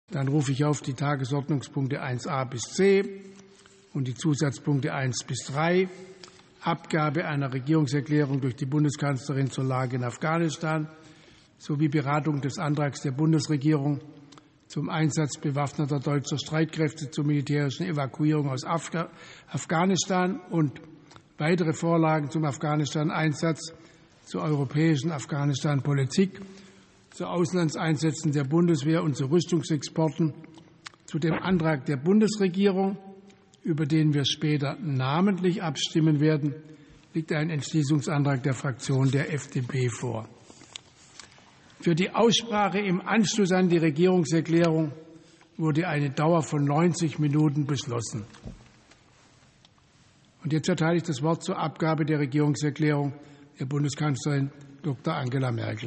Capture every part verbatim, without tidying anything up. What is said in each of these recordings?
Dann rufe ich auf die Tagesordnungspunkte eins a bis c und die Zusatzpunkte eins bis drei. Abgabe einer Regierungserklärung durch die Bundeskanzlerin zur Lage in Afghanistan sowie Beratung des Antrags der Bundesregierung zum Einsatz bewaffneter deutscher Streitkräfte zur militärischen Evakuierung aus Afghanistan und weitere Vorlagen zum Afghanistan-Einsatz, zur europäischen Afghanistan-Politik, zu Auslandseinsätzen der Bundeswehr und zu Rüstungsexporten, zu dem Antrag der Bundesregierung, über den wir später namentlich abstimmen werden, liegt ein Entschließungsantrag der Fraktion der F D P vor. Für die Aussprache im Anschluss an die Regierungserklärung wurde eine Dauer von neunzig Minuten beschlossen. Und jetzt erteile ich das Wort zur Abgabe der Regierungserklärung der Bundeskanzlerin Doktor Angela Merkel.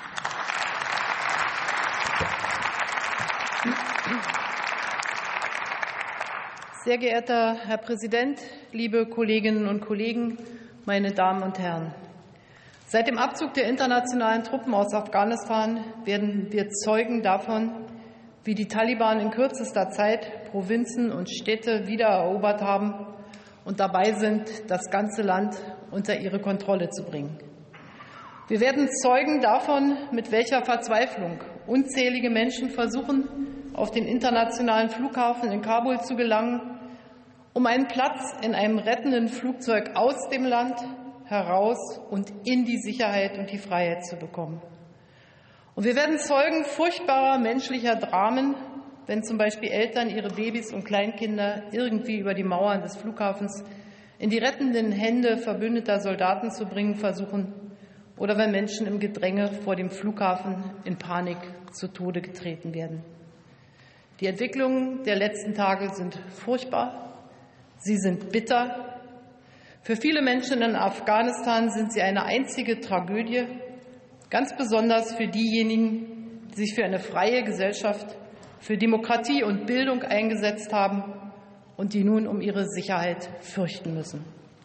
Sehr geehrter Herr Präsident, liebe Kolleginnen und Kollegen, meine Damen und Herren! Seit dem Abzug der internationalen Truppen aus Afghanistan werden wir Zeugen davon, wie die Taliban in kürzester Zeit Provinzen und Städte wiedererobert haben und dabei sind, das ganze Land unter ihre Kontrolle zu bringen. Wir werden Zeugen davon, mit welcher Verzweiflung unzählige Menschen versuchen, auf den internationalen Flughafen in Kabul zu gelangen, um einen Platz in einem rettenden Flugzeug aus dem Land heraus und in die Sicherheit und die Freiheit zu bekommen. Und wir werden Zeugen furchtbarer menschlicher Dramen, wenn zum Beispiel Eltern ihre Babys und Kleinkinder irgendwie über die Mauern des Flughafens in die rettenden Hände verbündeter Soldaten zu bringen versuchen oder wenn Menschen im Gedränge vor dem Flughafen in Panik zu Tode getreten werden. Die Entwicklungen der letzten Tage sind furchtbar, sie sind bitter. Für viele Menschen in Afghanistan sind sie eine einzige Tragödie, ganz besonders für diejenigen, die sich für eine freie Gesellschaft, für Demokratie und Bildung eingesetzt haben und die nun um ihre Sicherheit fürchten müssen.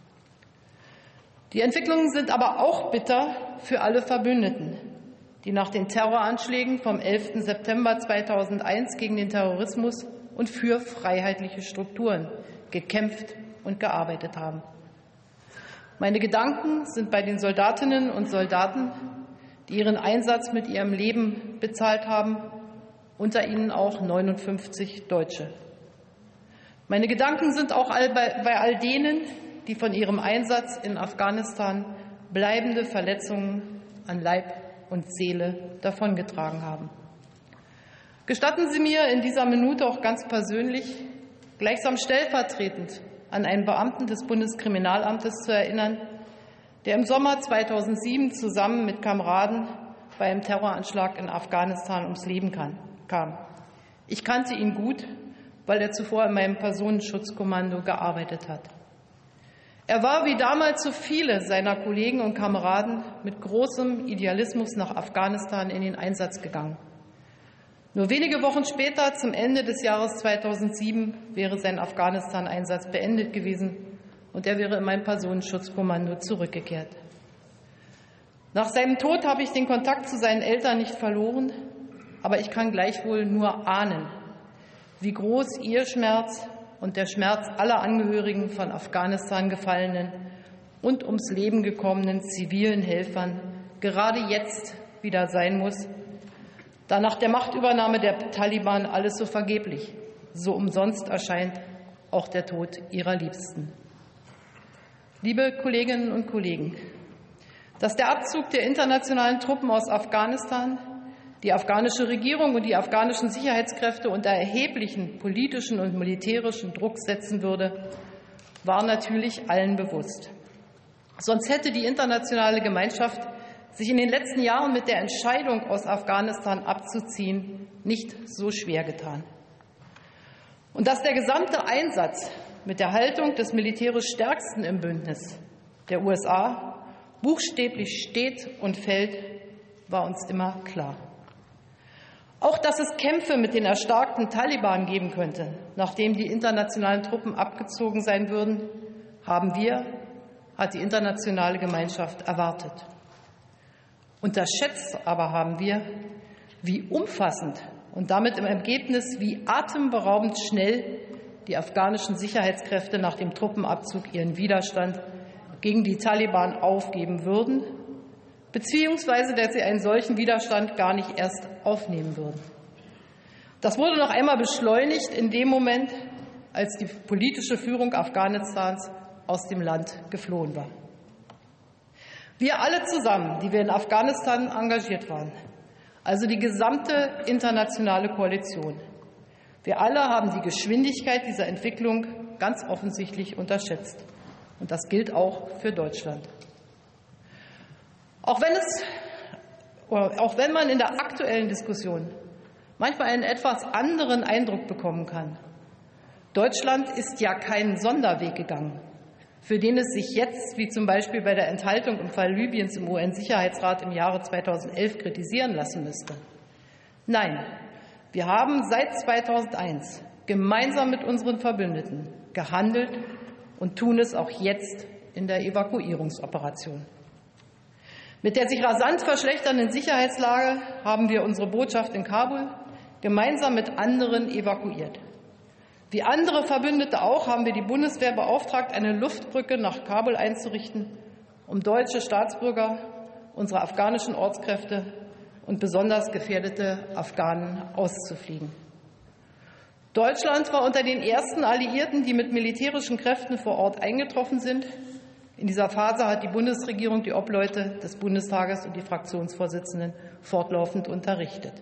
Die Entwicklungen sind aber auch bitter für alle Verbündeten, die nach den Terroranschlägen vom elften September zweitausendeins gegen den Terrorismus und für freiheitliche Strukturen gekämpft und gearbeitet haben. Meine Gedanken sind bei den Soldatinnen und Soldaten, die ihren Einsatz mit ihrem Leben bezahlt haben, unter ihnen auch neunundfünfzig Deutsche. Meine Gedanken sind auch bei all denen, die von ihrem Einsatz in Afghanistan bleibende Verletzungen an Leib und Seele davongetragen haben. Gestatten Sie mir in dieser Minute auch ganz persönlich, gleichsam stellvertretend an einen Beamten des Bundeskriminalamtes zu erinnern, der im Sommer zweitausendsieben zusammen mit Kameraden bei einem Terroranschlag in Afghanistan ums Leben kam. Ich kannte ihn gut, weil er zuvor in meinem Personenschutzkommando gearbeitet hat. Er war wie damals so viele seiner Kollegen und Kameraden mit großem Idealismus nach Afghanistan in den Einsatz gegangen. Nur wenige Wochen später, zum Ende des Jahres zweitausendsieben, wäre sein Afghanistan-Einsatz beendet gewesen und er wäre in mein Personenschutzkommando zurückgekehrt. Nach seinem Tod habe ich den Kontakt zu seinen Eltern nicht verloren, aber ich kann gleichwohl nur ahnen, wie groß ihr Schmerz und der Schmerz aller Angehörigen von Afghanistan gefallenen und ums Leben gekommenen zivilen Helfern gerade jetzt wieder sein muss, da nach der Machtübernahme der Taliban alles so vergeblich, so umsonst erscheint auch der Tod ihrer Liebsten. Liebe Kolleginnen und Kollegen, dass der Abzug der internationalen Truppen aus Afghanistan die afghanische Regierung und die afghanischen Sicherheitskräfte unter erheblichen politischen und militärischen Druck setzen würde, war natürlich allen bewusst. Sonst hätte die internationale Gemeinschaft sich in den letzten Jahren mit der Entscheidung, aus Afghanistan abzuziehen, nicht so schwer getan. Und dass der gesamte Einsatz mit der Haltung des militärisch Stärksten im Bündnis, der U S A, buchstäblich steht und fällt, war uns immer klar. Auch dass es Kämpfe mit den erstarkten Taliban geben könnte, nachdem die internationalen Truppen abgezogen sein würden, haben wir, hat die internationale Gemeinschaft erwartet. Unterschätzt aber haben wir, wie umfassend und damit im Ergebnis, wie atemberaubend schnell die afghanischen Sicherheitskräfte nach dem Truppenabzug ihren Widerstand gegen die Taliban aufgeben würden, beziehungsweise dass sie einen solchen Widerstand gar nicht erst aufnehmen würden. Das wurde noch einmal beschleunigt in dem Moment, als die politische Führung Afghanistans aus dem Land geflohen war. Wir alle zusammen, die wir in Afghanistan engagiert waren, also die gesamte internationale Koalition, wir alle haben die Geschwindigkeit dieser Entwicklung ganz offensichtlich unterschätzt. Und das gilt auch für Deutschland. Auch wenn, es, auch wenn man in der aktuellen Diskussion manchmal einen etwas anderen Eindruck bekommen kann, Deutschland ist ja keinen Sonderweg gegangen, für den es sich jetzt, wie zum Beispiel bei der Enthaltung im Fall Libyens im U N-Sicherheitsrat im Jahre zweitausendelf, kritisieren lassen müsste. Nein, wir haben seit zweitausendeins gemeinsam mit unseren Verbündeten gehandelt und tun es auch jetzt in der Evakuierungsoperation. Mit der sich rasant verschlechternden Sicherheitslage haben wir unsere Botschaft in Kabul gemeinsam mit anderen evakuiert. Wie andere Verbündete auch haben wir die Bundeswehr beauftragt, eine Luftbrücke nach Kabul einzurichten, um deutsche Staatsbürger, unsere afghanischen Ortskräfte und besonders gefährdete Afghanen auszufliegen. Deutschland war unter den ersten Alliierten, die mit militärischen Kräften vor Ort eingetroffen sind. In dieser Phase hat die Bundesregierung die Obleute des Bundestages und die Fraktionsvorsitzenden fortlaufend unterrichtet.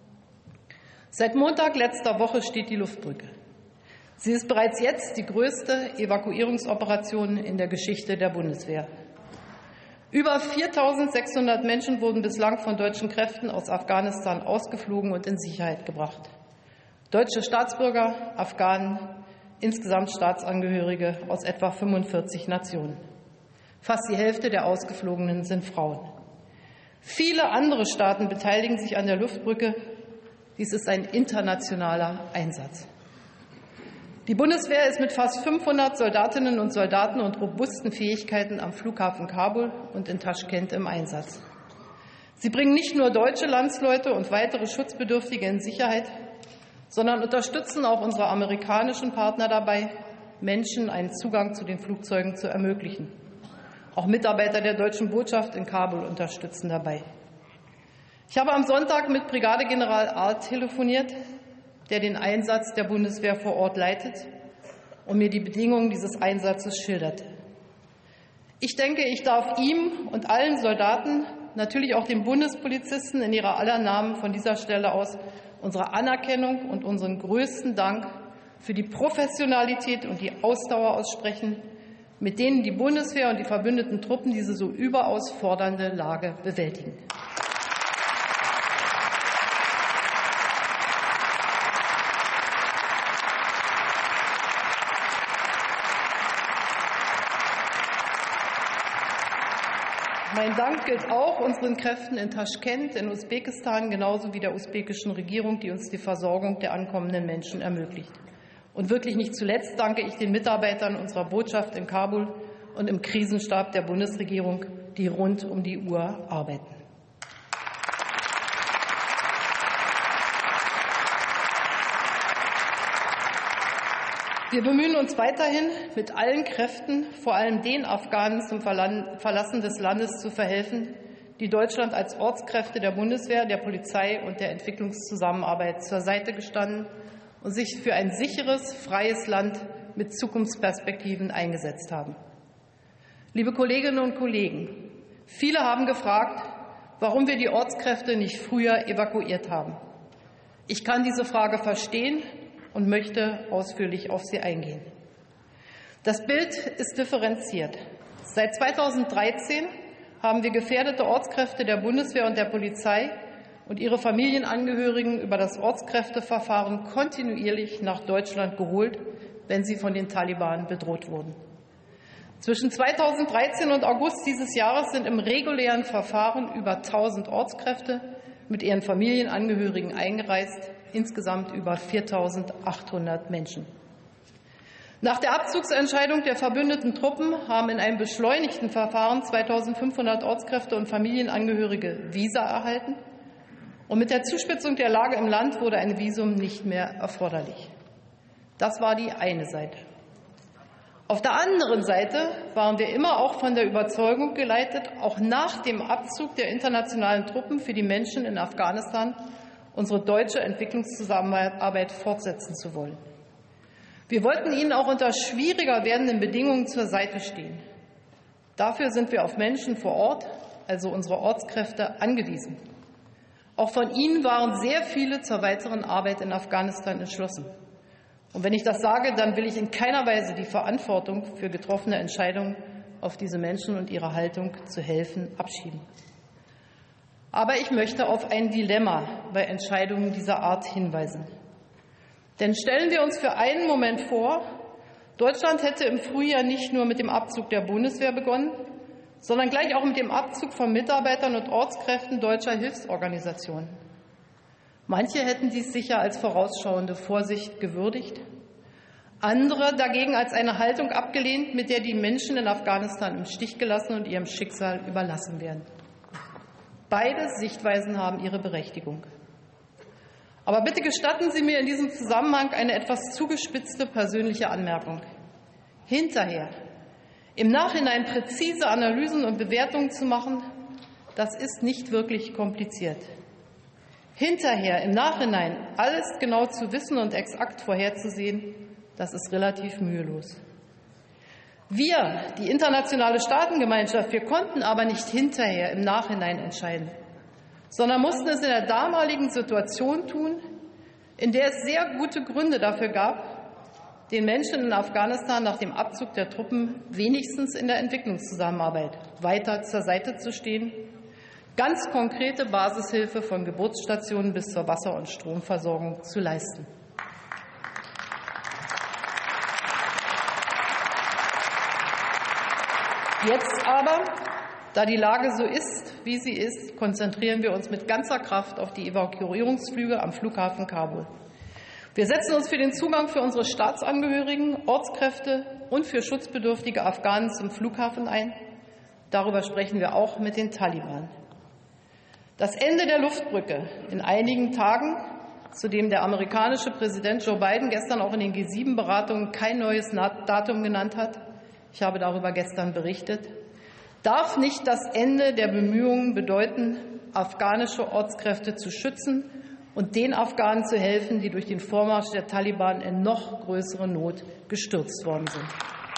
Seit Montag letzter Woche steht die Luftbrücke. Sie ist bereits jetzt die größte Evakuierungsoperation in der Geschichte der Bundeswehr. Über viertausendsechshundert Menschen wurden bislang von deutschen Kräften aus Afghanistan ausgeflogen und in Sicherheit gebracht. Deutsche Staatsbürger, Afghanen, insgesamt Staatsangehörige aus etwa fünfundvierzig Nationen. Fast die Hälfte der Ausgeflogenen sind Frauen. Viele andere Staaten beteiligen sich an der Luftbrücke. Dies ist ein internationaler Einsatz. Die Bundeswehr ist mit fast fünfhundert Soldatinnen und Soldaten und robusten Fähigkeiten am Flughafen Kabul und in Taschkent im Einsatz. Sie bringen nicht nur deutsche Landsleute und weitere Schutzbedürftige in Sicherheit, sondern unterstützen auch unsere amerikanischen Partner dabei, Menschen einen Zugang zu den Flugzeugen zu ermöglichen. Auch Mitarbeiter der deutschen Botschaft in Kabul unterstützen dabei. Ich habe am Sonntag mit Brigadegeneral Arlt telefoniert, der den Einsatz der Bundeswehr vor Ort leitet und mir die Bedingungen dieses Einsatzes schilderte. Ich denke, ich darf ihm und allen Soldaten, natürlich auch den Bundespolizisten in ihrer aller Namen von dieser Stelle aus unsere Anerkennung und unseren größten Dank für die Professionalität und die Ausdauer aussprechen, mit denen die Bundeswehr und die verbündeten Truppen diese so überaus fordernde Lage bewältigen. Mein Dank gilt auch unseren Kräften in Taschkent, in Usbekistan, genauso wie der usbekischen Regierung, die uns die Versorgung der ankommenden Menschen ermöglicht. Und wirklich nicht zuletzt danke ich den Mitarbeitern unserer Botschaft in Kabul und im Krisenstab der Bundesregierung, die rund um die Uhr arbeiten. Wir bemühen uns weiterhin, mit allen Kräften, vor allem den Afghanen zum Verlassen des Landes zu verhelfen, die Deutschland als Ortskräfte der Bundeswehr, der Polizei und der Entwicklungszusammenarbeit zur Seite gestanden und sich für ein sicheres, freies Land mit Zukunftsperspektiven eingesetzt haben. Liebe Kolleginnen und Kollegen, viele haben gefragt, warum wir die Ortskräfte nicht früher evakuiert haben. Ich kann diese Frage verstehen und möchte ausführlich auf sie eingehen. Das Bild ist differenziert. Seit zweitausenddreizehn haben wir gefährdete Ortskräfte der Bundeswehr und der Polizei und ihre Familienangehörigen über das Ortskräfteverfahren kontinuierlich nach Deutschland geholt, wenn sie von den Taliban bedroht wurden. Zwischen zweitausenddreizehn und August dieses Jahres sind im regulären Verfahren über tausend Ortskräfte mit ihren Familienangehörigen eingereist, insgesamt über viertausendachthundert Menschen. Nach der Abzugsentscheidung der verbündeten Truppen haben in einem beschleunigten Verfahren zweitausendfünfhundert Ortskräfte und Familienangehörige Visa erhalten Und mit der Zuspitzung der Lage im Land wurde ein Visum nicht mehr erforderlich. Das war die eine Seite. Auf der anderen Seite waren wir immer auch von der Überzeugung geleitet, auch nach dem Abzug der internationalen Truppen für die Menschen in Afghanistan unsere deutsche Entwicklungszusammenarbeit fortsetzen zu wollen. Wir wollten ihnen auch unter schwieriger werdenden Bedingungen zur Seite stehen. Dafür sind wir auf Menschen vor Ort, also unsere Ortskräfte, angewiesen. Auch von ihnen waren sehr viele zur weiteren Arbeit in Afghanistan entschlossen. Und wenn ich das sage, dann will ich in keiner Weise die Verantwortung für getroffene Entscheidungen auf diese Menschen und ihre Haltung zu helfen abschieben. Aber ich möchte auf ein Dilemma bei Entscheidungen dieser Art hinweisen. Denn stellen wir uns für einen Moment vor, Deutschland hätte im Frühjahr nicht nur mit dem Abzug der Bundeswehr begonnen, sondern gleich auch mit dem Abzug von Mitarbeitern und Ortskräften deutscher Hilfsorganisationen. Manche hätten dies sicher als vorausschauende Vorsicht gewürdigt, andere dagegen als eine Haltung abgelehnt, mit der die Menschen in Afghanistan im Stich gelassen und ihrem Schicksal überlassen werden. Beide Sichtweisen haben ihre Berechtigung. Aber bitte gestatten Sie mir in diesem Zusammenhang eine etwas zugespitzte persönliche Anmerkung. Hinterher, im Nachhinein präzise Analysen und Bewertungen zu machen, das ist nicht wirklich kompliziert. Hinterher, im Nachhinein, alles genau zu wissen und exakt vorherzusehen, das ist relativ mühelos. Wir, die internationale Staatengemeinschaft, wir konnten aber nicht hinterher, im Nachhinein entscheiden, sondern mussten es in der damaligen Situation tun, in der es sehr gute Gründe dafür gab, den Menschen in Afghanistan nach dem Abzug der Truppen wenigstens in der Entwicklungszusammenarbeit weiter zur Seite zu stehen, ganz konkrete Basishilfe von Geburtsstationen bis zur Wasser- und Stromversorgung zu leisten. Jetzt aber, da die Lage so ist, wie sie ist, konzentrieren wir uns mit ganzer Kraft auf die Evakuierungsflüge am Flughafen Kabul. Wir setzen uns für den Zugang für unsere Staatsangehörigen, Ortskräfte und für schutzbedürftige Afghanen zum Flughafen ein. Darüber sprechen wir auch mit den Taliban. Das Ende der Luftbrücke in einigen Tagen, zu dem der amerikanische Präsident Joe Biden gestern auch in den G sieben Beratungen kein neues Datum genannt hat, ich habe darüber gestern berichtet, darf nicht das Ende der Bemühungen bedeuten, afghanische Ortskräfte zu schützen und den Afghanen zu helfen, die durch den Vormarsch der Taliban in noch größere Not gestürzt worden sind.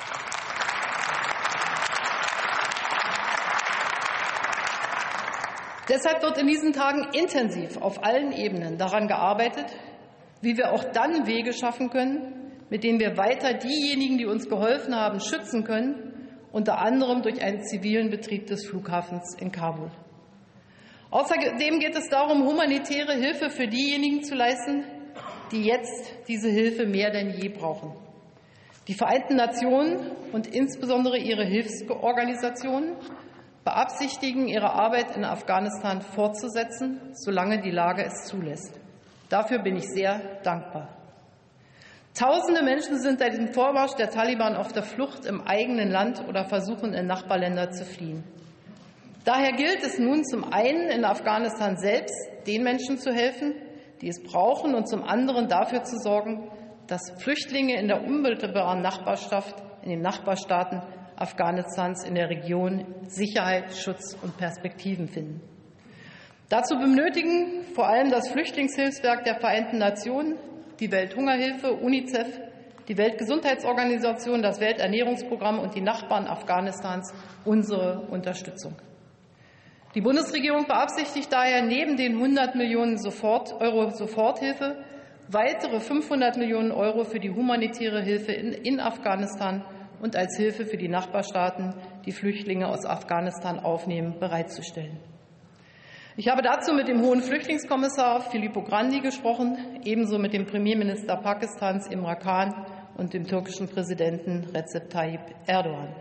Deshalb wird in diesen Tagen intensiv auf allen Ebenen daran gearbeitet, wie wir auch dann Wege schaffen können, mit denen wir weiter diejenigen, die uns geholfen haben, schützen können, unter anderem durch einen zivilen Betrieb des Flughafens in Kabul. Außerdem geht es darum, humanitäre Hilfe für diejenigen zu leisten, die jetzt diese Hilfe mehr denn je brauchen. Die Vereinten Nationen und insbesondere ihre Hilfsorganisationen beabsichtigen, ihre Arbeit in Afghanistan fortzusetzen, solange die Lage es zulässt. Dafür bin ich sehr dankbar. Tausende Menschen sind seit dem Vormarsch der Taliban auf der Flucht im eigenen Land oder versuchen, in Nachbarländer zu fliehen. Daher gilt es nun zum einen in Afghanistan selbst, den Menschen zu helfen, die es brauchen, und zum anderen dafür zu sorgen, dass Flüchtlinge in der unmittelbaren Nachbarschaft, in den Nachbarstaaten Afghanistans in der Region Sicherheit, Schutz und Perspektiven finden. Dazu benötigen vor allem das Flüchtlingshilfswerk der Vereinten Nationen, die Welthungerhilfe, UNICEF, die Weltgesundheitsorganisation, das Welternährungsprogramm und die Nachbarn Afghanistans unsere Unterstützung. Die Bundesregierung beabsichtigt daher neben den hundert Millionen Euro Soforthilfe weitere fünfhundert Millionen Euro für die humanitäre Hilfe in, in Afghanistan und als Hilfe für die Nachbarstaaten, die Flüchtlinge aus Afghanistan aufnehmen, bereitzustellen. Ich habe dazu mit dem Hohen Flüchtlingskommissar Filippo Grandi gesprochen, ebenso mit dem Premierminister Pakistans Imran Khan und dem türkischen Präsidenten Recep Tayyip Erdogan.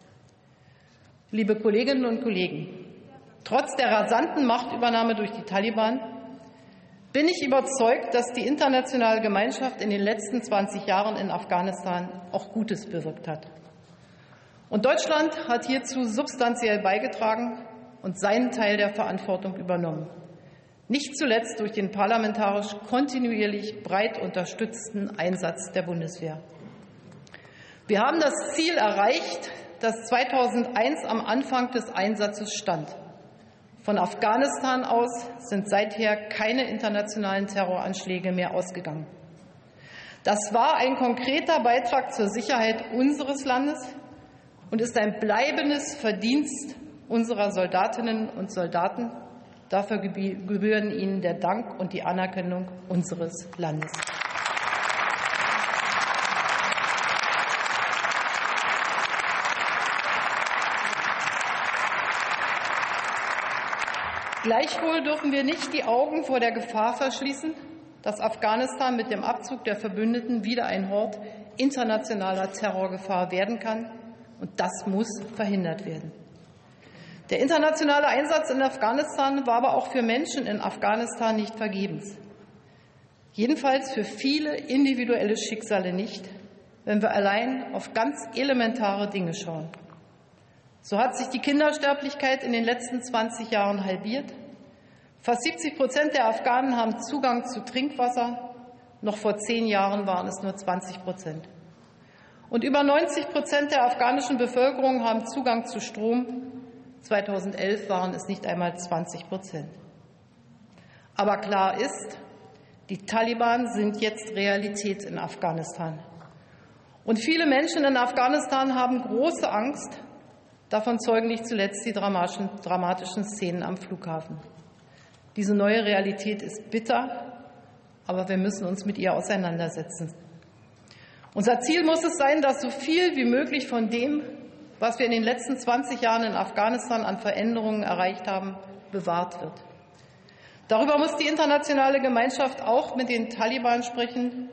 Liebe Kolleginnen und Kollegen, trotz der rasanten Machtübernahme durch die Taliban bin ich überzeugt, dass die internationale Gemeinschaft in den letzten zwanzig Jahren in Afghanistan auch Gutes bewirkt hat. Und Deutschland hat hierzu substanziell beigetragen und seinen Teil der Verantwortung übernommen. nicht zuletzt durch den parlamentarisch kontinuierlich breit unterstützten Einsatz der Bundeswehr. Wir haben das Ziel erreicht, das zweitausendeins am Anfang des Einsatzes stand. Von Afghanistan aus sind seither keine internationalen Terroranschläge mehr ausgegangen. Das war ein konkreter Beitrag zur Sicherheit unseres Landes und ist ein bleibendes Verdienst unserer Soldatinnen und Soldaten. Dafür gebühren ihnen der Dank und die Anerkennung unseres Landes. Gleichwohl dürfen wir nicht die Augen vor der Gefahr verschließen, dass Afghanistan mit dem Abzug der Verbündeten wieder ein Hort internationaler Terrorgefahr werden kann. Und das muss verhindert werden. Der internationale Einsatz in Afghanistan war aber auch für Menschen in Afghanistan nicht vergebens. Jedenfalls für viele individuelle Schicksale nicht, wenn wir allein auf ganz elementare Dinge schauen. So hat sich die Kindersterblichkeit in den letzten zwanzig Jahren halbiert. Fast siebzig Prozent der Afghanen haben Zugang zu Trinkwasser. Noch vor zehn Jahren waren es nur zwanzig Prozent. Und über neunzig Prozent der afghanischen Bevölkerung haben Zugang zu Strom. zweitausendelf waren es nicht einmal zwanzig Prozent. Aber klar ist, die Taliban sind jetzt Realität in Afghanistan. Und viele Menschen in Afghanistan haben große Angst. Davon zeugen nicht zuletzt die dramatischen, dramatischen Szenen am Flughafen. Diese neue Realität ist bitter, aber wir müssen uns mit ihr auseinandersetzen. Unser Ziel muss es sein, dass so viel wie möglich von dem, was wir in den letzten zwanzig Jahren in Afghanistan an Veränderungen erreicht haben, bewahrt wird. Darüber muss die internationale Gemeinschaft auch mit den Taliban sprechen.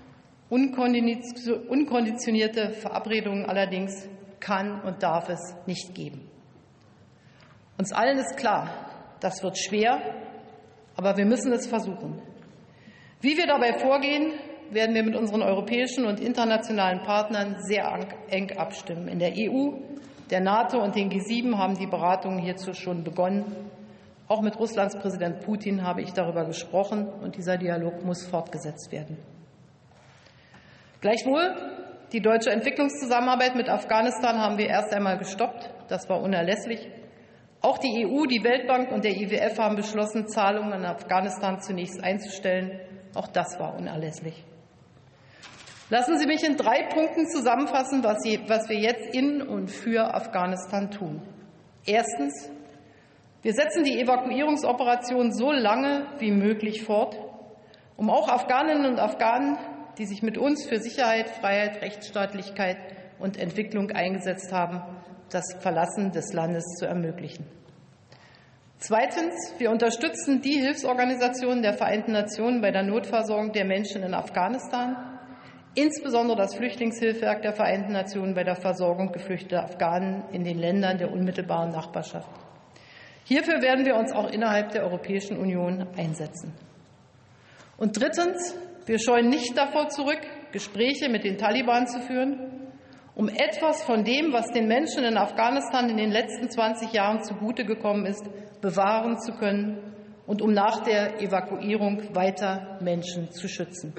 Unkonditionierte Verabredungen allerdings kann und darf es nicht geben. Uns allen ist klar, das wird schwer, aber wir müssen es versuchen. Wie wir dabei vorgehen, werden wir mit unseren europäischen und internationalen Partnern sehr eng abstimmen. In der E U, der NATO und den G sieben haben die Beratungen hierzu schon begonnen. Auch mit Russlands Präsident Putin habe ich darüber gesprochen, und dieser Dialog muss fortgesetzt werden. Gleichwohl, die deutsche Entwicklungszusammenarbeit mit Afghanistan haben wir erst einmal gestoppt. Das war unerlässlich. Auch die E U, die Weltbank und der I W F haben beschlossen, Zahlungen an Afghanistan zunächst einzustellen. Auch das war unerlässlich. Lassen Sie mich in drei Punkten zusammenfassen, was wir jetzt in und für Afghanistan tun. Erstens. Wir setzen die Evakuierungsoperation so lange wie möglich fort, um auch Afghaninnen und Afghanen, die sich mit uns für Sicherheit, Freiheit, Rechtsstaatlichkeit und Entwicklung eingesetzt haben, das Verlassen des Landes zu ermöglichen. Zweitens. Wir unterstützen die Hilfsorganisationen der Vereinten Nationen bei der Notversorgung der Menschen in Afghanistan, insbesondere das Flüchtlingshilfswerk der Vereinten Nationen bei der Versorgung geflüchteter Afghanen in den Ländern der unmittelbaren Nachbarschaft. Hierfür werden wir uns auch innerhalb der Europäischen Union einsetzen. Und drittens. Wir scheuen nicht davor zurück, Gespräche mit den Taliban zu führen, um etwas von dem, was den Menschen in Afghanistan in den letzten zwanzig Jahren zugute gekommen ist, bewahren zu können und um nach der Evakuierung weiter Menschen zu schützen.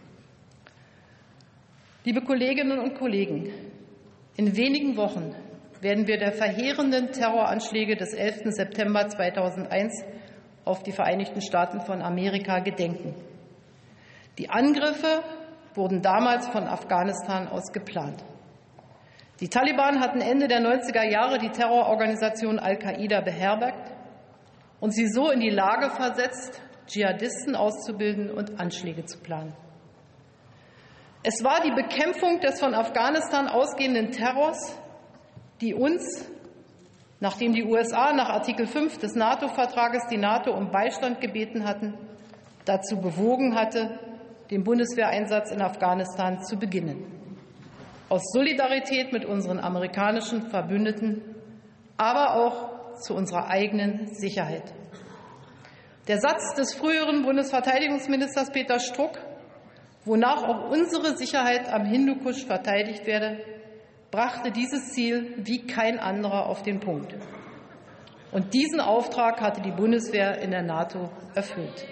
Liebe Kolleginnen und Kollegen, in wenigen Wochen werden wir der verheerenden Terroranschläge des elften September zweitausendeins auf die Vereinigten Staaten von Amerika gedenken. Die Angriffe wurden damals von Afghanistan aus geplant. Die Taliban hatten Ende der neunziger Jahre die Terrororganisation Al-Qaida beherbergt und sie so in die Lage versetzt, Dschihadisten auszubilden und Anschläge zu planen. Es war die Bekämpfung des von Afghanistan ausgehenden Terrors, die uns, nachdem die U S A nach Artikel fünf des NATO-Vertrages die NATO um Beistand gebeten hatten, dazu bewogen hatte, den Bundeswehreinsatz in Afghanistan zu beginnen. Aus Solidarität mit unseren amerikanischen Verbündeten, aber auch zu unserer eigenen Sicherheit. Der Satz des früheren Bundesverteidigungsministers Peter Struck, wonach auch unsere Sicherheit am Hindukusch verteidigt werde, brachte dieses Ziel wie kein anderer auf den Punkt. Und diesen Auftrag hatte die Bundeswehr in der NATO erfüllt.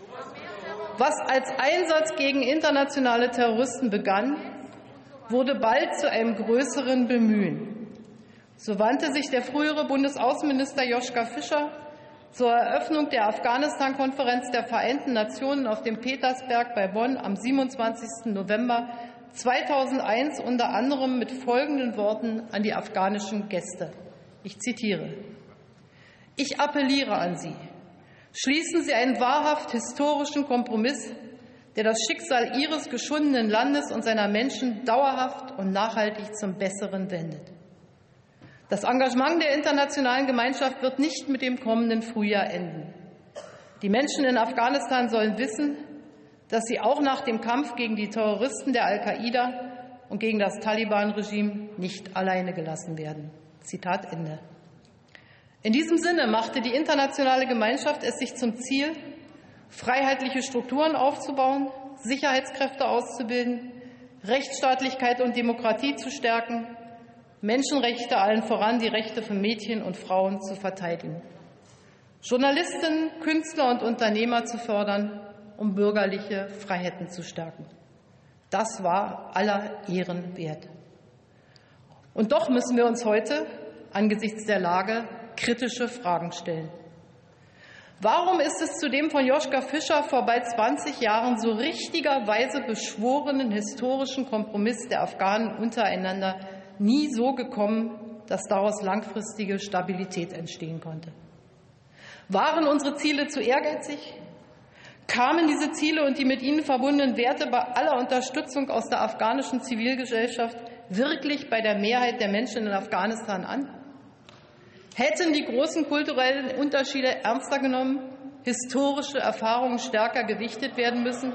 Was als Einsatz gegen internationale Terroristen begann, wurde bald zu einem größeren Bemühen. So wandte sich der frühere Bundesaußenminister Joschka Fischer zur Eröffnung der Afghanistan-Konferenz der Vereinten Nationen auf dem Petersberg bei Bonn am siebenundzwanzigsten November zweitausendeins unter anderem mit folgenden Worten an die afghanischen Gäste. Ich zitiere: Ich appelliere an Sie, schließen Sie einen wahrhaft historischen Kompromiss, der das Schicksal Ihres geschundenen Landes und seiner Menschen dauerhaft und nachhaltig zum Besseren wendet. Das Engagement der internationalen Gemeinschaft wird nicht mit dem kommenden Frühjahr enden. Die Menschen in Afghanistan sollen wissen, dass sie auch nach dem Kampf gegen die Terroristen der Al-Qaida und gegen das Taliban-Regime nicht alleine gelassen werden. Zitat Ende. In diesem Sinne machte die internationale Gemeinschaft es sich zum Ziel, freiheitliche Strukturen aufzubauen, Sicherheitskräfte auszubilden, Rechtsstaatlichkeit und Demokratie zu stärken, Menschenrechte, allen voran die Rechte von Mädchen und Frauen, zu verteidigen, Journalistinnen, Künstler und Unternehmer zu fördern, um bürgerliche Freiheiten zu stärken. Das war aller Ehren wert. Und doch müssen wir uns heute angesichts der Lage kritische Fragen stellen. Warum ist es zu dem von Joschka Fischer vor bald zwanzig Jahren so richtigerweise beschworenen historischen Kompromiss der Afghanen untereinander nie so gekommen, dass daraus langfristige Stabilität entstehen konnte? Waren unsere Ziele zu ehrgeizig? Kamen diese Ziele und die mit ihnen verbundenen Werte bei aller Unterstützung aus der afghanischen Zivilgesellschaft wirklich bei der Mehrheit der Menschen in Afghanistan an? Hätten die großen kulturellen Unterschiede ernster genommen, historische Erfahrungen stärker gewichtet werden müssen?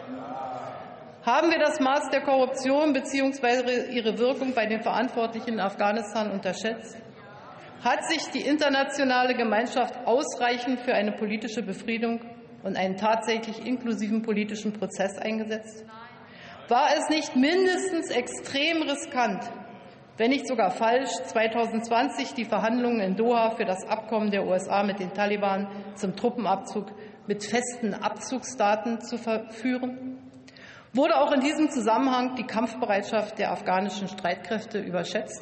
Haben wir das Maß der Korruption bzw. ihre Wirkung bei den Verantwortlichen in Afghanistan unterschätzt? Hat sich die internationale Gemeinschaft ausreichend für eine politische Befriedung und einen tatsächlich inklusiven politischen Prozess eingesetzt? War es nicht mindestens extrem riskant, wenn nicht sogar falsch, zweitausendzwanzig die Verhandlungen in Doha für das Abkommen der U S A mit den Taliban zum Truppenabzug mit festen Abzugsdaten zu führen? Wurde auch in diesem Zusammenhang die Kampfbereitschaft der afghanischen Streitkräfte überschätzt?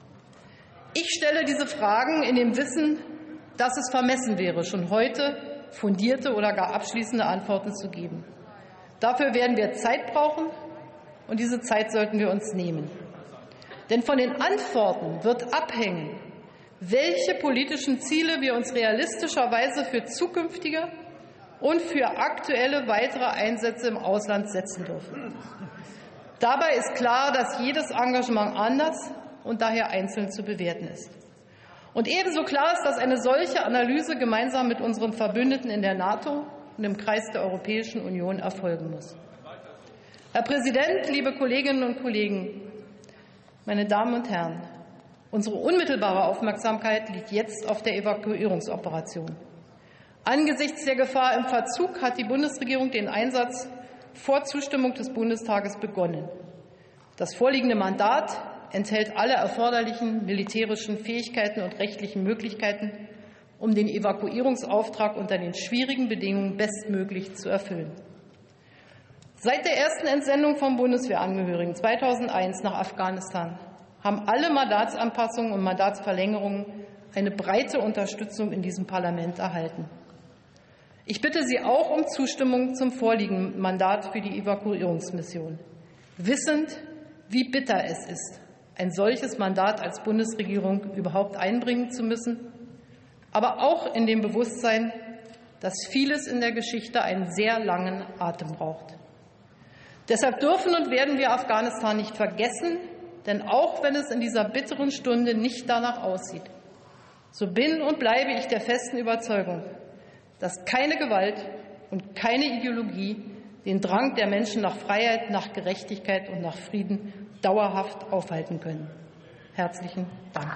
Ich stelle diese Fragen in dem Wissen, dass es vermessen wäre, schon heute fundierte oder gar abschließende Antworten zu geben. Dafür werden wir Zeit brauchen, und diese Zeit sollten wir uns nehmen. Denn von den Antworten wird abhängen, welche politischen Ziele wir uns realistischerweise für zukünftige und für aktuelle weitere Einsätze im Ausland setzen dürfen. Dabei ist klar, dass jedes Engagement anders und daher einzeln zu bewerten ist. Und ebenso klar ist, dass eine solche Analyse gemeinsam mit unseren Verbündeten in der NATO und im Kreis der Europäischen Union erfolgen muss. Herr Präsident, liebe Kolleginnen und Kollegen, meine Damen und Herren, unsere unmittelbare Aufmerksamkeit liegt jetzt auf der Evakuierungsoperation. Angesichts der Gefahr im Verzug hat die Bundesregierung den Einsatz vor Zustimmung des Bundestages begonnen. Das vorliegende Mandat enthält alle erforderlichen militärischen Fähigkeiten und rechtlichen Möglichkeiten, um den Evakuierungsauftrag unter den schwierigen Bedingungen bestmöglich zu erfüllen. Seit der ersten Entsendung von Bundeswehrangehörigen zweitausendeins nach Afghanistan haben alle Mandatsanpassungen und Mandatsverlängerungen eine breite Unterstützung in diesem Parlament erhalten. Ich bitte Sie auch um Zustimmung zum vorliegenden Mandat für die Evakuierungsmission, wissend, wie bitter es ist, ein solches Mandat als Bundesregierung überhaupt einbringen zu müssen, aber auch in dem Bewusstsein, dass vieles in der Geschichte einen sehr langen Atem braucht. Deshalb dürfen und werden wir Afghanistan nicht vergessen, denn auch wenn es in dieser bitteren Stunde nicht danach aussieht, so bin und bleibe ich der festen Überzeugung, dass keine Gewalt und keine Ideologie den Drang der Menschen nach Freiheit, nach Gerechtigkeit und nach Frieden dauerhaft aufhalten können. Herzlichen Dank.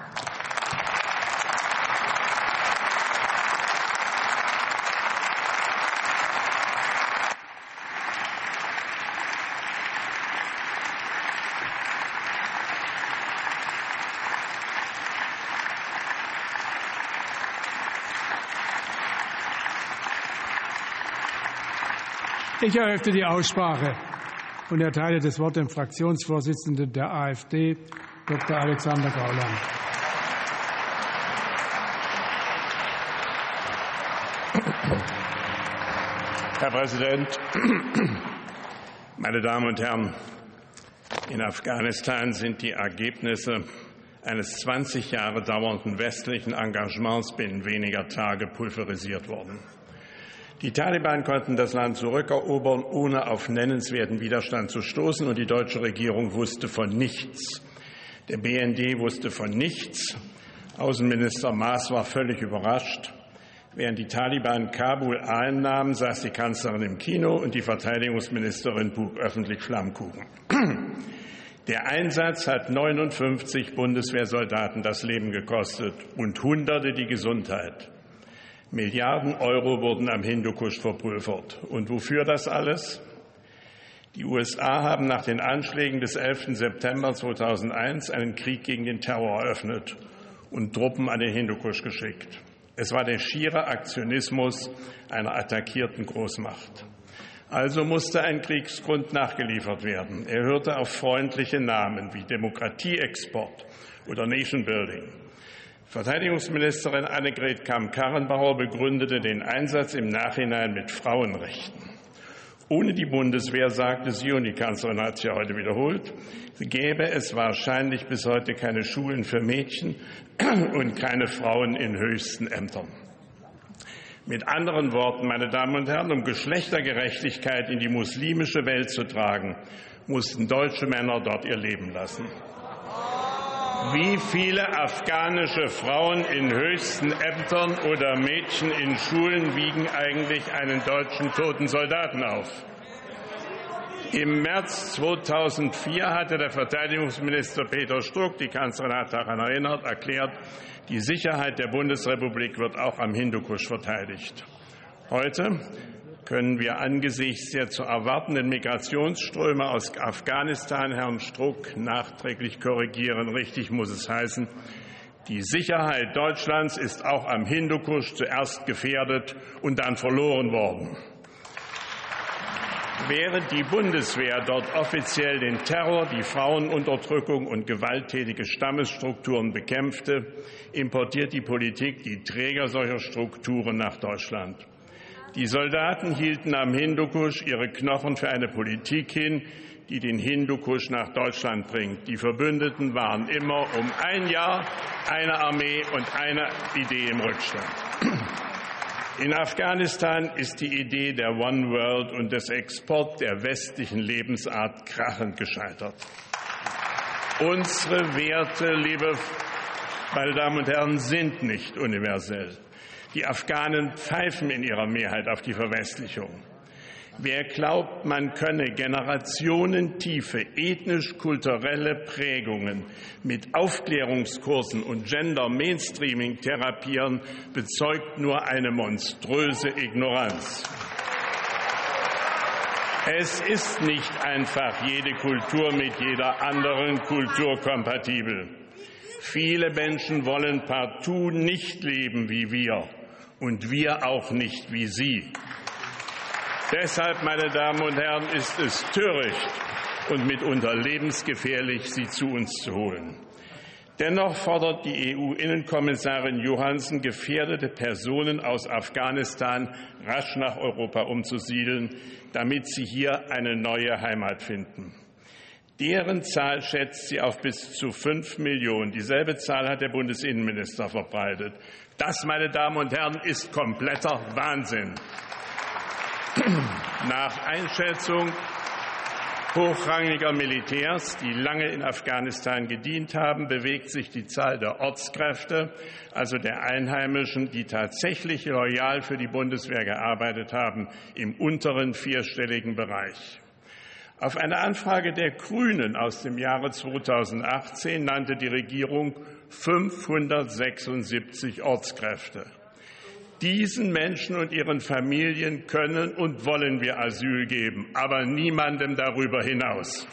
Ich eröffne die Aussprache und erteile das Wort dem Fraktionsvorsitzenden der AfD, Doktor Alexander Gauland. Herr Präsident, meine Damen und Herren! In Afghanistan sind die Ergebnisse eines zwanzig Jahre dauernden westlichen Engagements binnen weniger Tage pulverisiert worden. Die Taliban konnten das Land zurückerobern, ohne auf nennenswerten Widerstand zu stoßen, und die deutsche Regierung wusste von nichts. Der B N D wusste von nichts. Außenminister Maas war völlig überrascht. Während die Taliban Kabul einnahmen, saß die Kanzlerin im Kino und die Verteidigungsministerin buk öffentlich Flammkuchen. Der Einsatz hat neunundfünfzig Bundeswehrsoldaten das Leben gekostet und Hunderte die Gesundheit. Milliarden Euro wurden am Hindukusch verpulvert. Und wofür das alles? Die U S A haben nach den Anschlägen des elften September zweitausendeins einen Krieg gegen den Terror eröffnet und Truppen an den Hindukusch geschickt. Es war der schiere Aktionismus einer attackierten Großmacht. Also musste ein Kriegsgrund nachgeliefert werden. Er hörte auf freundliche Namen wie Demokratieexport oder Nation Building. Verteidigungsministerin Annegret Kramp-Karrenbauer begründete den Einsatz im Nachhinein mit Frauenrechten. Ohne die Bundeswehr, sagte sie, und die Kanzlerin hat es ja heute wiederholt, gäbe es wahrscheinlich bis heute keine Schulen für Mädchen und keine Frauen in höchsten Ämtern. Mit anderen Worten, meine Damen und Herren, um Geschlechtergerechtigkeit in die muslimische Welt zu tragen, mussten deutsche Männer dort ihr Leben lassen. Wie viele afghanische Frauen in höchsten Ämtern oder Mädchen in Schulen wiegen eigentlich einen deutschen toten Soldaten auf? Im März zweitausendvier hatte der Verteidigungsminister Peter Struck, die Kanzlerin hat daran erinnert, erklärt, die Sicherheit der Bundesrepublik wird auch am Hindukusch verteidigt. Heute können wir angesichts der zu erwartenden Migrationsströme aus Afghanistan Herrn Struck nachträglich korrigieren. Richtig muss es heißen, die Sicherheit Deutschlands ist auch am Hindukusch zuerst gefährdet und dann verloren worden. Während die Bundeswehr dort offiziell den Terror, die Frauenunterdrückung und gewalttätige Stammesstrukturen bekämpfte, importiert die Politik die Träger solcher Strukturen nach Deutschland. Die Soldaten hielten am Hindukusch ihre Knochen für eine Politik hin, die den Hindukusch nach Deutschland bringt. Die Verbündeten waren immer um ein Jahr eine Armee und eine Idee im Rückstand. In Afghanistan ist die Idee der One World und des Export der westlichen Lebensart krachend gescheitert. Unsere Werte, liebe meine Damen und Herren, sind nicht universell. Die Afghanen pfeifen in ihrer Mehrheit auf die Verwestlichung. Wer glaubt, man könne generationentiefe ethnisch-kulturelle Prägungen mit Aufklärungskursen und Gender-Mainstreaming therapieren, bezeugt nur eine monströse Ignoranz. Es ist nicht einfach jede Kultur mit jeder anderen Kultur kompatibel. Viele Menschen wollen partout nicht leben wie wir und wir auch nicht wie sie. Deshalb, meine Damen und Herren, ist es töricht und mitunter lebensgefährlich, sie zu uns zu holen. Dennoch fordert die E U-Innenkommissarin Johansson, gefährdete Personen aus Afghanistan rasch nach Europa umzusiedeln, damit sie hier eine neue Heimat finden. Deren Zahl schätzt sie auf bis zu fünf Millionen. Dieselbe Zahl hat der Bundesinnenminister verbreitet. Das, meine Damen und Herren, ist kompletter Wahnsinn. Nach Einschätzung hochrangiger Militärs, die lange in Afghanistan gedient haben, bewegt sich die Zahl der Ortskräfte, also der Einheimischen, die tatsächlich loyal für die Bundeswehr gearbeitet haben, im unteren vierstelligen Bereich. Auf eine Anfrage der Grünen aus dem Jahre zweitausendachtzehn nannte die Regierung fünfhundertsechsundsiebzig Ortskräfte. Diesen Menschen und ihren Familien können und wollen wir Asyl geben, aber niemandem darüber hinaus.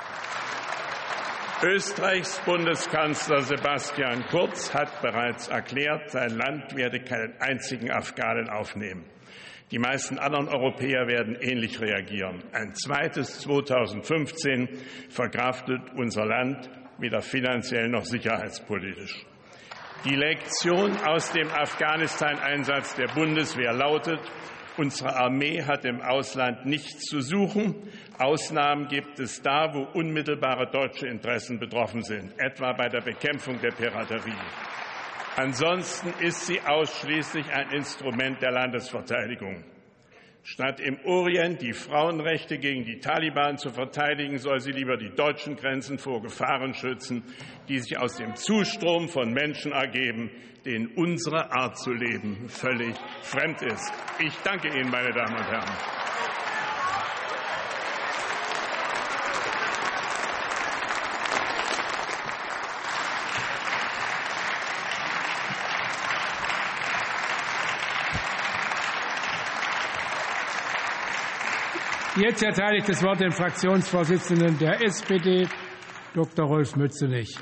Österreichs Bundeskanzler Sebastian Kurz hat bereits erklärt, sein Land werde keinen einzigen Afghanen aufnehmen. Die meisten anderen Europäer werden ähnlich reagieren. Ein zweites zweitausendfünfzehn verkraftet unser Land weder finanziell noch sicherheitspolitisch. Die Lektion aus dem Afghanistan-Einsatz der Bundeswehr lautet: Unsere Armee hat im Ausland nichts zu suchen. Ausnahmen gibt es da, wo unmittelbare deutsche Interessen betroffen sind, etwa bei der Bekämpfung der Piraterie. Ansonsten ist sie ausschließlich ein Instrument der Landesverteidigung. Statt im Orient die Frauenrechte gegen die Taliban zu verteidigen, soll sie lieber die deutschen Grenzen vor Gefahren schützen, die sich aus dem Zustrom von Menschen ergeben, denen unsere Art zu leben völlig fremd ist. Ich danke Ihnen, meine Damen und Herren. Jetzt erteile ich das Wort dem Fraktionsvorsitzenden der S P D, Doktor Rolf Mützenich.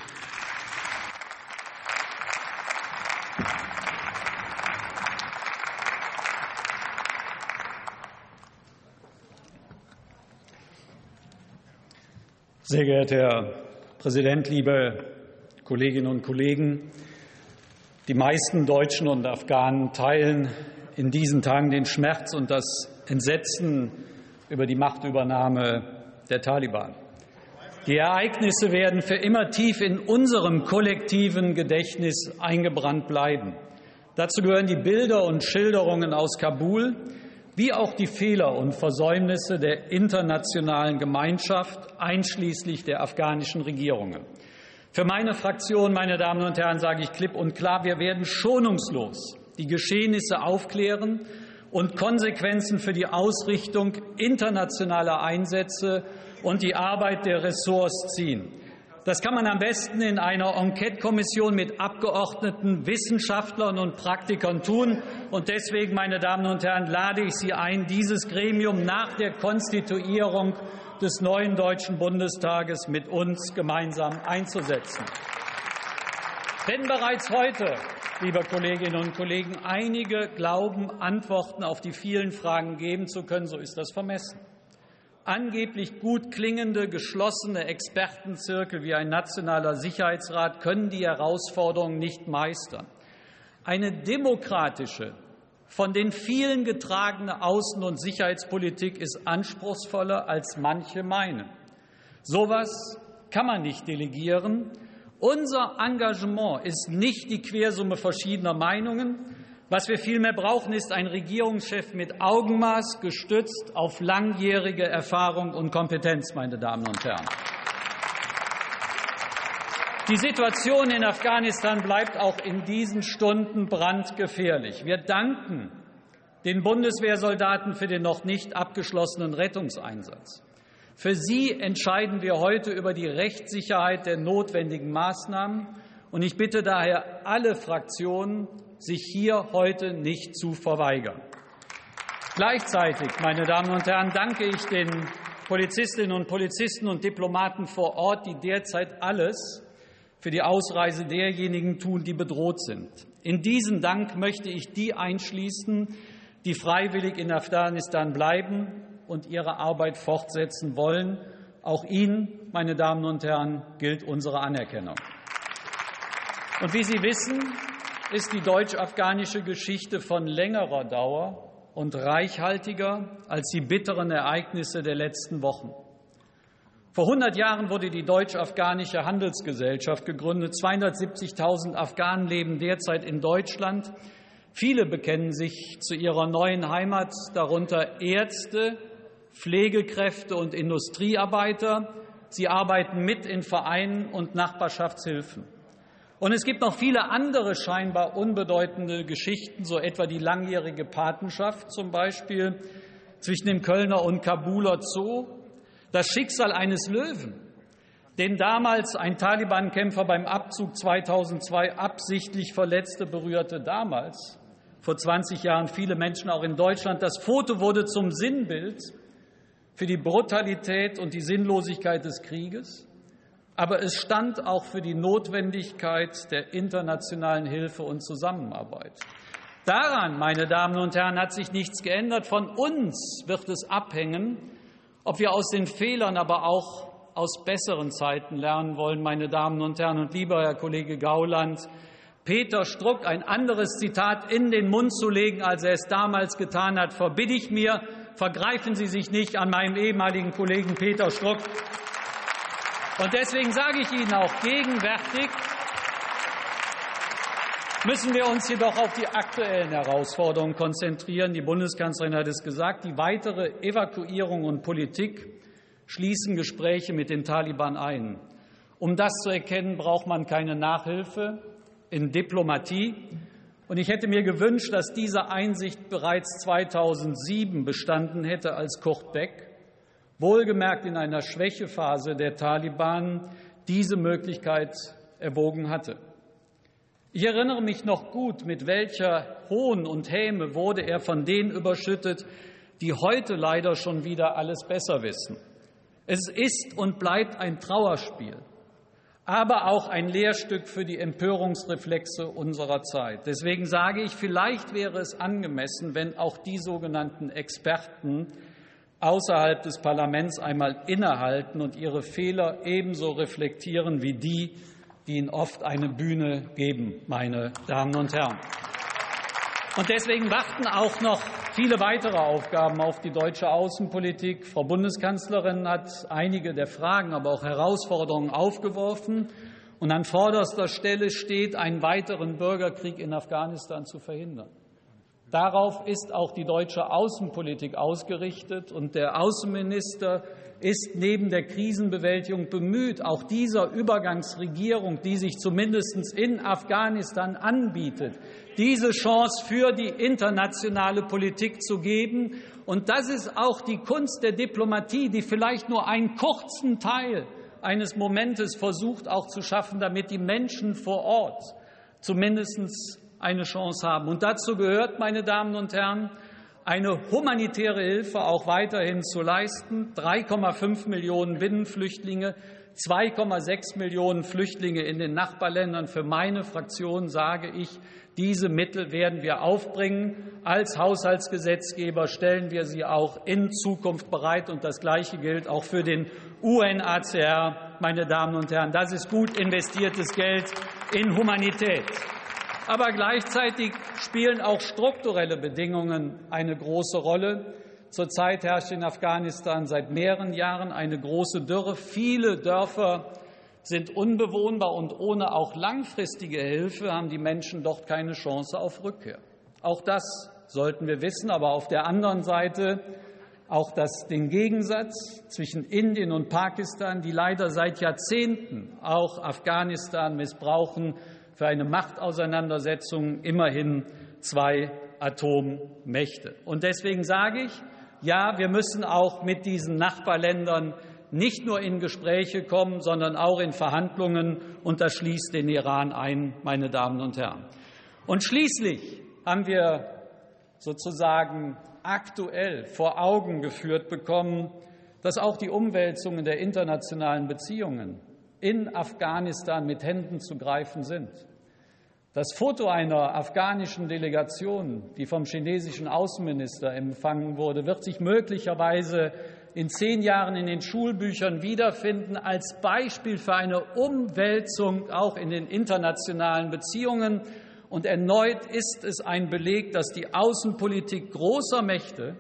Sehr geehrter Herr Präsident, liebe Kolleginnen und Kollegen! Die meisten Deutschen und Afghanen teilen in diesen Tagen den Schmerz und das Entsetzen über die Machtübernahme der Taliban. Die Ereignisse werden für immer tief in unserem kollektiven Gedächtnis eingebrannt bleiben. Dazu gehören die Bilder und Schilderungen aus Kabul, wie auch die Fehler und Versäumnisse der internationalen Gemeinschaft, einschließlich der afghanischen Regierungen. Für meine Fraktion, meine Damen und Herren, sage ich klipp und klar, wir werden schonungslos die Geschehnisse aufklären und Konsequenzen für die Ausrichtung internationaler Einsätze und die Arbeit der Ressorts ziehen. Das kann man am besten in einer Enquete-Kommission mit Abgeordneten, Wissenschaftlern und Praktikern tun. Und deswegen, meine Damen und Herren, lade ich Sie ein, dieses Gremium nach der Konstituierung des neuen Deutschen Bundestages mit uns gemeinsam einzusetzen. Denn bereits heute, liebe Kolleginnen und Kollegen, einige glauben, Antworten auf die vielen Fragen geben zu können, so ist das vermessen. Angeblich gut klingende, geschlossene Expertenzirkel wie ein nationaler Sicherheitsrat können die Herausforderungen nicht meistern. Eine demokratische, von den vielen getragene Außen- und Sicherheitspolitik ist anspruchsvoller, als manche meinen. Sowas kann man nicht delegieren. Unser Engagement ist nicht die Quersumme verschiedener Meinungen. Was wir vielmehr brauchen, ist ein Regierungschef mit Augenmaß, gestützt auf langjährige Erfahrung und Kompetenz, meine Damen und Herren. Die Situation in Afghanistan bleibt auch in diesen Stunden brandgefährlich. Wir danken den Bundeswehrsoldaten für den noch nicht abgeschlossenen Rettungseinsatz. Für sie entscheiden wir heute über die Rechtssicherheit der notwendigen Maßnahmen. Und ich bitte daher alle Fraktionen, sich hier heute nicht zu verweigern. Gleichzeitig, meine Damen und Herren, danke ich den Polizistinnen und Polizisten und Diplomaten vor Ort, die derzeit alles für die Ausreise derjenigen tun, die bedroht sind. In diesen Dank möchte ich die einschließen, die freiwillig in Afghanistan bleiben und ihre Arbeit fortsetzen wollen. Auch Ihnen, meine Damen und Herren, gilt unsere Anerkennung. Und wie Sie wissen, ist die deutsch-afghanische Geschichte von längerer Dauer und reichhaltiger als die bitteren Ereignisse der letzten Wochen. Vor hundert Jahren wurde die Deutsch-Afghanische Handelsgesellschaft gegründet. zweihundertsiebzigtausend Afghanen leben derzeit in Deutschland. Viele bekennen sich zu ihrer neuen Heimat, darunter Ärzte, Pflegekräfte und Industriearbeiter. Sie arbeiten mit in Vereinen und Nachbarschaftshilfen. Und es gibt noch viele andere scheinbar unbedeutende Geschichten, so etwa die langjährige Patenschaft zum Beispiel zwischen dem Kölner und Kabuler Zoo, das Schicksal eines Löwen, den damals ein Taliban-Kämpfer beim Abzug zweitausendzwei absichtlich verletzte, berührte damals, vor zwanzig Jahren, viele Menschen auch in Deutschland. Das Foto wurde zum Sinnbild für die Brutalität und die Sinnlosigkeit des Krieges. Aber es stand auch für die Notwendigkeit der internationalen Hilfe und Zusammenarbeit. Daran, meine Damen und Herren, hat sich nichts geändert. Von uns wird es abhängen, ob wir aus den Fehlern, aber auch aus besseren Zeiten lernen wollen, meine Damen und Herren. Und lieber Herr Kollege Gauland, Peter Struck ein anderes Zitat in den Mund zu legen, als er es damals getan hat, verbitte ich mir. Vergreifen Sie sich nicht an meinem ehemaligen Kollegen Peter Struck. Und deswegen sage ich Ihnen auch, gegenwärtig müssen wir uns jedoch auf die aktuellen Herausforderungen konzentrieren. Die Bundeskanzlerin hat es gesagt, die weitere Evakuierung und Politik schließen Gespräche mit den Taliban ein. Um das zu erkennen, braucht man keine Nachhilfe in Diplomatie. Und ich hätte mir gewünscht, dass diese Einsicht bereits zweitausendsieben bestanden hätte, als Kurt Beck, wohlgemerkt in einer Schwächephase der Taliban, diese Möglichkeit erwogen hatte. Ich erinnere mich noch gut, mit welcher Hohn und Häme wurde er von denen überschüttet, die heute leider schon wieder alles besser wissen. Es ist und bleibt ein Trauerspiel, aber auch ein Lehrstück für die Empörungsreflexe unserer Zeit. Deswegen sage ich, vielleicht wäre es angemessen, wenn auch die sogenannten Experten außerhalb des Parlaments einmal innehalten und ihre Fehler ebenso reflektieren wie die, die ihnen oft eine Bühne geben, meine Damen und Herren. Und deswegen warten auch noch viele weitere Aufgaben auf die deutsche Außenpolitik. Frau Bundeskanzlerin hat einige der Fragen, aber auch Herausforderungen aufgeworfen. Und an vorderster Stelle steht, einen weiteren Bürgerkrieg in Afghanistan zu verhindern. Darauf ist auch die deutsche Außenpolitik ausgerichtet. Und der Außenminister ist neben der Krisenbewältigung bemüht, auch dieser Übergangsregierung, die sich zumindest in Afghanistan anbietet, diese Chance für die internationale Politik zu geben. Und das ist auch die Kunst der Diplomatie, die vielleicht nur einen kurzen Teil eines Momentes versucht auch zu schaffen, damit die Menschen vor Ort zumindest eine Chance haben. Und dazu gehört, meine Damen und Herren, eine humanitäre Hilfe auch weiterhin zu leisten. drei Komma fünf Millionen Binnenflüchtlinge, zwei Komma sechs Millionen Flüchtlinge in den Nachbarländern. Für meine Fraktion sage ich, diese Mittel werden wir aufbringen. Als Haushaltsgesetzgeber stellen wir sie auch in Zukunft bereit. Und das Gleiche gilt auch für den U N H C R. Meine Damen und Herren, das ist gut investiertes Geld in Humanität. Aber gleichzeitig spielen auch strukturelle Bedingungen eine große Rolle. Zurzeit herrscht in Afghanistan seit mehreren Jahren eine große Dürre. Viele Dörfer sind unbewohnbar, und ohne auch langfristige Hilfe haben die Menschen dort keine Chance auf Rückkehr. Auch das sollten wir wissen. Aber auf der anderen Seite auch das, den Gegensatz zwischen Indien und Pakistan, die leider seit Jahrzehnten auch Afghanistan missbrauchen für eine Machtauseinandersetzung, immerhin zwei Atommächte. Und deswegen sage ich, ja, wir müssen auch mit diesen Nachbarländern nicht nur in Gespräche kommen, sondern auch in Verhandlungen. Und das schließt den Iran ein, meine Damen und Herren. Und schließlich haben wir sozusagen aktuell vor Augen geführt bekommen, dass auch die Umwälzungen der internationalen Beziehungen in Afghanistan mit Händen zu greifen sind. Das Foto einer afghanischen Delegation, die vom chinesischen Außenminister empfangen wurde, wird sich möglicherweise in zehn Jahren in den Schulbüchern wiederfinden als Beispiel für eine Umwälzung auch in den internationalen Beziehungen. Und erneut ist es ein Beleg, dass die Außenpolitik großer Mächte,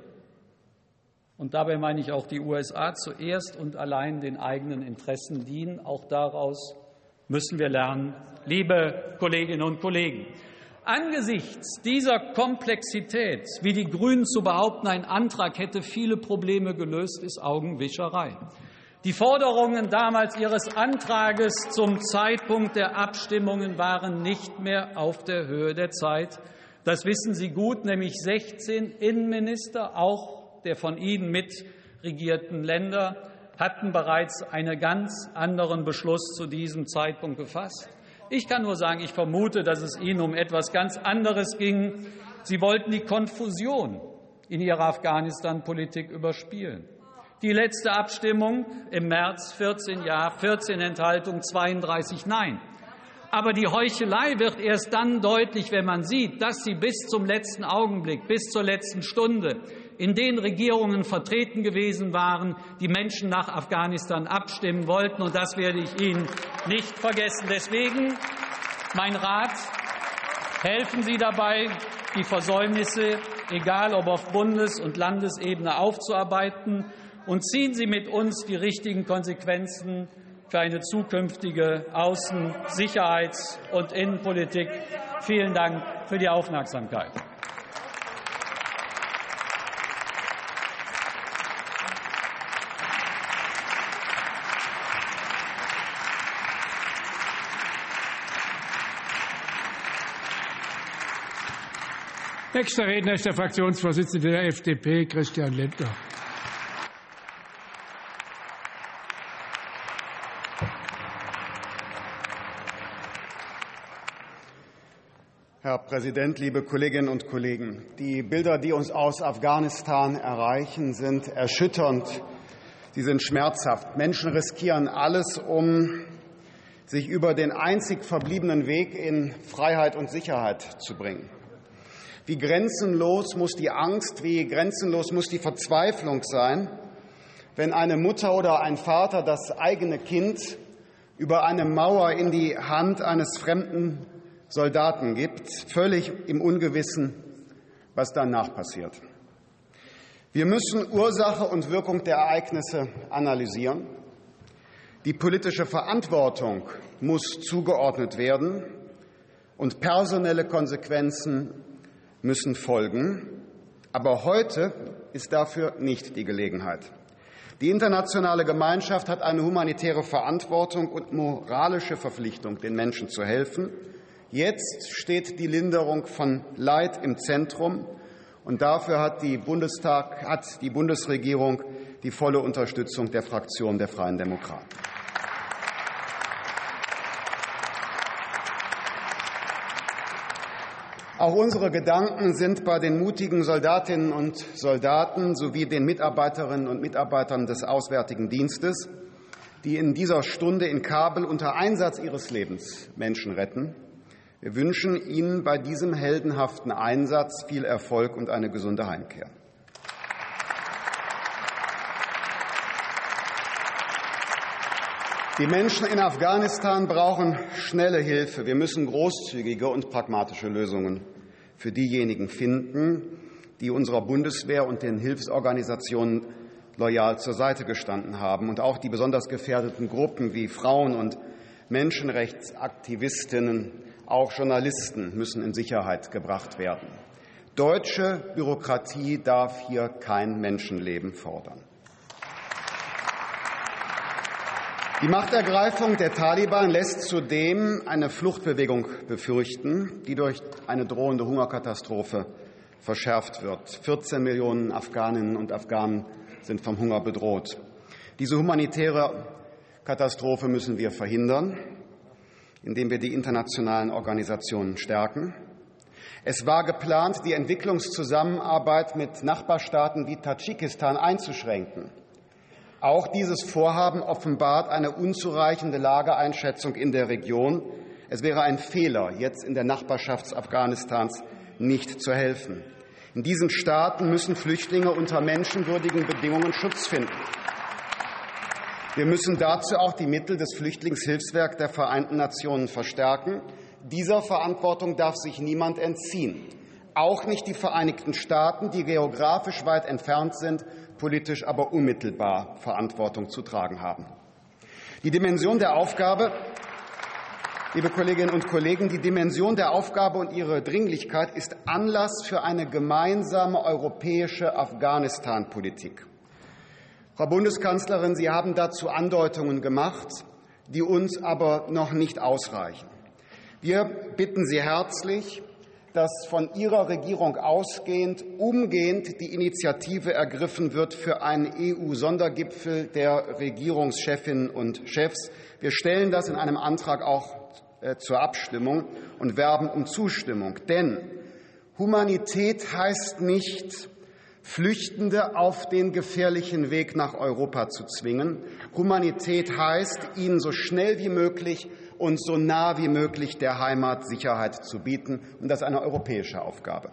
und dabei meine ich auch die U S A, zuerst und allein den eigenen Interessen dienen. Auch daraus müssen wir lernen, liebe Kolleginnen und Kollegen. Angesichts dieser Komplexität, wie die Grünen zu behaupten, ein Antrag hätte viele Probleme gelöst, ist Augenwischerei. Die Forderungen damals Ihres Antrages zum Zeitpunkt der Abstimmungen waren nicht mehr auf der Höhe der Zeit. Das wissen Sie gut, nämlich sechzehn Innenminister, auch der von Ihnen mitregierten Länder, hatten bereits einen ganz anderen Beschluss zu diesem Zeitpunkt gefasst. Ich kann nur sagen, ich vermute, dass es Ihnen um etwas ganz anderes ging. Sie wollten die Konfusion in Ihrer Afghanistan-Politik überspielen. Die letzte Abstimmung im März, vierzehn Ja, vierzehn Enthaltungen, zweiunddreißig Nein. Aber die Heuchelei wird erst dann deutlich, wenn man sieht, dass Sie bis zum letzten Augenblick, bis zur letzten Stunde in den Regierungen vertreten gewesen waren, die Menschen nach Afghanistan abstimmen wollten. Und das werde ich Ihnen nicht vergessen. Deswegen mein Rat, helfen Sie dabei, die Versäumnisse, egal ob auf Bundes- und Landesebene, aufzuarbeiten, und ziehen Sie mit uns die richtigen Konsequenzen für eine zukünftige Außen-, Sicherheits- und Innenpolitik. Vielen Dank für die Aufmerksamkeit. Nächster Redner ist der Fraktionsvorsitzende der F D P, Christian Lindner. Herr Präsident, liebe Kolleginnen und Kollegen! Die Bilder, die uns aus Afghanistan erreichen, sind erschütternd. Sie sind schmerzhaft. Menschen riskieren alles, um sich über den einzig verbliebenen Weg in Freiheit und Sicherheit zu bringen. Wie grenzenlos muss die Angst, wie grenzenlos muss die Verzweiflung sein, wenn eine Mutter oder ein Vater das eigene Kind über eine Mauer in die Hand eines fremden Soldaten gibt, völlig im Ungewissen, was danach passiert. Wir müssen Ursache und Wirkung der Ereignisse analysieren. Die politische Verantwortung muss zugeordnet werden, und personelle Konsequenzen müssen folgen. Aber heute ist dafür nicht die Gelegenheit. Die internationale Gemeinschaft hat eine humanitäre Verantwortung und moralische Verpflichtung, den Menschen zu helfen. Jetzt steht die Linderung von Leid im Zentrum, und dafür hat die, Bundestag, hat die Bundesregierung die volle Unterstützung der Fraktion der Freien Demokraten. Auch unsere Gedanken sind bei den mutigen Soldatinnen und Soldaten sowie den Mitarbeiterinnen und Mitarbeitern des Auswärtigen Dienstes, die in dieser Stunde in Kabul unter Einsatz ihres Lebens Menschen retten. Wir wünschen Ihnen bei diesem heldenhaften Einsatz viel Erfolg und eine gesunde Heimkehr. Die Menschen in Afghanistan brauchen schnelle Hilfe. Wir müssen großzügige und pragmatische Lösungen für diejenigen finden, die unserer Bundeswehr und den Hilfsorganisationen loyal zur Seite gestanden haben. Und auch die besonders gefährdeten Gruppen wie Frauen und Menschenrechtsaktivistinnen, auch Journalisten müssen in Sicherheit gebracht werden. Deutsche Bürokratie darf hier kein Menschenleben fordern. Die Machtergreifung der Taliban lässt zudem eine Fluchtbewegung befürchten, die durch eine drohende Hungerkatastrophe verschärft wird. vierzehn Millionen Afghaninnen und Afghanen sind vom Hunger bedroht. Diese humanitäre Katastrophe müssen wir verhindern, indem wir die internationalen Organisationen stärken. Es war geplant, die Entwicklungszusammenarbeit mit Nachbarstaaten wie Tadschikistan einzuschränken. Auch dieses Vorhaben offenbart eine unzureichende Lageeinschätzung in der Region. Es wäre ein Fehler, jetzt in der Nachbarschaft Afghanistans nicht zu helfen. In diesen Staaten müssen Flüchtlinge unter menschenwürdigen Bedingungen Schutz finden. Wir müssen dazu auch die Mittel des Flüchtlingshilfswerks der Vereinten Nationen verstärken. Dieser Verantwortung darf sich niemand entziehen, auch nicht die Vereinigten Staaten, die geografisch weit entfernt sind, politisch aber unmittelbar Verantwortung zu tragen haben. Die Dimension der Aufgabe, liebe Kolleginnen und Kollegen, die Dimension der Aufgabe und ihre Dringlichkeit ist Anlass für eine gemeinsame europäische Afghanistan-Politik. Frau Bundeskanzlerin, Sie haben dazu Andeutungen gemacht, die uns aber noch nicht ausreichen. Wir bitten Sie herzlich, dass von Ihrer Regierung ausgehend umgehend die Initiative ergriffen wird für einen E U-Sondergipfel der Regierungschefinnen und Chefs. Wir stellen das in einem Antrag auch äh, zur Abstimmung und werben um Zustimmung. Denn Humanität heißt nicht, Flüchtende auf den gefährlichen Weg nach Europa zu zwingen. Humanität heißt, ihnen so schnell wie möglich und so nah wie möglich der Heimat Sicherheit zu bieten. Und das ist eine europäische Aufgabe.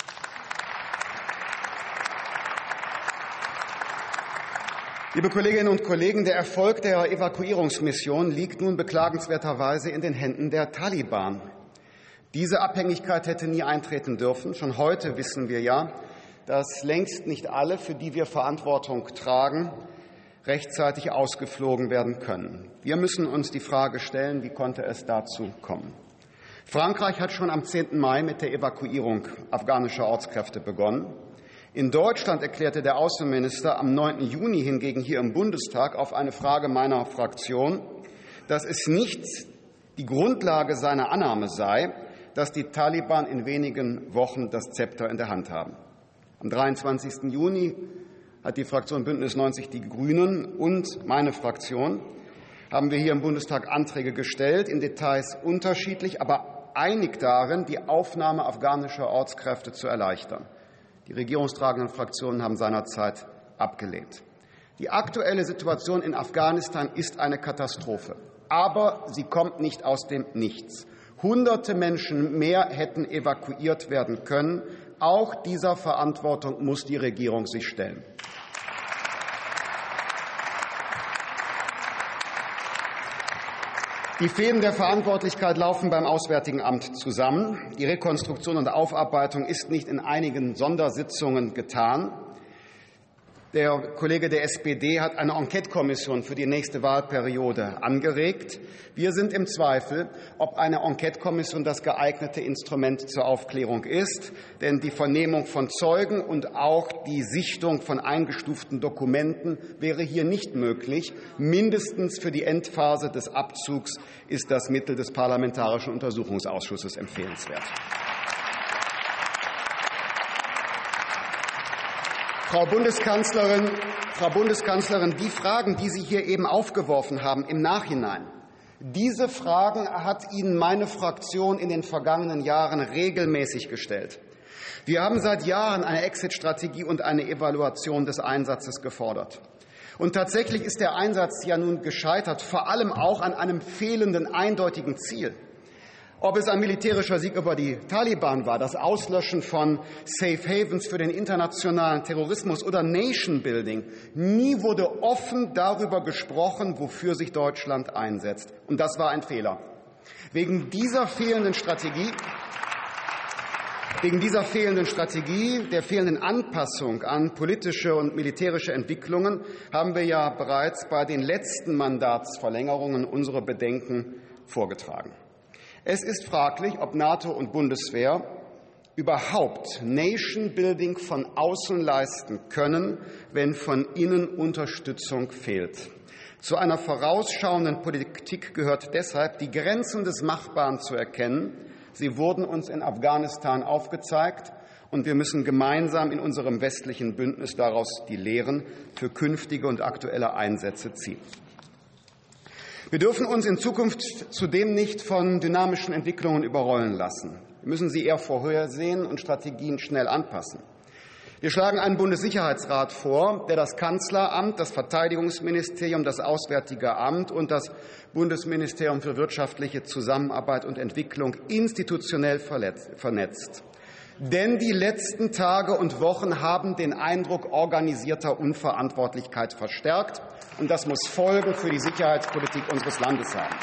Liebe Kolleginnen und Kollegen, der Erfolg der Evakuierungsmission liegt nun beklagenswerterweise in den Händen der Taliban. Diese Abhängigkeit hätte nie eintreten dürfen. Schon heute wissen wir ja, dass längst nicht alle, für die wir Verantwortung tragen, rechtzeitig ausgeflogen werden können. Wir müssen uns die Frage stellen, wie konnte es dazu kommen? Frankreich hat schon am zehnten Mai mit der Evakuierung afghanischer Ortskräfte begonnen. In Deutschland erklärte der Außenminister am neunten Juni hingegen hier im Bundestag auf eine Frage meiner Fraktion, dass es nicht die Grundlage seiner Annahme sei, dass die Taliban in wenigen Wochen das Zepter in der Hand haben. Am dreiundzwanzigsten Juni hat die Fraktion Bündnis neunzig Die Grünen und meine Fraktion haben wir hier im Bundestag Anträge gestellt, in Details unterschiedlich, aber einig darin, die Aufnahme afghanischer Ortskräfte zu erleichtern. Die regierungstragenden Fraktionen haben seinerzeit abgelehnt. Die aktuelle Situation in Afghanistan ist eine Katastrophe, aber sie kommt nicht aus dem Nichts. Hunderte Menschen mehr hätten evakuiert werden können. Auch dieser Verantwortung muss die Regierung sich stellen. Die Fäden der Verantwortlichkeit laufen beim Auswärtigen Amt zusammen. Die Rekonstruktion und Aufarbeitung ist nicht in einigen Sondersitzungen getan. Der Kollege der S P D hat eine Enquete-Kommission für die nächste Wahlperiode angeregt. Wir sind im Zweifel, ob eine Enquete-Kommission das geeignete Instrument zur Aufklärung ist. Denn die Vernehmung von Zeugen und auch die Sichtung von eingestuften Dokumenten wäre hier nicht möglich. Mindestens für die Endphase des Abzugs ist das Mittel des Parlamentarischen Untersuchungsausschusses empfehlenswert. Frau Bundeskanzlerin, Frau Bundeskanzlerin, die Fragen, die Sie hier eben aufgeworfen haben im Nachhinein, diese Fragen hat Ihnen meine Fraktion in den vergangenen Jahren regelmäßig gestellt. Wir haben seit Jahren eine Exit-Strategie und eine Evaluation des Einsatzes gefordert. Und tatsächlich ist der Einsatz ja nun gescheitert, vor allem auch an einem fehlenden eindeutigen Ziel. Ob es ein militärischer Sieg über die Taliban war, das Auslöschen von Safe Havens für den internationalen Terrorismus oder Nation Building, nie wurde offen darüber gesprochen, wofür sich Deutschland einsetzt. Und das war ein Fehler. Wegen dieser fehlenden Strategie, wegen dieser fehlenden Strategie, der fehlenden Anpassung an politische und militärische Entwicklungen haben wir ja bereits bei den letzten Mandatsverlängerungen unsere Bedenken vorgetragen. Es ist fraglich, ob NATO und Bundeswehr überhaupt Nation-Building von außen leisten können, wenn von innen Unterstützung fehlt. Zu einer vorausschauenden Politik gehört deshalb, die Grenzen des Machbaren zu erkennen. Sie wurden uns in Afghanistan aufgezeigt, und wir müssen gemeinsam in unserem westlichen Bündnis daraus die Lehren für künftige und aktuelle Einsätze ziehen. Wir dürfen uns in Zukunft zudem nicht von dynamischen Entwicklungen überrollen lassen. Wir müssen sie eher vorhersehen und Strategien schnell anpassen. Wir schlagen einen Bundessicherheitsrat vor, der das Kanzleramt, das Verteidigungsministerium, das Auswärtige Amt und das Bundesministerium für wirtschaftliche Zusammenarbeit und Entwicklung institutionell vernetzt. Denn die letzten Tage und Wochen haben den Eindruck organisierter Unverantwortlichkeit verstärkt. Und das muss Folgen für die Sicherheitspolitik unseres Landes haben.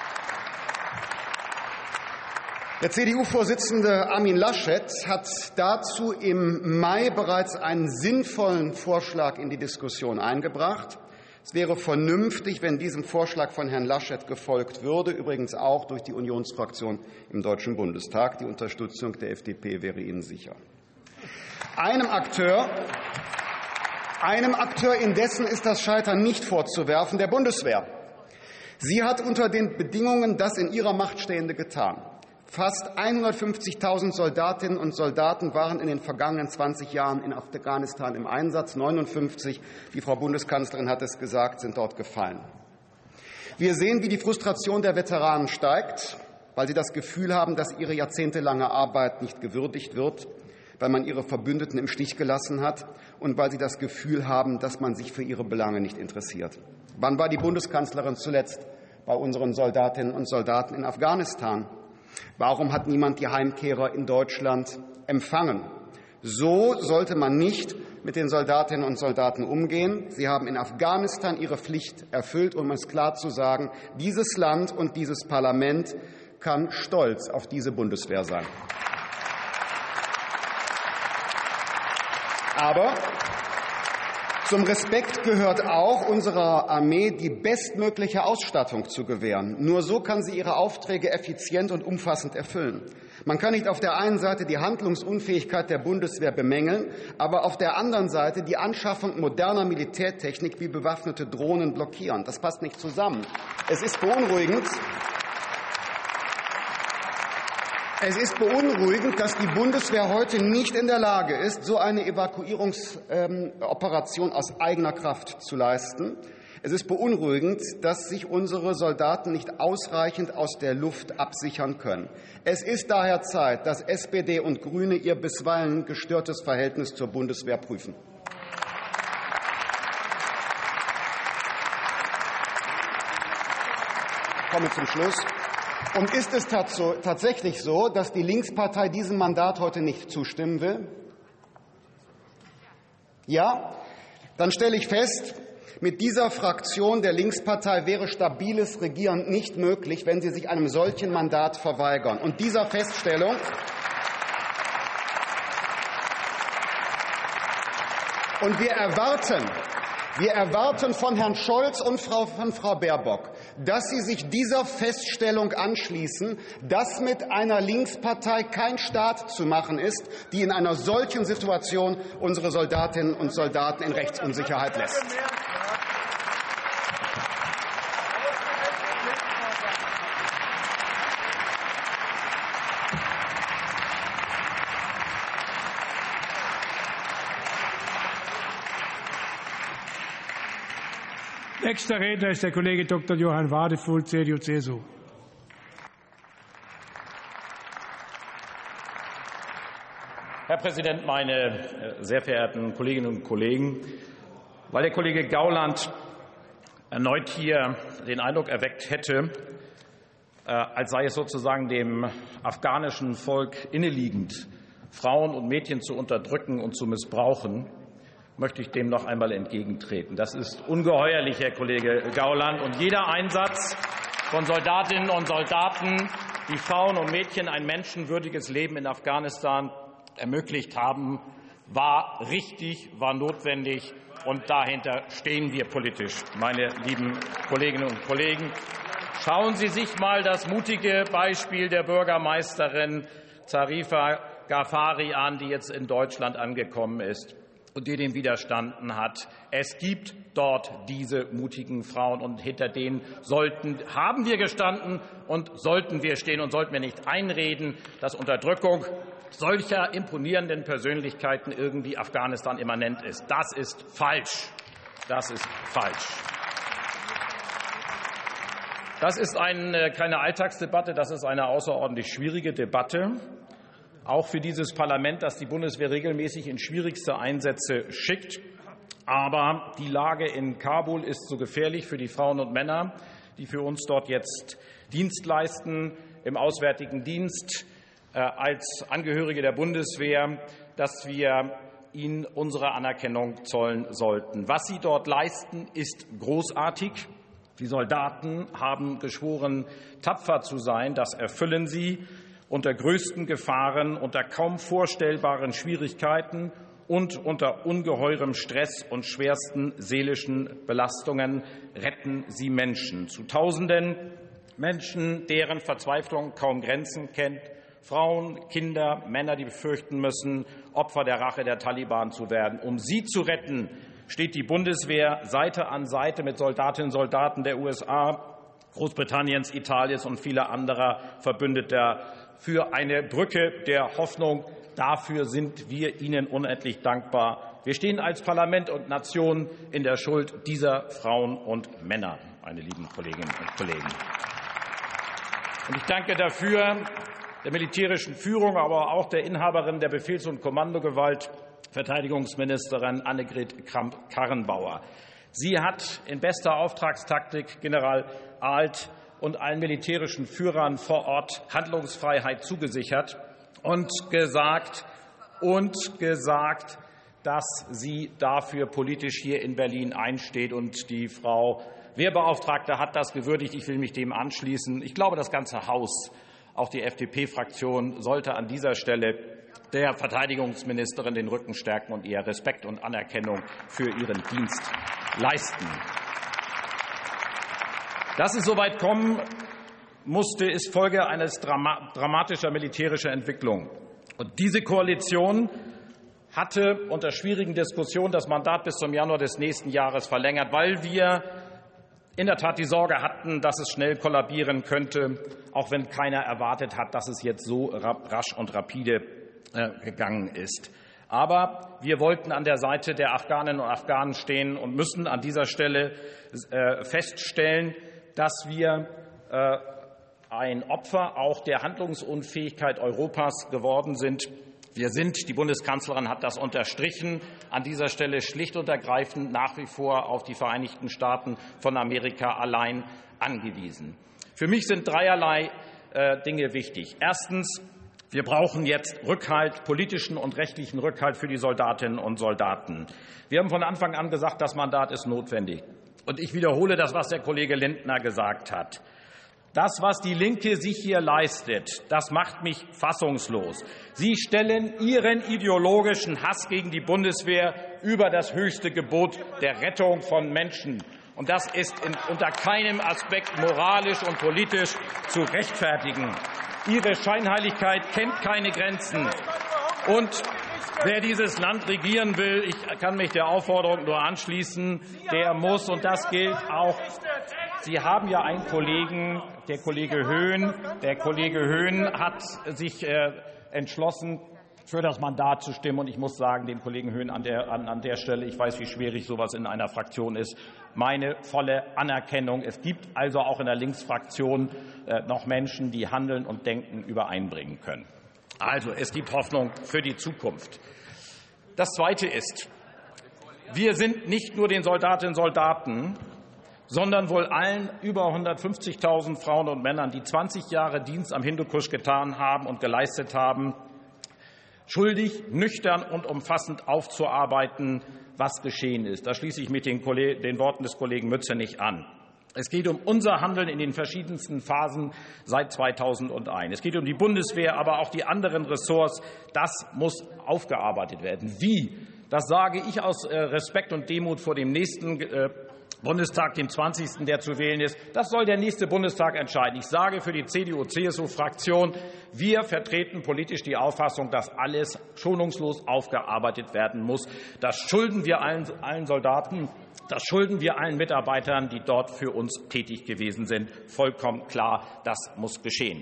Der C D U-Vorsitzende Armin Laschet hat dazu im Mai bereits einen sinnvollen Vorschlag in die Diskussion eingebracht. Es wäre vernünftig, wenn diesem Vorschlag von Herrn Laschet gefolgt würde, übrigens auch durch die Unionsfraktion im Deutschen Bundestag. Die Unterstützung der F D P wäre Ihnen sicher. Einem Akteur, einem Akteur indessen ist das Scheitern nicht vorzuwerfen, der Bundeswehr. Sie hat unter den Bedingungen das in ihrer Macht Stehende getan. Fast hundertfünfzigtausend Soldatinnen und Soldaten waren in den vergangenen zwanzig Jahren in Afghanistan im Einsatz. neunundfünfzig, die Frau Bundeskanzlerin hat es gesagt, sind dort gefallen. Wir sehen, wie die Frustration der Veteranen steigt, weil sie das Gefühl haben, dass ihre jahrzehntelange Arbeit nicht gewürdigt wird. weil man ihre Verbündeten im Stich gelassen hat und weil sie das Gefühl haben, dass man sich für ihre Belange nicht interessiert. Wann war die Bundeskanzlerin zuletzt bei unseren Soldatinnen und Soldaten in Afghanistan? Warum hat niemand die Heimkehrer in Deutschland empfangen? So sollte man nicht mit den Soldatinnen und Soldaten umgehen. Sie haben in Afghanistan ihre Pflicht erfüllt, um es klar zu sagen, dieses Land und dieses Parlament kann stolz auf diese Bundeswehr sein. Aber zum Respekt gehört auch, unserer Armee die bestmögliche Ausstattung zu gewähren. Nur so kann sie ihre Aufträge effizient und umfassend erfüllen. Man kann nicht auf der einen Seite die Handlungsunfähigkeit der Bundeswehr bemängeln, aber auf der anderen Seite die Anschaffung moderner Militärtechnik wie bewaffnete Drohnen blockieren. Das passt nicht zusammen. Es ist beunruhigend, Es ist beunruhigend, dass die Bundeswehr heute nicht in der Lage ist, so eine Evakuierungsoperation aus eigener Kraft zu leisten. Es ist beunruhigend, dass sich unsere Soldaten nicht ausreichend aus der Luft absichern können. Es ist daher Zeit, dass S P D und Grüne ihr bisweilen gestörtes Verhältnis zur Bundeswehr prüfen. Ich komme zum Schluss. Und ist es tatsächlich so, dass die Linkspartei diesem Mandat heute nicht zustimmen will? Ja? Dann stelle ich fest, mit dieser Fraktion der Linkspartei wäre stabiles Regieren nicht möglich, wenn sie sich einem solchen Mandat verweigern. Und dieser Feststellung und wir erwarten, Wir erwarten von Herrn Scholz und von Frau Baerbock, dass sie sich dieser Feststellung anschließen, dass mit einer Linkspartei kein Staat zu machen ist, die in einer solchen Situation unsere Soldatinnen und Soldaten in Rechtsunsicherheit lässt. Nächster Redner ist der Kollege Doktor Johann Wadefuhl, C D U C S U. Herr Präsident, meine sehr verehrten Kolleginnen und Kollegen! Weil der Kollege Gauland erneut hier den Eindruck erweckt hätte, als sei es sozusagen dem afghanischen Volk inneliegend, Frauen und Mädchen zu unterdrücken und zu missbrauchen, möchte ich dem noch einmal entgegentreten. Das ist ungeheuerlich, Herr Kollege Gauland. Und jeder Einsatz von Soldatinnen und Soldaten, die Frauen und Mädchen ein menschenwürdiges Leben in Afghanistan ermöglicht haben, war richtig, war notwendig. Und dahinter stehen wir politisch, meine lieben Kolleginnen und Kollegen. Schauen Sie sich mal das mutige Beispiel der Bürgermeisterin Zarifa Ghaffari an, die jetzt in Deutschland angekommen ist und die dem widerstanden hat. Es gibt dort diese mutigen Frauen, und hinter denen sollten, haben wir gestanden und sollten wir stehen, und sollten wir nicht einreden, dass Unterdrückung solcher imponierenden Persönlichkeiten irgendwie Afghanistan immanent ist. Das ist falsch. Das ist falsch. Das ist eine, keine Alltagsdebatte, das ist eine außerordentlich schwierige Debatte. Auch für dieses Parlament, das die Bundeswehr regelmäßig in schwierigste Einsätze schickt. Aber die Lage in Kabul ist so gefährlich für die Frauen und Männer, die für uns dort jetzt Dienst leisten, im Auswärtigen Dienst, äh, als Angehörige der Bundeswehr, dass wir ihnen unsere Anerkennung zollen sollten. Was sie dort leisten, ist großartig. Die Soldaten haben geschworen, tapfer zu sein. Das erfüllen sie unter größten Gefahren, unter kaum vorstellbaren Schwierigkeiten und unter ungeheurem Stress und schwersten seelischen Belastungen retten sie Menschen. Zu Tausenden Menschen, deren Verzweiflung kaum Grenzen kennt, Frauen, Kinder, Männer, die befürchten müssen, Opfer der Rache der Taliban zu werden. Um sie zu retten, steht die Bundeswehr Seite an Seite mit Soldatinnen und Soldaten der U S A, Großbritanniens, Italiens und vieler anderer Verbündeter für eine Brücke der Hoffnung. Dafür sind wir Ihnen unendlich dankbar. Wir stehen als Parlament und Nation in der Schuld dieser Frauen und Männer, meine lieben Kolleginnen und Kollegen. Und ich danke dafür, der militärischen Führung, aber auch der Inhaberin der Befehls- und Kommandogewalt, Verteidigungsministerin Annegret Kramp-Karrenbauer. Sie hat in bester Auftragstaktik General Arlt und allen militärischen Führern vor Ort Handlungsfreiheit zugesichert und gesagt, und gesagt, dass sie dafür politisch hier in Berlin einsteht. Und die Frau Wehrbeauftragte hat das gewürdigt. Ich will mich dem anschließen. Ich glaube, das ganze Haus, auch die F D P-Fraktion, sollte an dieser Stelle der Verteidigungsministerin den Rücken stärken und ihr Respekt und Anerkennung für ihren Dienst leisten. Dass es soweit kommen musste, ist Folge eines dramatischer militärischer Entwicklung. Und diese Koalition hatte unter schwierigen Diskussionen das Mandat bis zum Januar des nächsten Jahres verlängert, weil wir in der Tat die Sorge hatten, dass es schnell kollabieren könnte, auch wenn keiner erwartet hat, dass es jetzt so rasch und rapide gegangen ist. Aber wir wollten an der Seite der Afghaninnen und Afghanen stehen und müssen an dieser Stelle feststellen, dass wir ein Opfer auch der Handlungsunfähigkeit Europas geworden sind. Wir sind, die Bundeskanzlerin hat das unterstrichen, an dieser Stelle schlicht und ergreifend nach wie vor auf die Vereinigten Staaten von Amerika allein angewiesen. Für mich sind dreierlei Dinge wichtig. Erstens, wir brauchen jetzt Rückhalt, politischen und rechtlichen Rückhalt für die Soldatinnen und Soldaten. Wir haben von Anfang an gesagt, das Mandat ist notwendig. Und ich wiederhole das, was der Kollege Lindner gesagt hat. Das, was die Linke sich hier leistet, das macht mich fassungslos. Sie stellen Ihren ideologischen Hass gegen die Bundeswehr über das höchste Gebot der Rettung von Menschen. Und das ist in, unter keinem Aspekt moralisch und politisch zu rechtfertigen. Ihre Scheinheiligkeit kennt keine Grenzen. Und wer dieses Land regieren will, ich kann mich der Aufforderung nur anschließen, der muss, und das gilt auch. Sie haben ja einen Kollegen, der Kollege Höhn. Der Kollege Höhn hat sich äh, entschlossen, für das Mandat zu stimmen. Und ich muss sagen, dem Kollegen Höhn an der, an, an der Stelle, ich weiß, wie schwierig sowas in einer Fraktion ist, meine volle Anerkennung. Es gibt also auch in der Linksfraktion äh, noch Menschen, die Handeln und Denken übereinbringen können. Also, es gibt Hoffnung für die Zukunft. Das Zweite ist, wir sind nicht nur den Soldatinnen und Soldaten, sondern wohl allen über hundertfünfzigtausend Frauen und Männern, die zwanzig Jahre Dienst am Hindukusch getan haben und geleistet haben, schuldig, nüchtern und umfassend aufzuarbeiten, was geschehen ist. Da schließe ich mich den, den Worten des Kollegen Mützenich an. Es geht um unser Handeln in den verschiedensten Phasen seit zweitausendeins. Es geht um die Bundeswehr, aber auch die anderen Ressorts. Das muss aufgearbeitet werden. Wie? Das sage ich aus Respekt und Demut vor dem nächsten Bundestag, dem zwanzigsten, der zu wählen ist. Das soll der nächste Bundestag entscheiden. Ich sage für die C D U C S U-Fraktion, wir vertreten politisch die Auffassung, dass alles schonungslos aufgearbeitet werden muss. Das schulden wir allen, allen Soldaten, das schulden wir allen Mitarbeitern, die dort für uns tätig gewesen sind. Vollkommen klar, das muss geschehen.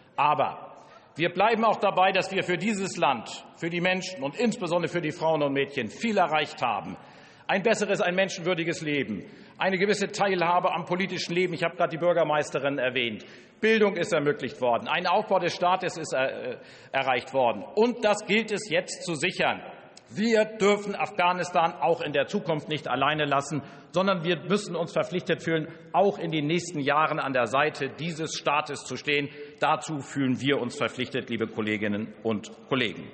Aber wir bleiben auch dabei, dass wir für dieses Land, für die Menschen und insbesondere für die Frauen und Mädchen viel erreicht haben. Ein besseres, ein menschenwürdiges Leben, eine gewisse Teilhabe am politischen Leben. Ich habe gerade die Bürgermeisterin erwähnt. Bildung ist ermöglicht worden. Ein Aufbau des Staates ist äh, erreicht worden. Und das gilt es jetzt zu sichern. Wir dürfen Afghanistan auch in der Zukunft nicht alleine lassen, sondern wir müssen uns verpflichtet fühlen, auch in den nächsten Jahren an der Seite dieses Staates zu stehen. Dazu fühlen wir uns verpflichtet, liebe Kolleginnen und Kollegen.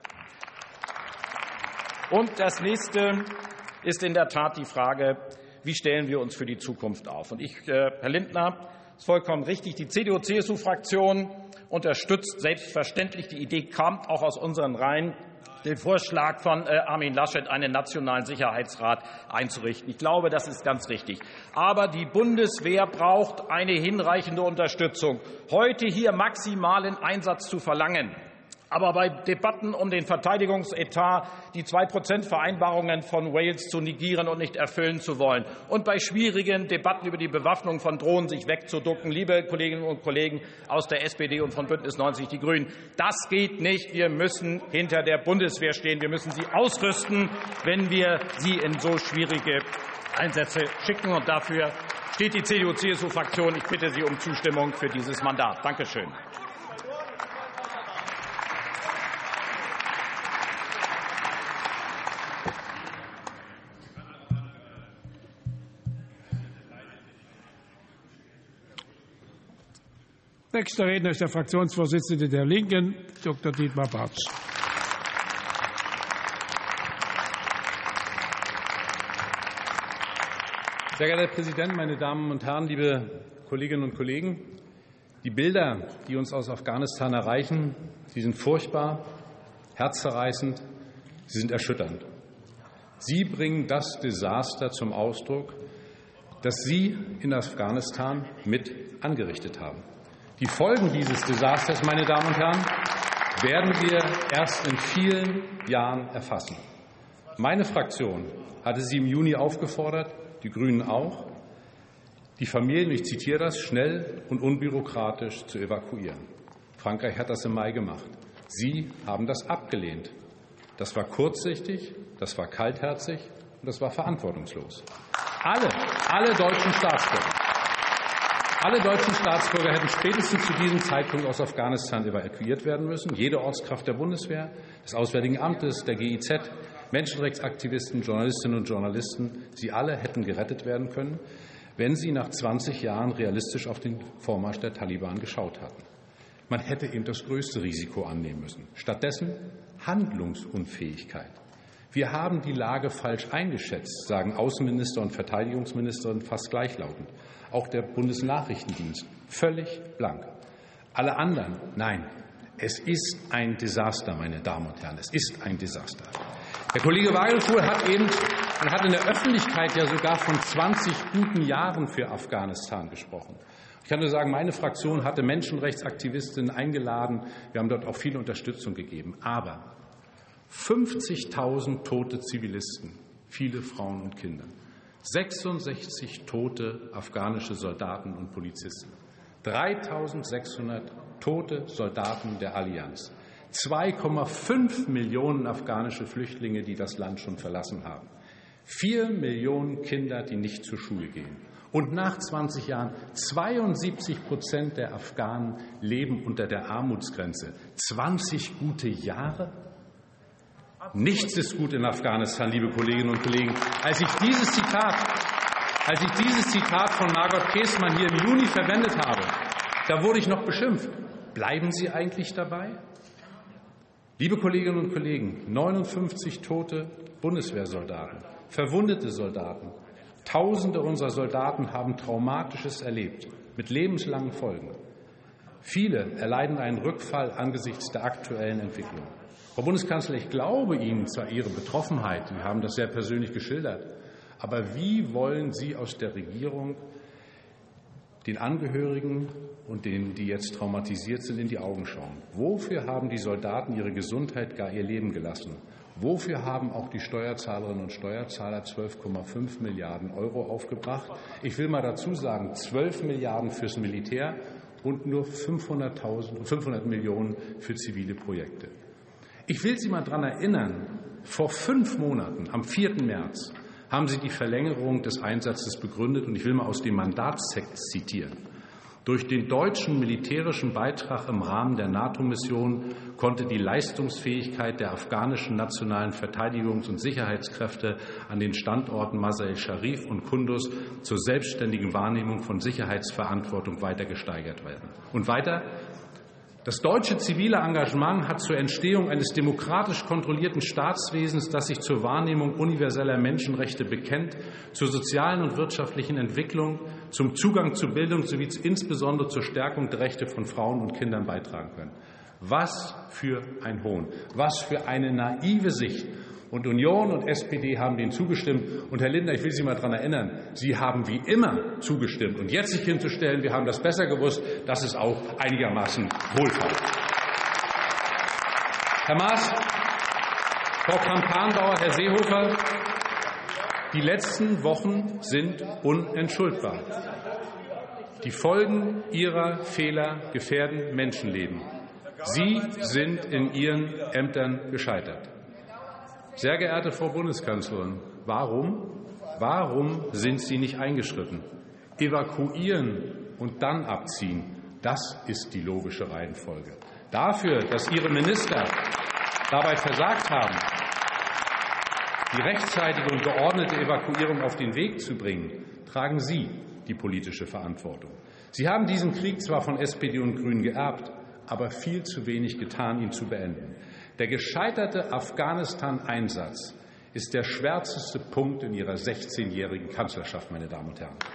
Und das Nächste ist in der Tat die Frage, wie stellen wir uns für die Zukunft auf? Und ich, äh, Herr Lindner, ist vollkommen richtig. Die C D U C S U-Fraktion unterstützt selbstverständlich, die Idee kam auch aus unseren Reihen, den Vorschlag von äh, Armin Laschet, einen nationalen Sicherheitsrat einzurichten. Ich glaube, das ist ganz richtig. Aber die Bundeswehr braucht eine hinreichende Unterstützung. Heute hier maximalen Einsatz zu verlangen, aber bei Debatten um den Verteidigungsetat die zwei Prozent Vereinbarungen von Wales zu negieren und nicht erfüllen zu wollen und bei schwierigen Debatten über die Bewaffnung von Drohnen sich wegzuducken, liebe Kolleginnen und Kollegen aus der S P D und von Bündnis neunzig Die Grünen, das geht nicht. Wir müssen hinter der Bundeswehr stehen. Wir müssen sie ausrüsten, wenn wir sie in so schwierige Einsätze schicken. Und dafür steht die C D U C S U-Fraktion. Ich bitte Sie um Zustimmung für dieses Mandat. Danke schön. Nächster Redner ist der Fraktionsvorsitzende der Linken, Doktor Dietmar Bartsch. Sehr geehrter Herr Präsident, meine Damen und Herren, liebe Kolleginnen und Kollegen! Die Bilder, die uns aus Afghanistan erreichen, sie sind furchtbar, herzzerreißend, sie sind erschütternd. Sie bringen das Desaster zum Ausdruck, das Sie in Afghanistan mit angerichtet haben. Die Folgen dieses Desasters, meine Damen und Herren, werden wir erst in vielen Jahren erfassen. Meine Fraktion hatte Sie im Juni aufgefordert, die Grünen auch, die Familien, ich zitiere das, schnell und unbürokratisch zu evakuieren. Frankreich hat das im Mai gemacht. Sie haben das abgelehnt. Das war kurzsichtig, das war kaltherzig und das war verantwortungslos. Alle, alle deutschen Staatsbürger, alle deutschen Staatsbürger hätten spätestens zu diesem Zeitpunkt aus Afghanistan evakuiert werden müssen. Jede Ortskraft der Bundeswehr, des Auswärtigen Amtes, der G I Z, Menschenrechtsaktivisten, Journalistinnen und Journalisten, sie alle hätten gerettet werden können, wenn sie nach zwanzig Jahren realistisch auf den Vormarsch der Taliban geschaut hatten. Man hätte eben das größte Risiko annehmen müssen. Stattdessen Handlungsunfähigkeit. Wir haben die Lage falsch eingeschätzt, sagen Außenminister und Verteidigungsministerin fast gleichlautend. Auch der Bundesnachrichtendienst völlig blank. Alle anderen, nein, es ist ein Desaster, meine Damen und Herren, es ist ein Desaster. Der Kollege Wagelfuhl hat eben und hat in der Öffentlichkeit ja sogar von zwanzig guten Jahren für Afghanistan gesprochen. Ich kann nur sagen, meine Fraktion hatte Menschenrechtsaktivistinnen eingeladen. Wir haben dort auch viel Unterstützung gegeben. Aber fünfzigtausend tote Zivilisten, viele Frauen und Kinder, sechsundsechzig tote afghanische Soldaten und Polizisten, dreitausendsechshundert tote Soldaten der Allianz, zwei Komma fünf Millionen afghanische Flüchtlinge, die das Land schon verlassen haben, vier Millionen Kinder, die nicht zur Schule gehen. Und nach zwanzig Jahren zweiundsiebzig Prozent der Afghanen leben unter der Armutsgrenze. zwanzig gute Jahre? Nichts ist gut in Afghanistan, liebe Kolleginnen und Kollegen. Als ich dieses Zitat, als ich dieses Zitat von Margot Käßmann hier im Juni verwendet habe, da wurde ich noch beschimpft. Bleiben Sie eigentlich dabei? Liebe Kolleginnen und Kollegen, neunundfünfzig tote Bundeswehrsoldaten, verwundete Soldaten. Tausende unserer Soldaten haben Traumatisches erlebt, mit lebenslangen Folgen. Viele erleiden einen Rückfall angesichts der aktuellen Entwicklung. Frau Bundeskanzlerin, ich glaube Ihnen zwar Ihre Betroffenheit, Sie haben das sehr persönlich geschildert, aber wie wollen Sie aus der Regierung den Angehörigen und denen, die jetzt traumatisiert sind, in die Augen schauen? Wofür haben die Soldaten ihre Gesundheit, gar ihr Leben gelassen? Wofür haben auch die Steuerzahlerinnen und Steuerzahler zwölf Komma fünf Milliarden Euro aufgebracht? Ich will mal dazu sagen, zwölf Milliarden fürs Militär und nur fünfhundert Millionen für zivile Projekte. Ich will Sie mal daran erinnern, vor fünf Monaten, am vierten März, haben Sie die Verlängerung des Einsatzes begründet, und ich will mal aus dem Mandatstext zitieren. Durch den deutschen militärischen Beitrag im Rahmen der NATO-Mission konnte die Leistungsfähigkeit der afghanischen nationalen Verteidigungs- und Sicherheitskräfte an den Standorten Masar-e-Sharif und Kunduz zur selbstständigen Wahrnehmung von Sicherheitsverantwortung weiter gesteigert werden. Und weiter: Das deutsche zivile Engagement hat zur Entstehung eines demokratisch kontrollierten Staatswesens, das sich zur Wahrnehmung universeller Menschenrechte bekennt, zur sozialen und wirtschaftlichen Entwicklung, zum Zugang zu Bildung sowie insbesondere zur Stärkung der Rechte von Frauen und Kindern beitragen können. Was für ein Hohn, was für eine naive Sicht. Und Union und S P D haben denen zugestimmt. Und Herr Lindner, ich will Sie mal daran erinnern, Sie haben wie immer zugestimmt. Und jetzt sich hinzustellen, wir haben das besser gewusst, das ist auch einigermaßen wohlfeil. Herr Maas, Frau Kramp-Karrenbauer, Herr Seehofer, die letzten Wochen sind unentschuldbar. Die Folgen Ihrer Fehler gefährden Menschenleben. Sie sind in Ihren Ämtern gescheitert. Sehr geehrte Frau Bundeskanzlerin, warum, warum sind Sie nicht eingeschritten? Evakuieren und dann abziehen, das ist die logische Reihenfolge. Dafür, dass Ihre Minister dabei versagt haben, die rechtzeitige und geordnete Evakuierung auf den Weg zu bringen, tragen Sie die politische Verantwortung. Sie haben diesen Krieg zwar von S P D und Grünen geerbt, aber viel zu wenig getan, ihn zu beenden. Der gescheiterte Afghanistan-Einsatz ist der schwärzeste Punkt in Ihrer sechzehnjährigen Kanzlerschaft, meine Damen und Herren.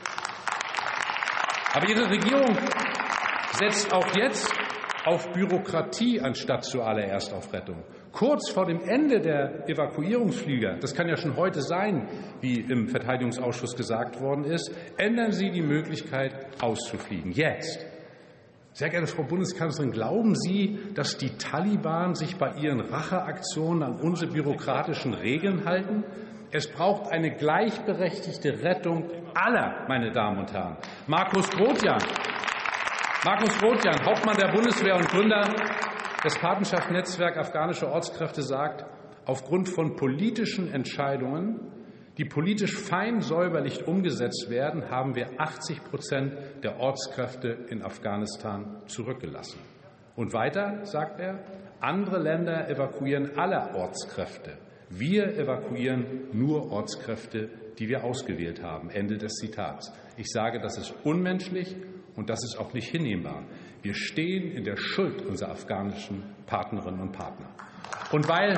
Aber Ihre Regierung setzt auch jetzt auf Bürokratie anstatt zuallererst auf Rettung. Kurz vor dem Ende der Evakuierungsflieger, das kann ja schon heute sein, wie im Verteidigungsausschuss gesagt worden ist, ändern Sie die Möglichkeit, auszufliegen. Jetzt. Sehr geehrte Frau Bundeskanzlerin, glauben Sie, dass die Taliban sich bei ihren Racheaktionen an unsere bürokratischen Regeln halten? Es braucht eine gleichberechtigte Rettung aller, meine Damen und Herren. Markus Grotjan, Markus Grotjan, Hauptmann der Bundeswehr und Gründer des Patenschaftsnetzwerks afghanische Ortskräfte, sagt, aufgrund von politischen Entscheidungen, die politisch fein säuberlich umgesetzt werden, haben wir achtzig Prozent der Ortskräfte in Afghanistan zurückgelassen. Und weiter sagt er, andere Länder evakuieren alle Ortskräfte. Wir evakuieren nur Ortskräfte, die wir ausgewählt haben. Ende des Zitats. Ich sage, das ist unmenschlich und das ist auch nicht hinnehmbar. Wir stehen in der Schuld unserer afghanischen Partnerinnen und Partner. Und weil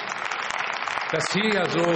das hier ja so